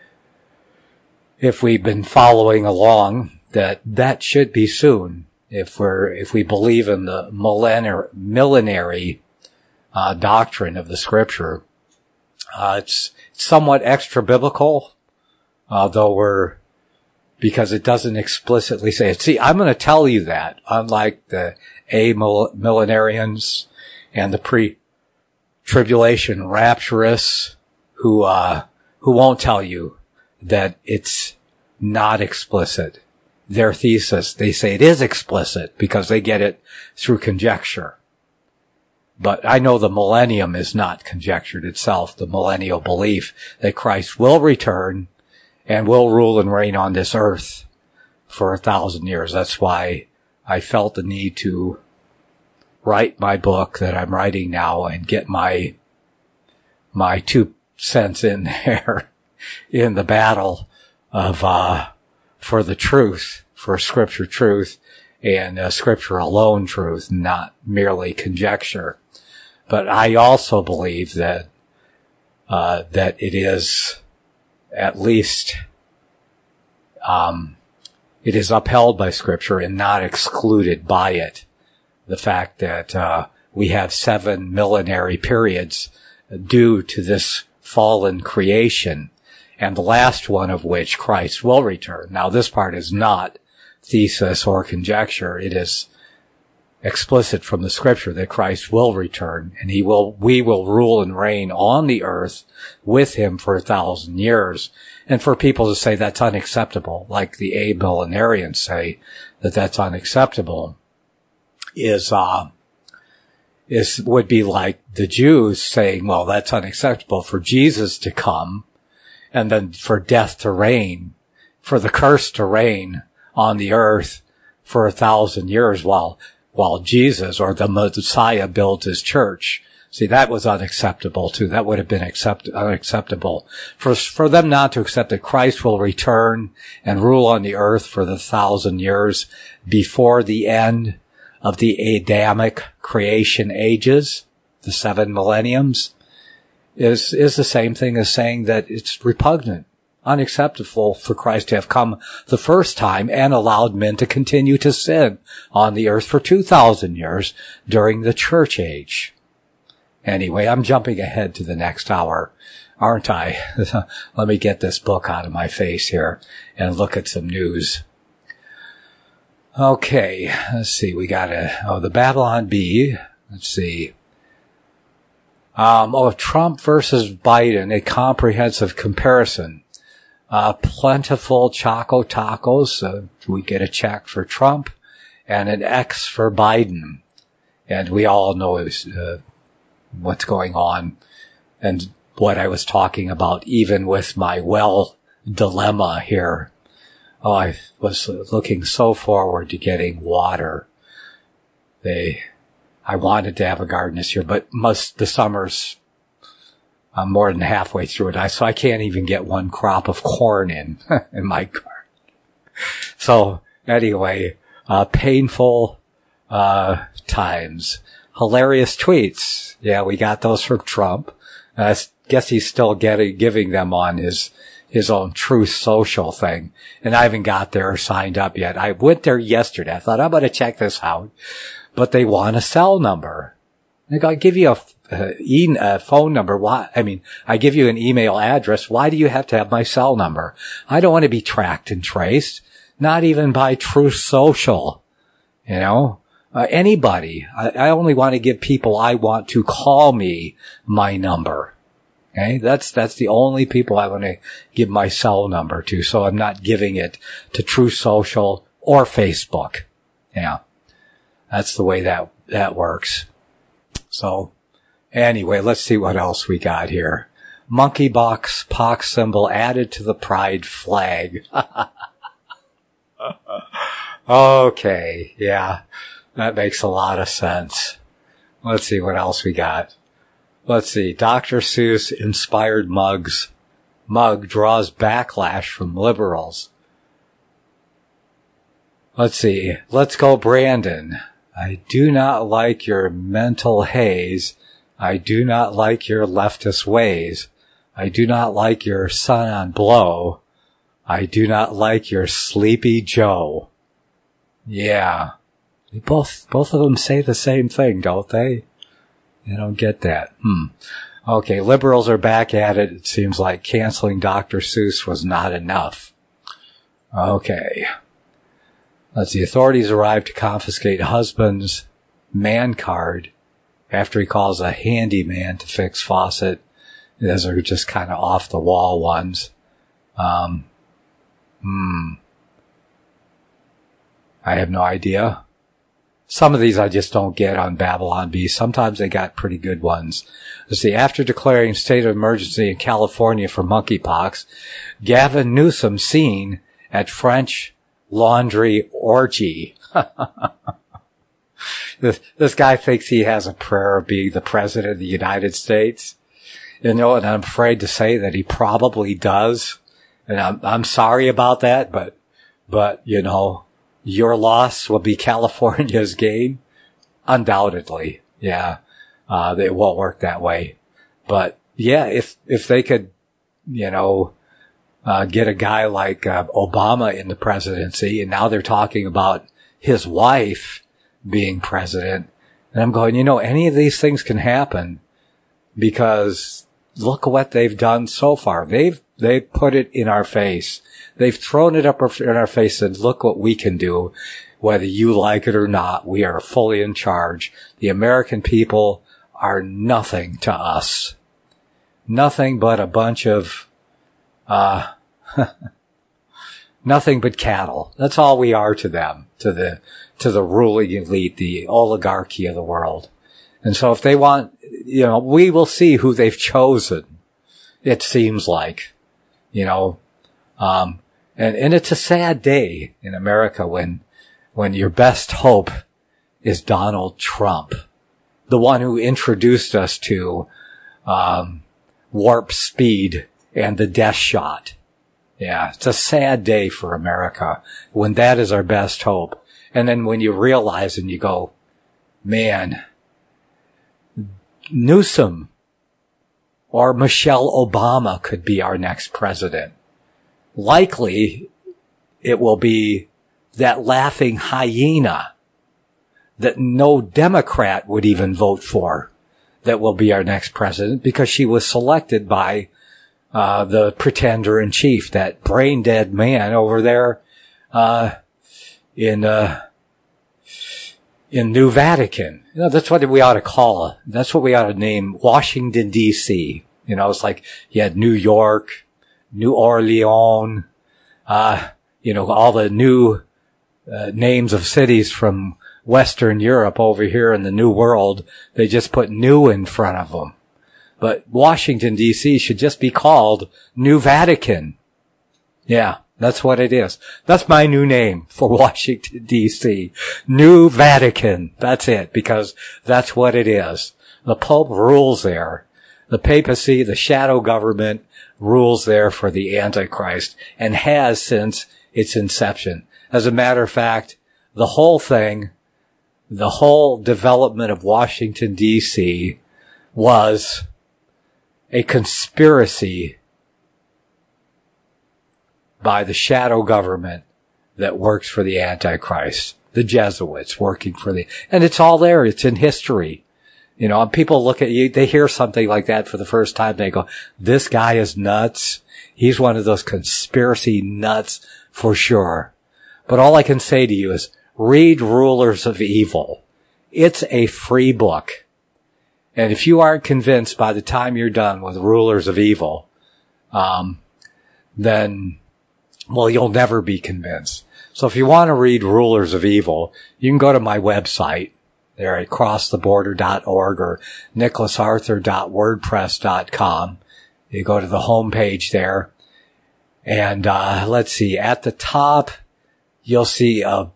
we've been following along, that should be soon. If we believe in the millenary doctrine of the Scripture, it's somewhat extra biblical, because it doesn't explicitly say it. See, I'm going to tell you that, unlike the millenarians and the pre-tribulation rapturists who won't tell you that it's not explicit. Their thesis, they say it is explicit because they get it through conjecture. But I know the millennium is not conjectured itself, the millennial belief that Christ will return and will rule and reign on this earth for 1,000 years. That's why I felt the need to write my book that I'm writing now and get my 2 cents in there in the battle of for the truth, for Scripture truth, and Scripture alone truth, not merely conjecture. But I also believe that it is at least it is upheld by Scripture and not excluded by it. The fact that we have 7 millenary periods due to this fallen creation, and the last one of which Christ will return. Now, this part is not thesis or conjecture. It is explicit from the Scripture that Christ will return, and we will rule and reign on the earth with him for 1,000 years. And for people to say that's unacceptable, like the amillenarians say that that's unacceptable, would be like the Jews saying, well, that's unacceptable for Jesus to come and then for death to reign, for the curse to reign on the earth for 1,000 years while Jesus or the Messiah builds his church. See, that was unacceptable too. That would have been unacceptable. For them not to accept that Christ will return and rule on the earth for the 1,000 years before the end of the Adamic creation ages, the 7 millenniums, is the same thing as saying that it's repugnant, unacceptable for Christ to have come the first time and allowed men to continue to sin on the earth for 2,000 years during the church age. Anyway, I'm jumping ahead to the next hour, aren't I? Let me get this book out of my face here and look at some news. Okay, let's see. We got the Babylon Bee. Let's see. Trump versus Biden, a comprehensive comparison. Plentiful Choco Tacos. We get a check for Trump and an X for Biden. And we all know what's going on and what I was talking about, even with my well dilemma here. Oh, I was looking so forward to getting water. I wanted to have a garden this year, but the summer's I'm more than halfway through it. So I can't even get one crop of corn in my garden. So anyway, painful times. Hilarious tweets. Yeah, we got those from Trump. I guess he's still giving them on his own Truth Social thing. And I haven't got there or signed up yet. I went there yesterday. I thought, I'm going to check this out. But they want a cell number. I give you a phone number. Why? I mean, I give you an email address. Why do you have to have my cell number? I don't want to be tracked and traced. Not even by Truth Social. You know? Anybody. I only want to give people I want to call me my number. Okay? That's the only people I want to give my cell number to. So I'm not giving it to Truth Social or Facebook. Yeah. That's the way that works. So anyway, let's see what else we got here. Monkeypox symbol added to the pride flag. Okay. Yeah. That makes a lot of sense. Let's see what else we got. Let's see. Dr. Seuss inspired mug draws backlash from liberals. Let's see. Let's go, Brandon. I do not like your mental haze. I do not like your leftist ways. I do not like your son on blow. I do not like your sleepy Joe. Yeah. Both of them say the same thing, don't they? I don't get that. Okay, liberals are back at it. It seems like canceling Dr. Seuss was not enough. Okay. Let's see. Authorities arrived to confiscate husband's man card after he calls a handyman to fix faucet. Those are just kind of off the wall ones. I have no idea. Some of these I just don't get on Babylon Bee. Sometimes they got pretty good ones. Let's see. After declaring state of emergency in California for monkeypox, Gavin Newsom seen at French laundry orgy. This guy thinks he has a prayer of being the president of the United States. You know, and I'm afraid to say that he probably does. And I'm sorry about that, but, you know, your loss will be California's gain. Undoubtedly. Yeah. It won't work that way. But yeah, if they could, you know, get a guy like Obama in the presidency, and now they're talking about his wife being president. And I'm going, you know, any of these things can happen because look what they've done so far. They've put it in our face. They've thrown it up in our face and look what we can do. Whether you like it or not, we are fully in charge. The American people are nothing to us. Nothing but a bunch of nothing but cattle. That's all we are to them, to the ruling elite, the oligarchy of the world. And so if they want, you know, we will see who they've chosen. It seems like, And it's a sad day in America when your best hope is Donald Trump, the one who introduced us to warp speed and the death shot. Yeah, it's a sad day for America when that is our best hope. And then when you realize and you go, man, Newsom or Michelle Obama could be our next president. Likely, it will be that laughing hyena that no Democrat would even vote for that will be our next president because she was selected by the pretender-in-chief, that brain-dead man over there in New Vatican. That's what we ought to call it. That's what we ought to name Washington, D.C. It's like you had New York, New Orleans, all the new names of cities from Western Europe over here in the New World. They just put new in front of them. But Washington, D.C. should just be called New Vatican. Yeah, that's what it is. That's my new name for Washington, D.C. New Vatican. That's it, because that's what it is. The Pope rules there. The papacy, the shadow government, rules there for the Antichrist and has since its inception. As a matter of fact, the whole development of Washington, D.C. was a conspiracy by the shadow government that works for the Antichrist, the Jesuits working for and it's all there. It's in history. People look at you, they hear something like that for the first time, they go, this guy is nuts. He's one of those conspiracy nuts for sure. But all I can say to you is read Rulers of Evil. It's a free book. And if you aren't convinced by the time you're done with Rulers of Evil, then, well, you'll never be convinced. So if you want to read Rulers of Evil, you can go to my website there at crosstheborder.org or nicholasarthur.wordpress.com. You go to the home page there. And, let's see, at the top, you'll see a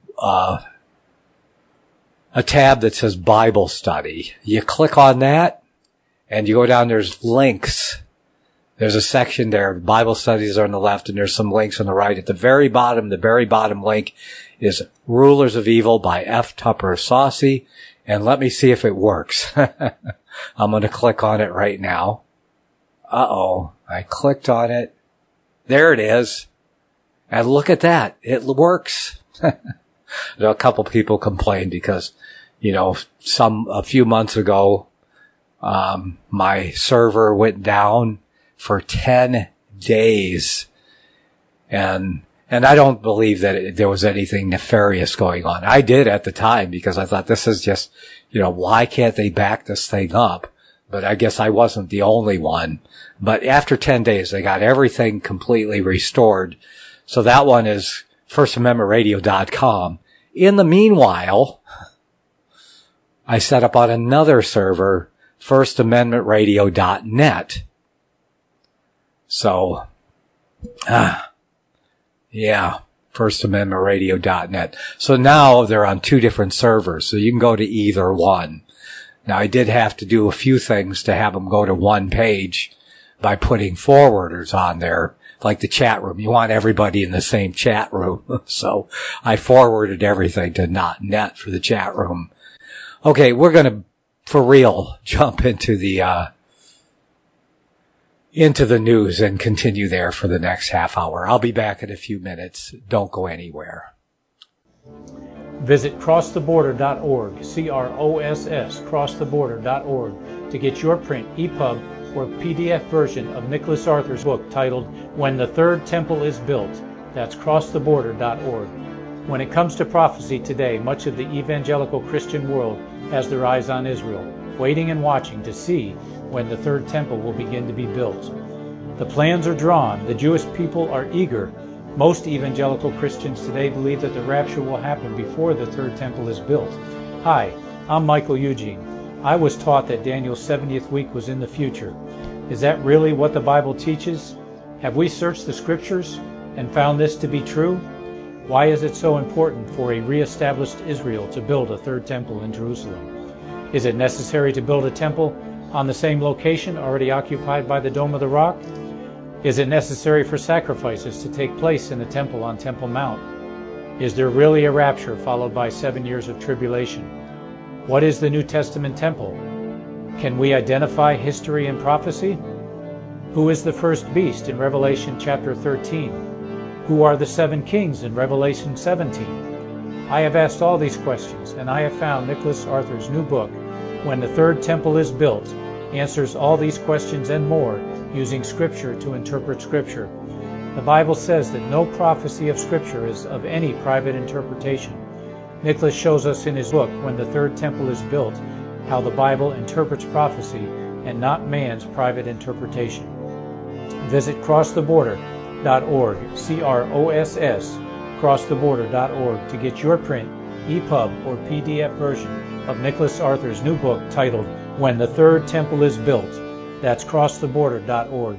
tab that says Bible Study. You click on that and you go down, there's links. There's a section there. Bible studies are on the left and there's some links on the right. At the very bottom link is Rulers of Evil by F. Tupper Saucy. And let me see if it works. I'm going to click on it right now. I clicked on it. There it is. And look at that. It works. A couple people complained because, a few months ago, my server went down for 10 days. And I don't believe that there was anything nefarious going on. I did at the time because I thought this is just, why can't they back this thing up? But I guess I wasn't the only one. But after 10 days, they got everything completely restored. So that one is firstamendmentradio.com. In the meanwhile, I set up on another server, firstamendmentradio.net. So, firstamendmentradio.net. So now they're on two different servers, so you can go to either one. Now, I did have to do a few things to have them go to one page by putting forwarders on there, like the chat room. You want everybody in the same chat room. So I forwarded everything to .net for the chat room. Okay, we're going to, for real, jump into the news and continue there for the next half hour. I'll be back in a few minutes. Don't go anywhere. Visit crosstheborder.org, CROSS, crosstheborder.org, to get your print, EPUB, or PDF version of Nicholas Arthur's book titled When the Third Temple is Built. That's crosstheborder.org. When it comes to prophecy today, much of the evangelical Christian world has their eyes on Israel, waiting and watching to see when the third temple will begin to be built. The plans are drawn. The Jewish people are eager. Most evangelical Christians today believe that the rapture will happen before the third temple is built. Hi, I'm Michael Eugene. I was taught that Daniel's 70th week was in the future. Is that really what the Bible teaches? Have we searched the Scriptures and found this to be true? Why is it so important for a re-established Israel to build a third temple in Jerusalem? Is it necessary to build a temple on the same location already occupied by the Dome of the Rock? Is it necessary for sacrifices to take place in the temple on Temple Mount? Is there really a rapture followed by 7 years of tribulation? What is the New Testament temple? Can we identify history and prophecy? Who is the first beast in Revelation chapter 13? Who are the 7 kings in Revelation 17? I have asked all these questions, and I have found Nicholas Arthur's new book, When the Third Temple is Built, answers all these questions and more using Scripture to interpret Scripture. The Bible says that no prophecy of Scripture is of any private interpretation. Nicholas shows us in his book, When the Third Temple is Built, how the Bible interprets prophecy and not man's private interpretation. Visit crosstheborder.org, C-R-O-S-S, crosstheborder.org, to get your print, EPUB, or PDF version of Nicholas Arthur's new book titled When the Third Temple is Built. That's crosstheborder.org.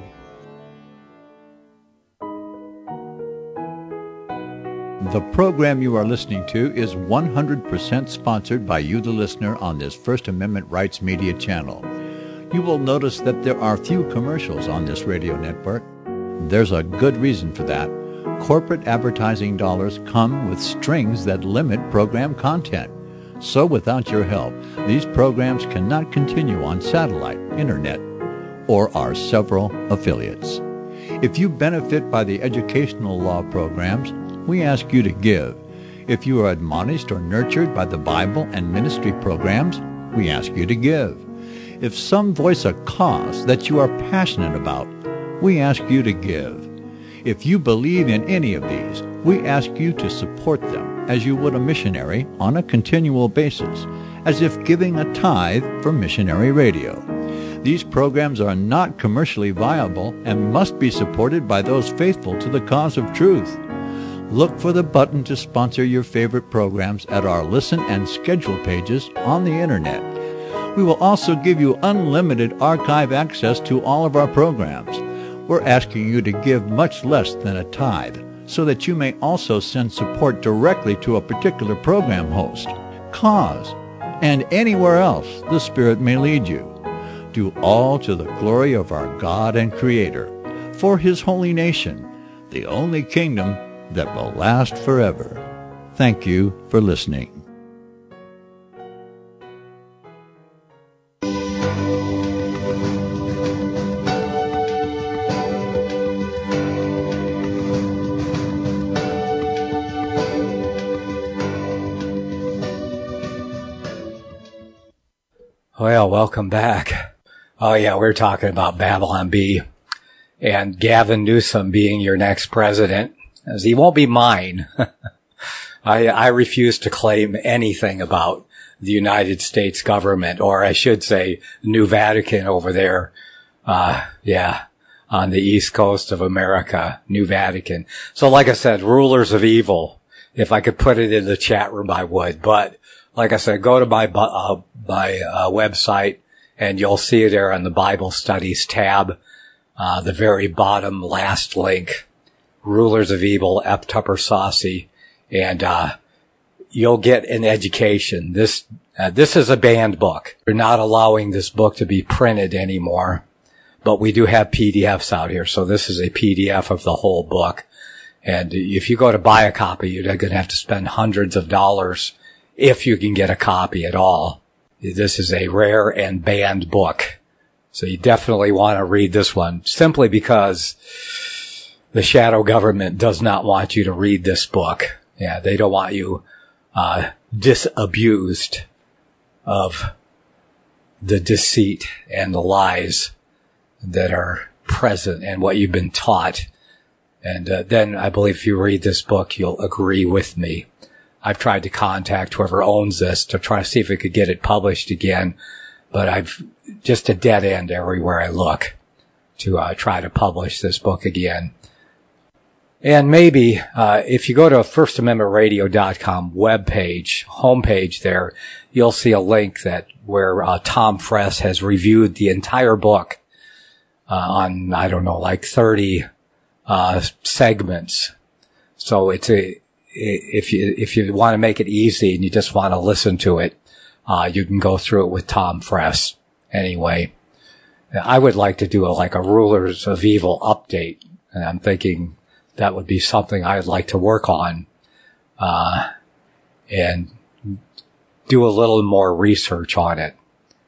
The program you are listening to is 100% sponsored by you, the listener, on this First Amendment Rights Media channel. You will notice that there are few commercials on this radio network. There's a good reason for that. Corporate advertising dollars come with strings that limit program content. So without your help, these programs cannot continue on satellite, internet, or our several affiliates. If you benefit by the educational law programs, we ask you to give. If you are admonished or nurtured by the Bible and ministry programs, we ask you to give. If some voice a cause that you are passionate about, we ask you to give. If you believe in any of these, we ask you to support them as you would a missionary on a continual basis, as if giving a tithe for missionary radio. These programs are not commercially viable and must be supported by those faithful to the cause of truth. Look for the button to sponsor your favorite programs at our listen and schedule pages on the internet. We will also give you unlimited archive access to all of our programs. We're asking you to give much less than a tithe, so that you may also send support directly to a particular program host, cause, and anywhere else the Spirit may lead you. Do all to the glory of our God and Creator, for His holy nation, the only kingdom that will last forever. Thank you for listening. Well, welcome back. Oh yeah, we're talking about Babylon Bee and Gavin Newsom being your next president, as he won't be mine. I refuse to claim anything about the United States government, or I should say New Vatican over there. On the East Coast of America, New Vatican. So like I said, rulers of evil. If I could put it in the chat room, I would. But like I said, go to my website and you'll see it there on the Bible Studies tab, the very bottom last link, Rulers of Evil, F. Tupper Saucy, and you'll get an education. This is a banned book. We're not allowing this book to be printed anymore, but we do have PDFs out here, so this is a PDF of the whole book. And if you go to buy a copy, you're going to have to spend hundreds of dollars if you can get a copy at all. This is a rare and banned book. So you definitely want to read this one, simply because the shadow government does not want you to read this book. Yeah, they don't want you disabused of the deceit and the lies that are present and what you've been taught. And then I believe if you read this book, you'll agree with me. I've tried to contact whoever owns this to try to see if we could get it published again, but I've just a dead end everywhere I look to try to publish this book again. And maybe if you go to FirstAmendmentRadio.com webpage, homepage there, you'll see a link where Tom Friess has reviewed the entire book on, I don't know, like 30 segments. So if you want to make it easy and you just want to listen to it, you can go through it with Tom Friess. Anyway, I would like to do a Rulers of Evil update, and I'm thinking that would be something I'd like to work on, and do a little more research on it,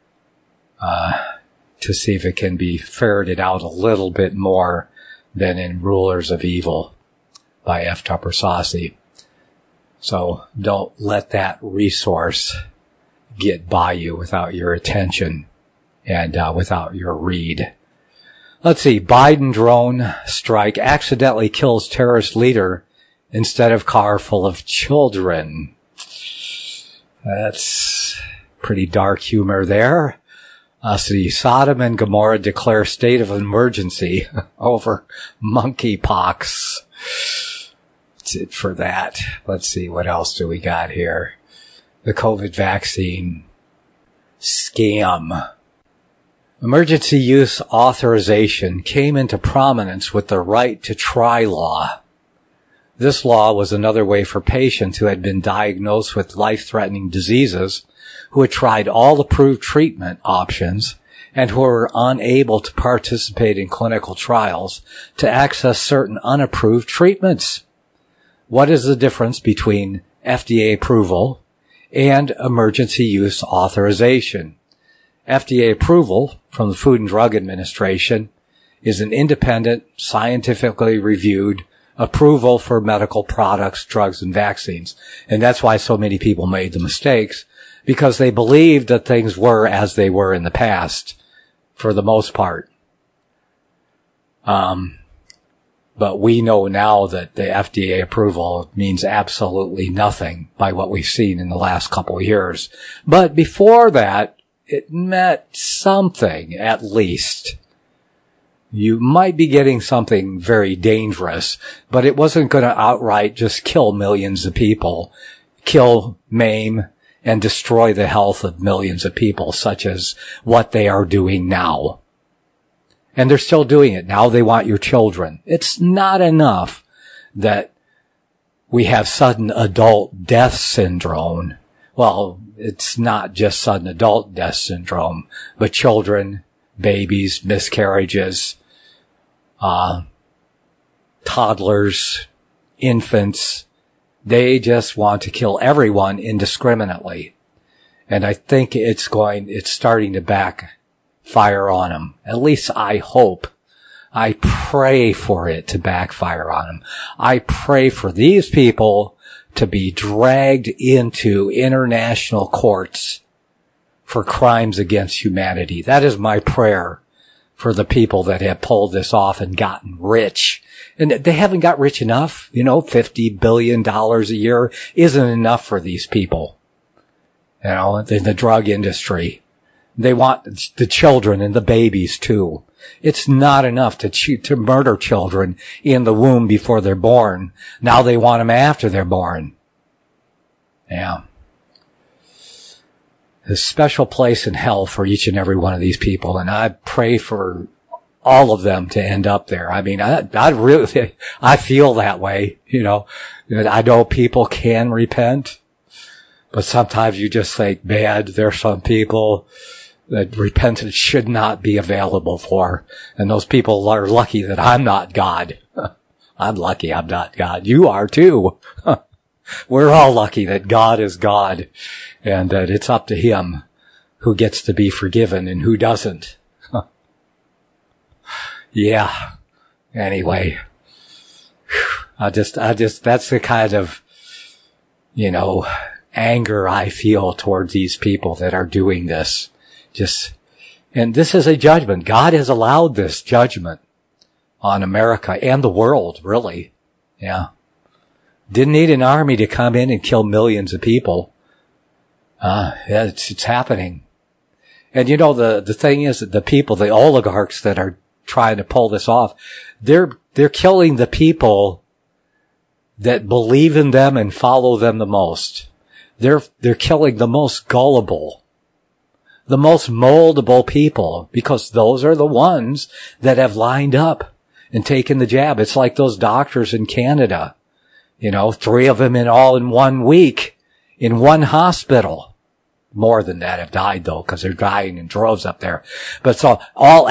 to see if it can be ferreted out a little bit more than in Rulers of Evil by F. Tupper Saucy. So don't let that resource get by you without your attention and without your read. Let's see. Biden drone strike accidentally kills terrorist leader instead of car full of children. That's pretty dark humor there. See, Sodom and Gomorrah declare state of emergency over monkeypox. That's it for that. Let's see, what else do we got here? The COVID vaccine scam. Emergency use authorization came into prominence with the right to try law. This law was another way for patients who had been diagnosed with life-threatening diseases, who had tried all approved treatment options, and who were unable to participate in clinical trials to access certain unapproved treatments. What is the difference between FDA approval and emergency use authorization? FDA approval from the Food and Drug Administration is an independent, scientifically reviewed approval for medical products, drugs, and vaccines. And that's why so many people made the mistakes, because they believed that things were as they were in the past, for the most part. But we know now that the FDA approval means absolutely nothing by what we've seen in the last couple of years. But before that, it meant something, at least. You might be getting something very dangerous, but it wasn't going to outright just kill millions of people, kill, maim, and destroy the health of millions of people, such as what they are doing now. And they're still doing it. Now they want your children. It's not enough that we have sudden adult death syndrome. Well, it's not just sudden adult death syndrome, but children, babies, miscarriages, toddlers, infants. They just want to kill everyone indiscriminately. And I think it's starting to backfire on them. At least I hope. I pray for it to backfire on them. I pray for these people to be dragged into international courts for crimes against humanity. That is my prayer for the people that have pulled this off and gotten rich. And they haven't got rich enough. $50 billion a year isn't enough for these people. In the drug industry. They want the children and the babies too. It's not enough to murder children in the womb before they're born. Now they want them after they're born. Yeah. There's a special place in hell for each and every one of these people, and I pray for all of them to end up there. I mean, I feel that way, I know people can repent, but sometimes you just think, man, there's some people that repentance should not be available for, and those people are lucky that I'm not God. I'm lucky I'm not God. You are too. We're all lucky that God is God, and that it's up to Him who gets to be forgiven and who doesn't. Yeah. Anyway, that's the kind of, anger I feel towards these people that are doing this. And this is a judgment. God has allowed this judgment on America and the world, really. Yeah. Didn't need an army to come in and kill millions of people. It's happening. And the thing is that the oligarchs that are trying to pull this off, they're killing the people that believe in them and follow them the most. They're killing the most gullible, the most moldable people, because those are the ones that have lined up and taken the jab. It's like those doctors in Canada. 3 of them in 1 week in one hospital. More than that have died, though, because they're dying in droves up there. But so all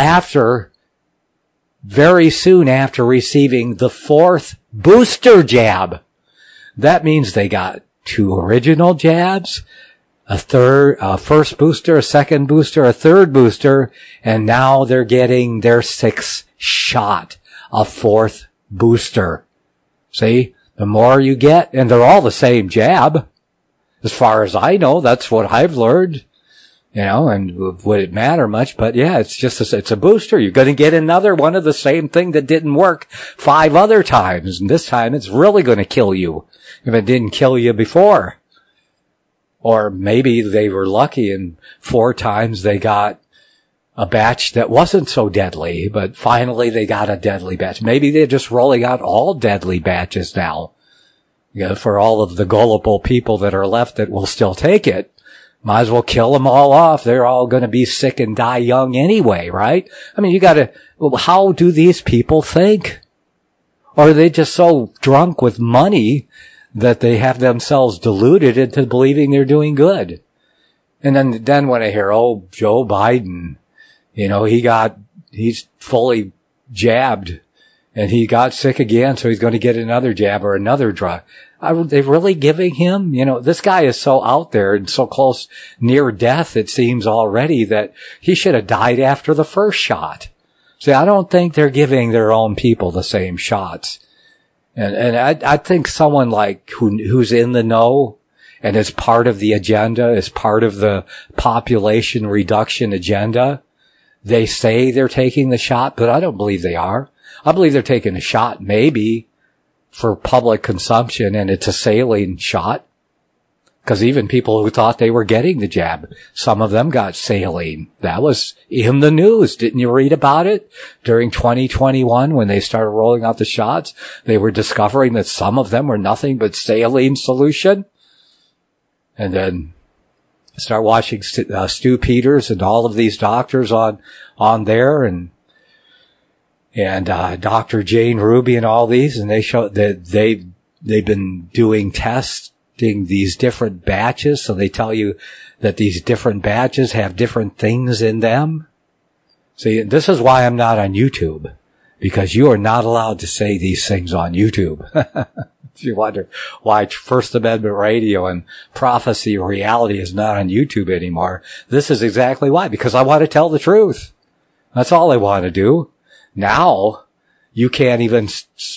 very soon after receiving the 4th booster jab. That means they got 2 original jabs, a first booster, a second booster, a third booster, and now they're getting their 6th shot, a 4th booster. See, the more you get, and they're all the same jab. As far as I know, that's what I've learned, and would it matter much? But yeah, it's a booster. You're going to get another one of the same thing that didn't work 5 other times. And this time it's really going to kill you if it didn't kill you before. Or maybe they were lucky and 4 times they got a batch that wasn't so deadly, but finally they got a deadly batch. Maybe they're just rolling out all deadly batches now. For all of the gullible people that are left that will still take it. Might as well kill them all off. They're all going to be sick and die young anyway, right? I mean, how do these people think? Or are they just so drunk with money that they have themselves deluded into believing they're doing good? And then when I hear, Joe Biden, he's fully jabbed and he got sick again, so he's going to get another jab or another drug. Are they really giving him? This guy is so out there and so close, near death, it seems already, that he should have died after the first shot. See, I don't think they're giving their own people the same shots. And I think someone like who's in the know and is part of the agenda, is part of the population reduction agenda, they say they're taking the shot, but I don't believe they are. I believe they're taking a shot maybe for public consumption, and it's a saline shot. Because even people who thought they were getting the jab, some of them got saline. That was in the news. Didn't you read about it? During 2021, when they started rolling out the shots, they were discovering that some of them were nothing but saline solution. And then start watching Stu Peters and all of these doctors on there, and Dr. Jane Ruby and all these, and they show that they've been doing testing these different batches, so they tell you that these different batches have different things in them. See, this is why I'm not on YouTube, because you are not allowed to say these things on YouTube. If you wonder why First Amendment Radio and Prophecy Reality is not on YouTube anymore, this is exactly why, because I want to tell the truth. That's all I want to do. Now, you can't even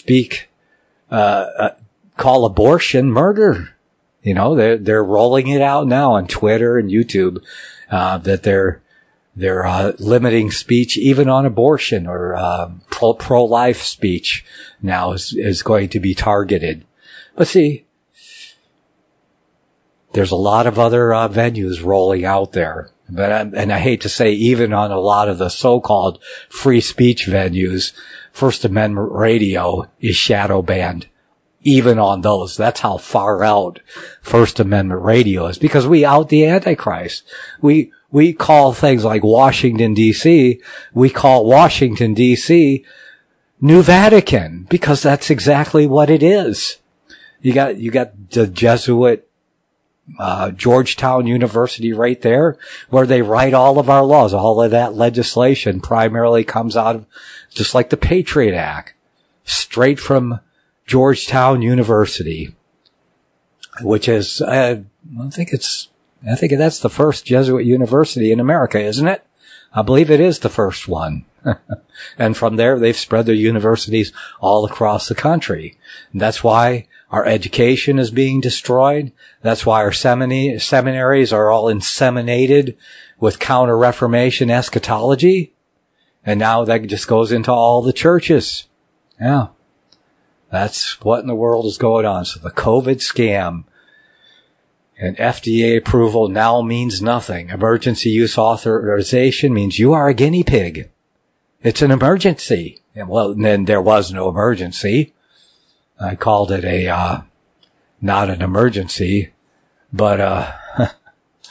call abortion murder. They're rolling it out now on Twitter and YouTube, that they're limiting speech even on abortion, or pro-life speech now is going to be targeted. But see, there's a lot of other venues rolling out there. And I hate to say, even on a lot of the so-called free speech venues, First Amendment Radio is shadow banned. Even on those. That's how far out First Amendment Radio is, because we out the Antichrist. We call things like Washington, D.C., we call Washington, D.C. New Vatican, because that's exactly what it is. You got the Jesuit Georgetown University right there, where they write all of our laws. All of that legislation primarily comes out of, just like the Patriot Act, straight from Georgetown University, which is, I think that's the first Jesuit university in America, isn't it? I believe it is the first one. And from there, they've spread their universities all across the country. And that's why our education is being destroyed. That's why our seminaries are all inseminated with Counter-Reformation eschatology. And now that just goes into all the churches. Yeah. That's what in the world is going on. So the COVID scam and FDA approval now means nothing. Emergency use authorization means you are a guinea pig. It's an emergency. And well, then there was no emergency. I called it not an emergency, but,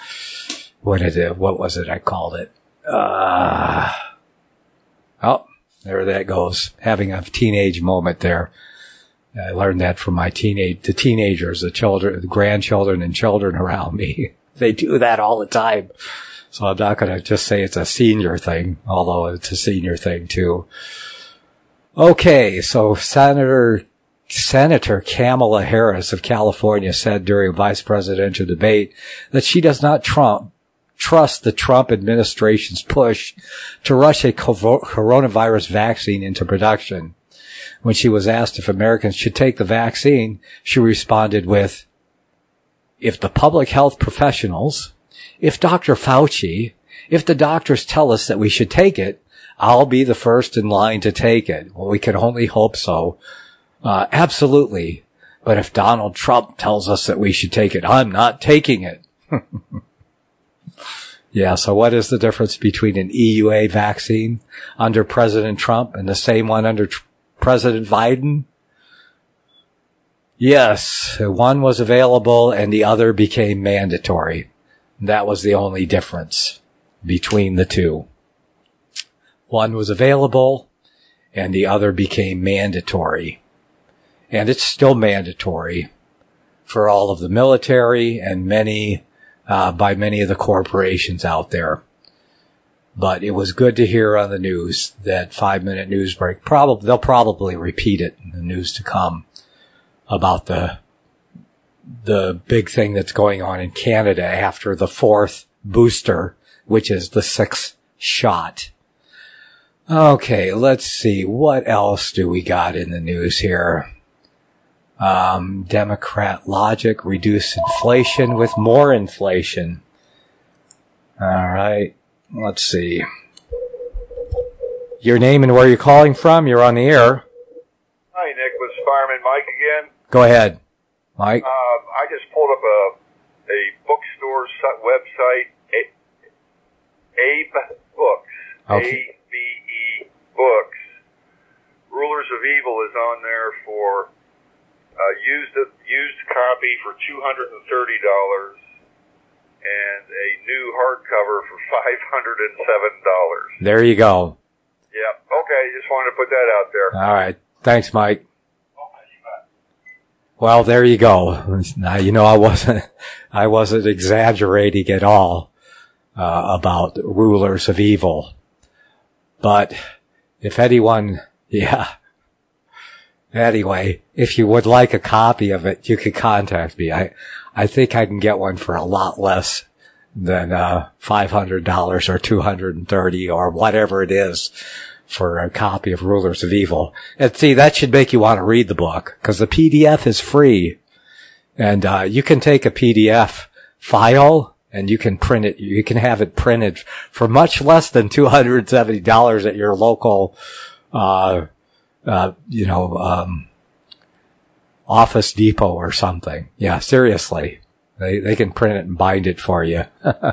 what was it I called it? There that goes. Having a teenage moment there. I learned that from the teenagers, the children, the grandchildren and children around me. They do that all the time. So I'm not going to just say it's a senior thing, although it's a senior thing too. Okay, so Senator Kamala Harris of California said during a vice presidential debate that she does not trust the Trump administration's push to rush a coronavirus vaccine into production. When she was asked if Americans should take the vaccine, she responded with, if the public health professionals, if Dr. Fauci, if the doctors tell us that we should take it, I'll be the first in line to take it. Well, we can only hope so. Absolutely. But if Donald Trump tells us that we should take it, I'm not taking it. Yeah, so what is the difference between an EUA vaccine under President Trump and the same one under President Biden? Yes, one was available and the other became mandatory. That was the only difference between the two. One was available and the other became mandatory. And it's still mandatory for all of the military and by many of the corporations out there. But it was good to hear on the news, that 5-minute news break. They'll probably repeat it in the news to come about the big thing that's going on in Canada after the 4th booster, which is the 6th shot. Okay, let's see. What else do we got in the news here? Democrat logic, reduce inflation with more inflation. All right, let's see. Your name and where you're calling from? You're on the air. Hi, Nick. With Fireman Mike again. Go ahead, Mike. I just pulled up a bookstore website, Abe Books. Okay. ABE Books. Rulers of Evil is on there for used copy for $230 and a new hardcover for $507. There you go. Yep. Okay, just wanted to put that out there. All right. Thanks, Mike. Well, there you go. Now, you know, I wasn't exaggerating at all, about rulers of evil. But if anyone, anyway, if you would like a copy of it, you can contact me. I think I can get one for a lot less than, $500 or $230 or whatever it is for a copy of Rulers of Evil. And see, that should make you want to read the book, because the PDF is free. And, you can take a PDF file and you can print it, you can have it printed for much less than $270 at your local, Office Depot or something. Yeah, seriously. They can print it and bind it for you.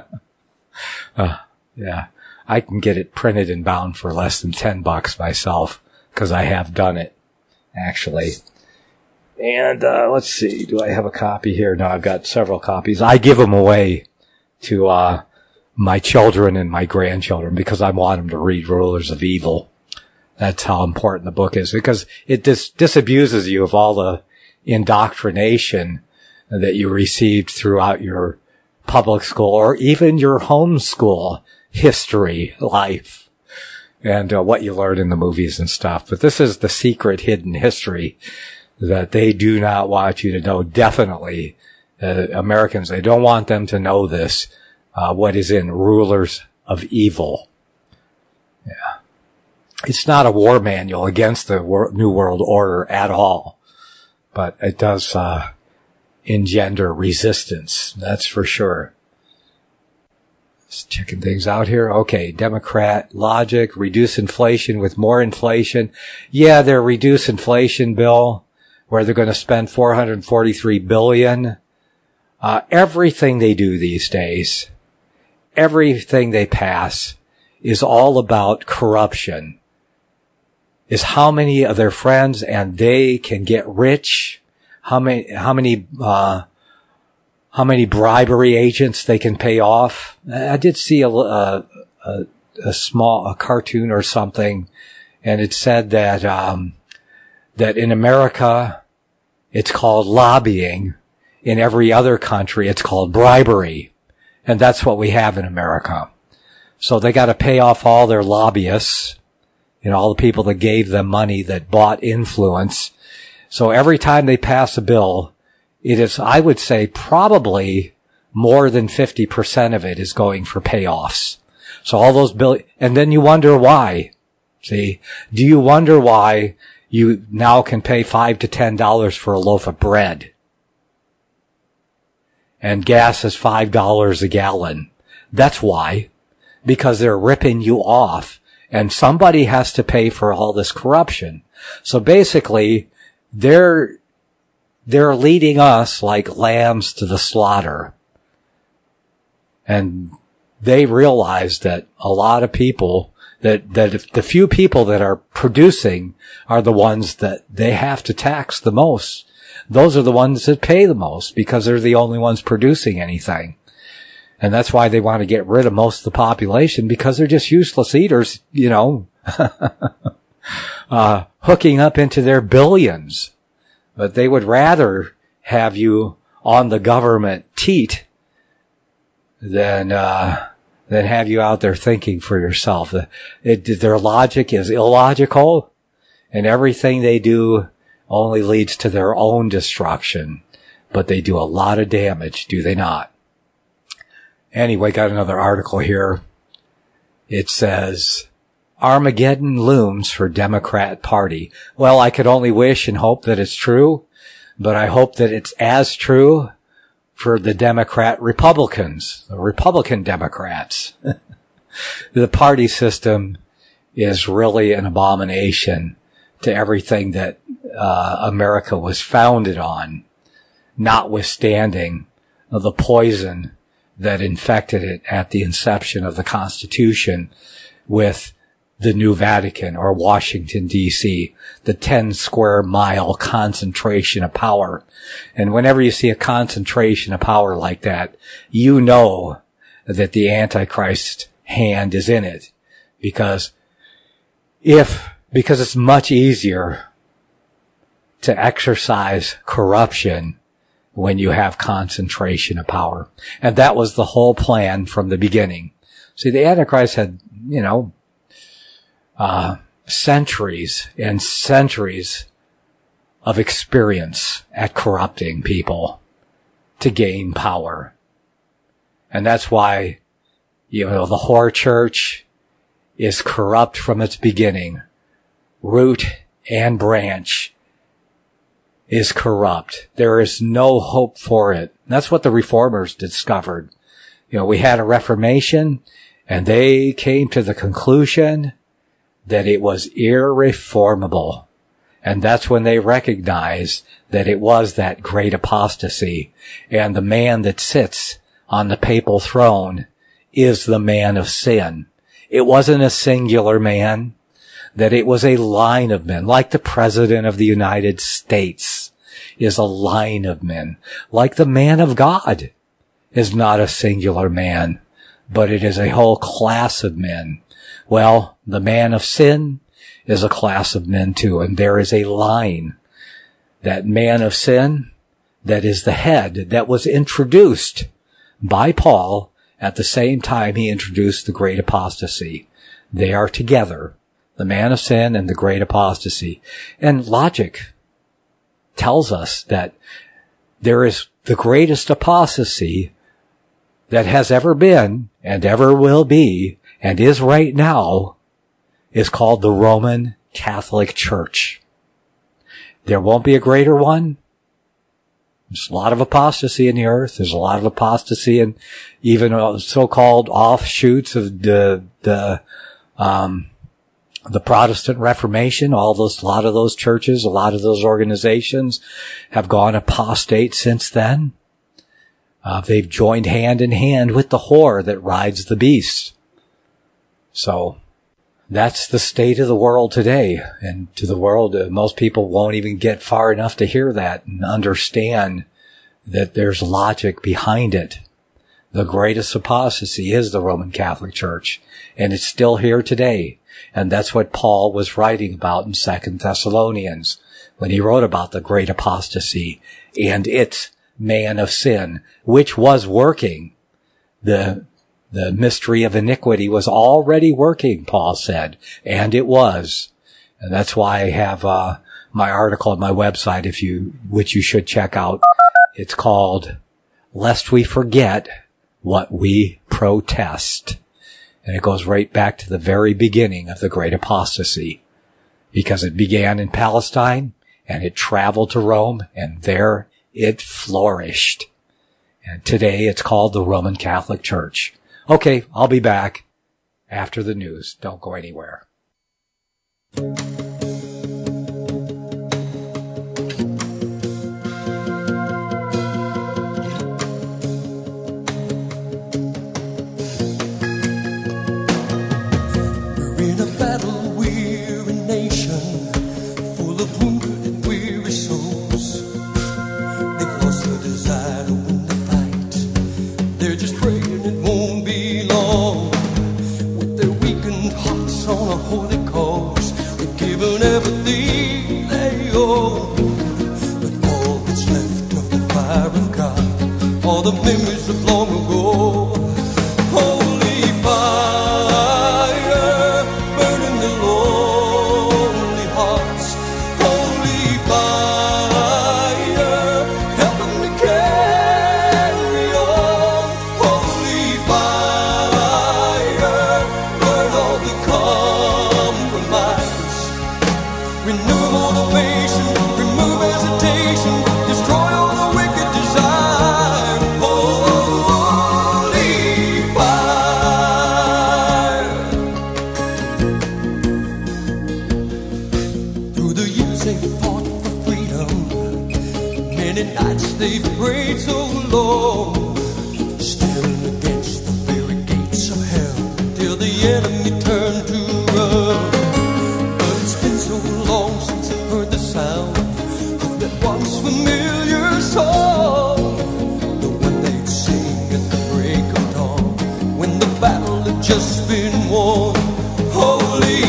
Yeah. I can get it printed and bound for less than $10 myself, because I have done it, actually. And, let's see, do I have a copy here? No, I've got several copies. I give them away to, my children and my grandchildren, because I want them to read Rulers of Evil. That's how important the book is, because it disabuses you of all the indoctrination that you received throughout your public school or even your home school history life, and what you learn in the movies and stuff. But this is the secret hidden history that they do not want you to know. Definitely, Americans, they don't want them to know this, what is in Rulers of Evil. Yeah. It's not a war manual against the New World Order at all, but it does, engender resistance. That's for sure. Just checking things out here. Okay. Democrat logic, reduce inflation with more inflation. Yeah, their reduce inflation bill, where they're going to spend $443 billion. Everything they do these days, everything they pass is all about corruption. Is how many of their friends and they can get rich, how many bribery agents they can pay off. I did see a cartoon or something, and it said that that in America it's called lobbying. In every other country it's called bribery. And that's what we have in America. So they got to pay off all their lobbyists, all the people that gave them money, that bought influence. So every time they pass a bill, it is, I would say, probably more than 50% of it is going for payoffs. So all those and then you wonder why. See, do you wonder why you now can pay $5 to $10 for a loaf of bread? And gas is $5 a gallon. That's why. Because they're ripping you off. And somebody has to pay for all this corruption. So basically, they're leading us like lambs to the slaughter. And they realize that a lot of people, that if the few people that are producing are the ones that they have to tax the most. Those are the ones that pay the most because they're the only ones producing anything. And that's why they want to get rid of most of the population, because they're just useless eaters, hooking up into their billions. But they would rather have you on the government teat than have you out there thinking for yourself. Their logic is illogical, and everything they do only leads to their own destruction. But they do a lot of damage, do they not? Anyway, got another article here. It says, Armageddon looms for Democrat Party. Well, I could only wish and hope that it's true, but I hope that it's as true for the Democrat Republicans, the Republican Democrats. The party system is really an abomination to everything that America was founded on, notwithstanding the poison that infected it at the inception of the Constitution with the New Vatican, or Washington, D.C., the 10 square mile concentration of power. And whenever you see a concentration of power like that, you know that the Antichrist hand is in it. Because it's much easier to exercise corruption when you have concentration of power. And that was the whole plan from the beginning. See, the Antichrist had, centuries and centuries of experience at corrupting people to gain power. And that's why, the whore church is corrupt from its beginning. Root and branch is corrupt. There is no hope for it. That's what the reformers discovered. We had a Reformation, and they came to the conclusion that it was irreformable. And that's when they recognized that it was that great apostasy. And the man that sits on the papal throne is the man of sin. It wasn't a singular man, that it was a line of men, like the President of the United States is a line of men, like the man of God is not a singular man, but it is a whole class of men. Well, the man of sin is a class of men too, and there is a line. That man of sin, that is the head, that was introduced by Paul at the same time he introduced the great apostasy. They are together, the man of sin and the great apostasy. And logic tells us that there is the greatest apostasy that has ever been and ever will be and is right now is called the Roman Catholic Church. There won't be a greater one. There's a lot of apostasy in the earth. There's a lot of apostasy in even so-called offshoots of the Protestant Reformation. A lot of those churches, a lot of those organizations have gone apostate since then. They've joined hand in hand with the whore that rides the beast. So that's the state of the world today. And to the world, most people won't even get far enough to hear that and understand that there's logic behind it. The greatest apostasy is the Roman Catholic Church, and it's still here today. And that's what Paul was writing about in 2 Thessalonians when he wrote about the great apostasy and its man of sin, which was working. The mystery of iniquity was already working, Paul said, and it was. And that's why I have my article on my website, which you should check out. It's called "Lest We Forget What We Protest." And it goes right back to the very beginning of the great apostasy, because it began in Palestine and it traveled to Rome, and there it flourished. And today it's called the Roman Catholic Church. Okay, I'll be back after the news. Don't go anywhere. The memories of long ago. Holy fire, burning the lonely hearts. Holy fire, help them to carry on. Holy fire, burn all the compromise. Renew motivation, remove hesitation, destroy all the wicked desires. They've prayed so long, staring against the very gates of hell, till the enemy turned to run. But it's been so long since I've heard the sound of that once familiar song, the one they'd sing at the break of dawn, when the battle had just been won. Holy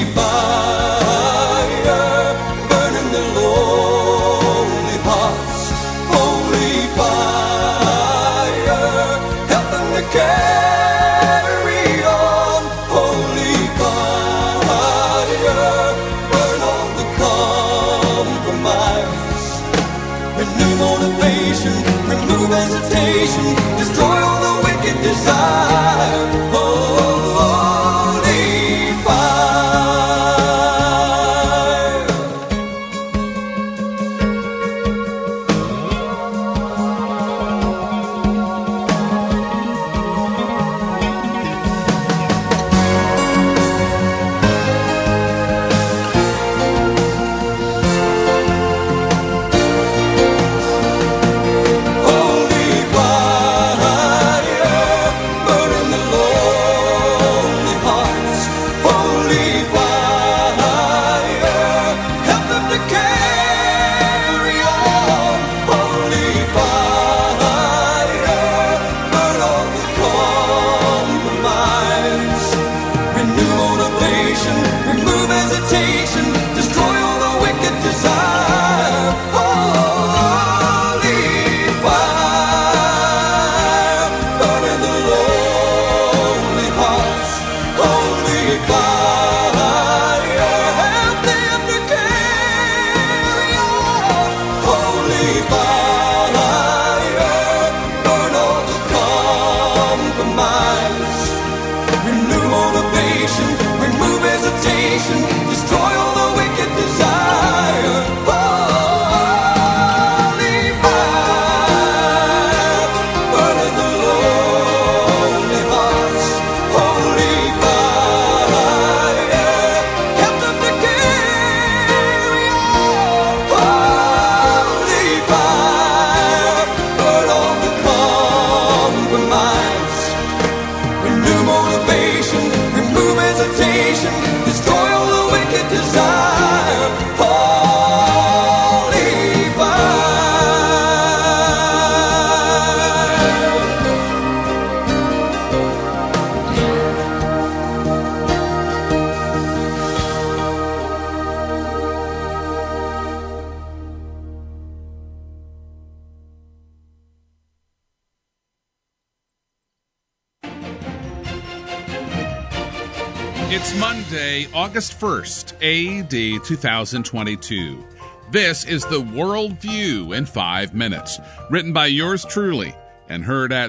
fire, burning the lonely hearts. Carry on, holy fire, burn all the compromise. Renew motivation, remove hesitation, destroy all the wicked desire. Holy fire. It's Monday, August 1st, AD 2022. This is the World View in 5 minutes, written by yours truly and heard at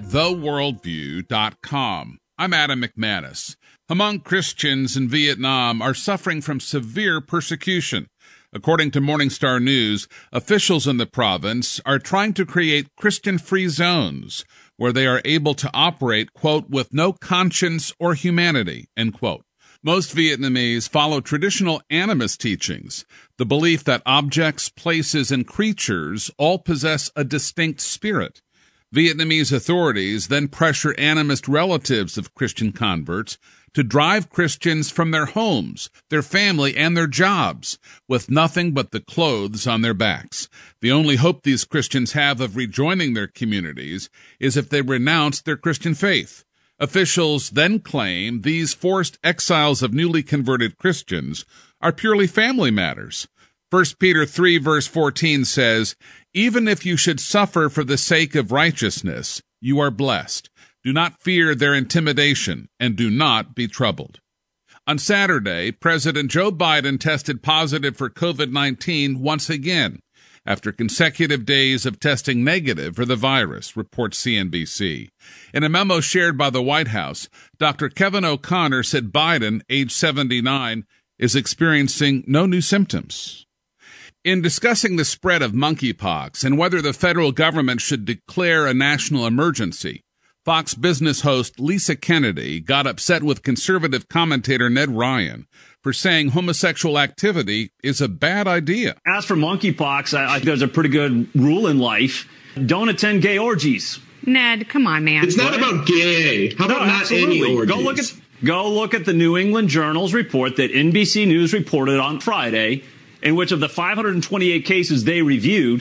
theworldview.com. I'm Adam McManus. Hmong Christians in Vietnam are suffering from severe persecution. According to Morningstar News, officials in the province are trying to create Christian-free zones where they are able to operate, quote, with no conscience or humanity, end quote. Most Vietnamese follow traditional animist teachings, the belief that objects, places, and creatures all possess a distinct spirit. Vietnamese authorities then pressure animist relatives of Christian converts to drive Christians from their homes, their family, and their jobs, with nothing but the clothes on their backs. The only hope these Christians have of rejoining their communities is if they renounce their Christian faith. Officials then claim these forced exiles of newly converted Christians are purely family matters. 1 Peter 3 verse 14 says, "Even if you should suffer for the sake of righteousness, you are blessed. Do not fear their intimidation, and do not be troubled." On Saturday, President Joe Biden tested positive for COVID-19 once again, after consecutive days of testing negative for the virus, reports CNBC. In a memo shared by the White House, Dr. Kevin O'Connor said Biden, age 79, is experiencing no new symptoms. In discussing the spread of monkeypox and whether the federal government should declare a national emergency, Fox Business host Lisa Kennedy got upset with conservative commentator Ned Ryan for saying homosexual activity is a bad idea. As for monkeypox, I think there's a pretty good rule in life. Don't attend gay orgies. Ned, come on, man. It's not about gay. How about not any orgies? Go look at the New England Journal's report that NBC News reported on Friday, in which of the 528 cases they reviewed,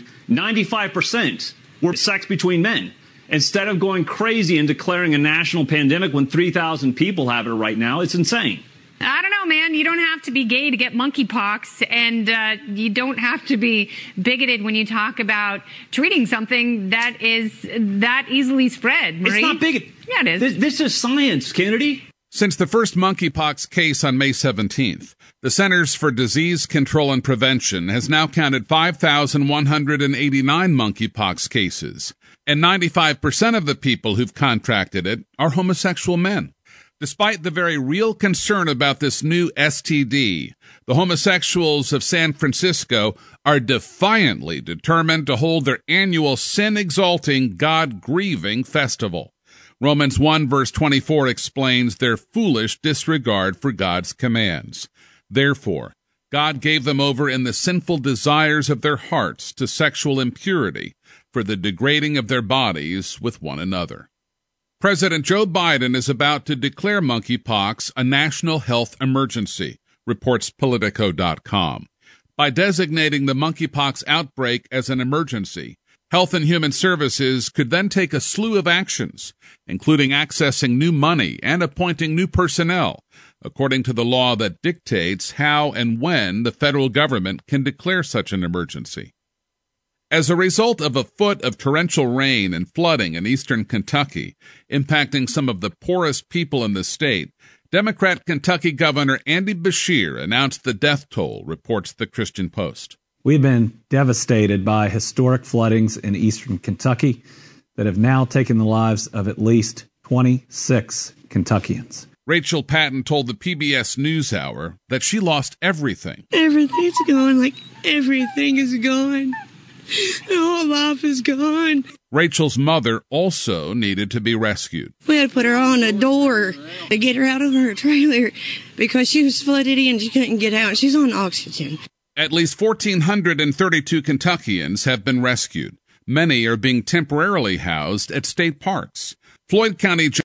95% were sex between men. Instead of going crazy and declaring a national pandemic when 3,000 people have it right now, it's insane. I don't know, man. You don't have to be gay to get monkeypox, and you don't have to be bigoted when you talk about treating something that is that easily spread, Marie. It's not bigoted. Yeah, it is. This is science, Kennedy. Since the first monkeypox case on May 17th, the Centers for Disease Control and Prevention has now counted 5,189 monkeypox cases, and 95% of the people who've contracted it are homosexual men. Despite the very real concern about this new STD, the homosexuals of San Francisco are defiantly determined to hold their annual sin-exalting, God-grieving festival. Romans 1 verse 24 explains their foolish disregard for God's commands. Therefore, God gave them over in the sinful desires of their hearts to sexual impurity for the degrading of their bodies with one another. President Joe Biden is about to declare monkeypox a national health emergency, reports Politico.com. By designating the monkeypox outbreak as an emergency, Health and Human Services could then take a slew of actions, including accessing new money and appointing new personnel, according to the law that dictates how and when the federal government can declare such an emergency. As a result of a foot of torrential rain and flooding in eastern Kentucky, impacting some of the poorest people in the state, Democrat Kentucky Governor Andy Beshear announced the death toll, reports the Christian Post. We've been devastated by historic floodings in eastern Kentucky that have now taken the lives of at least 26 Kentuckians. Rachel Patton told the PBS NewsHour that she lost everything. Everything's gone, like everything is gone. The whole life is gone. Rachel's mother also needed to be rescued. We had to put her on a door to get her out of her trailer because she was flooded in. She couldn't get out. She's on oxygen. At least 1,432 Kentuckians have been rescued. Many are being temporarily housed at state parks. Floyd County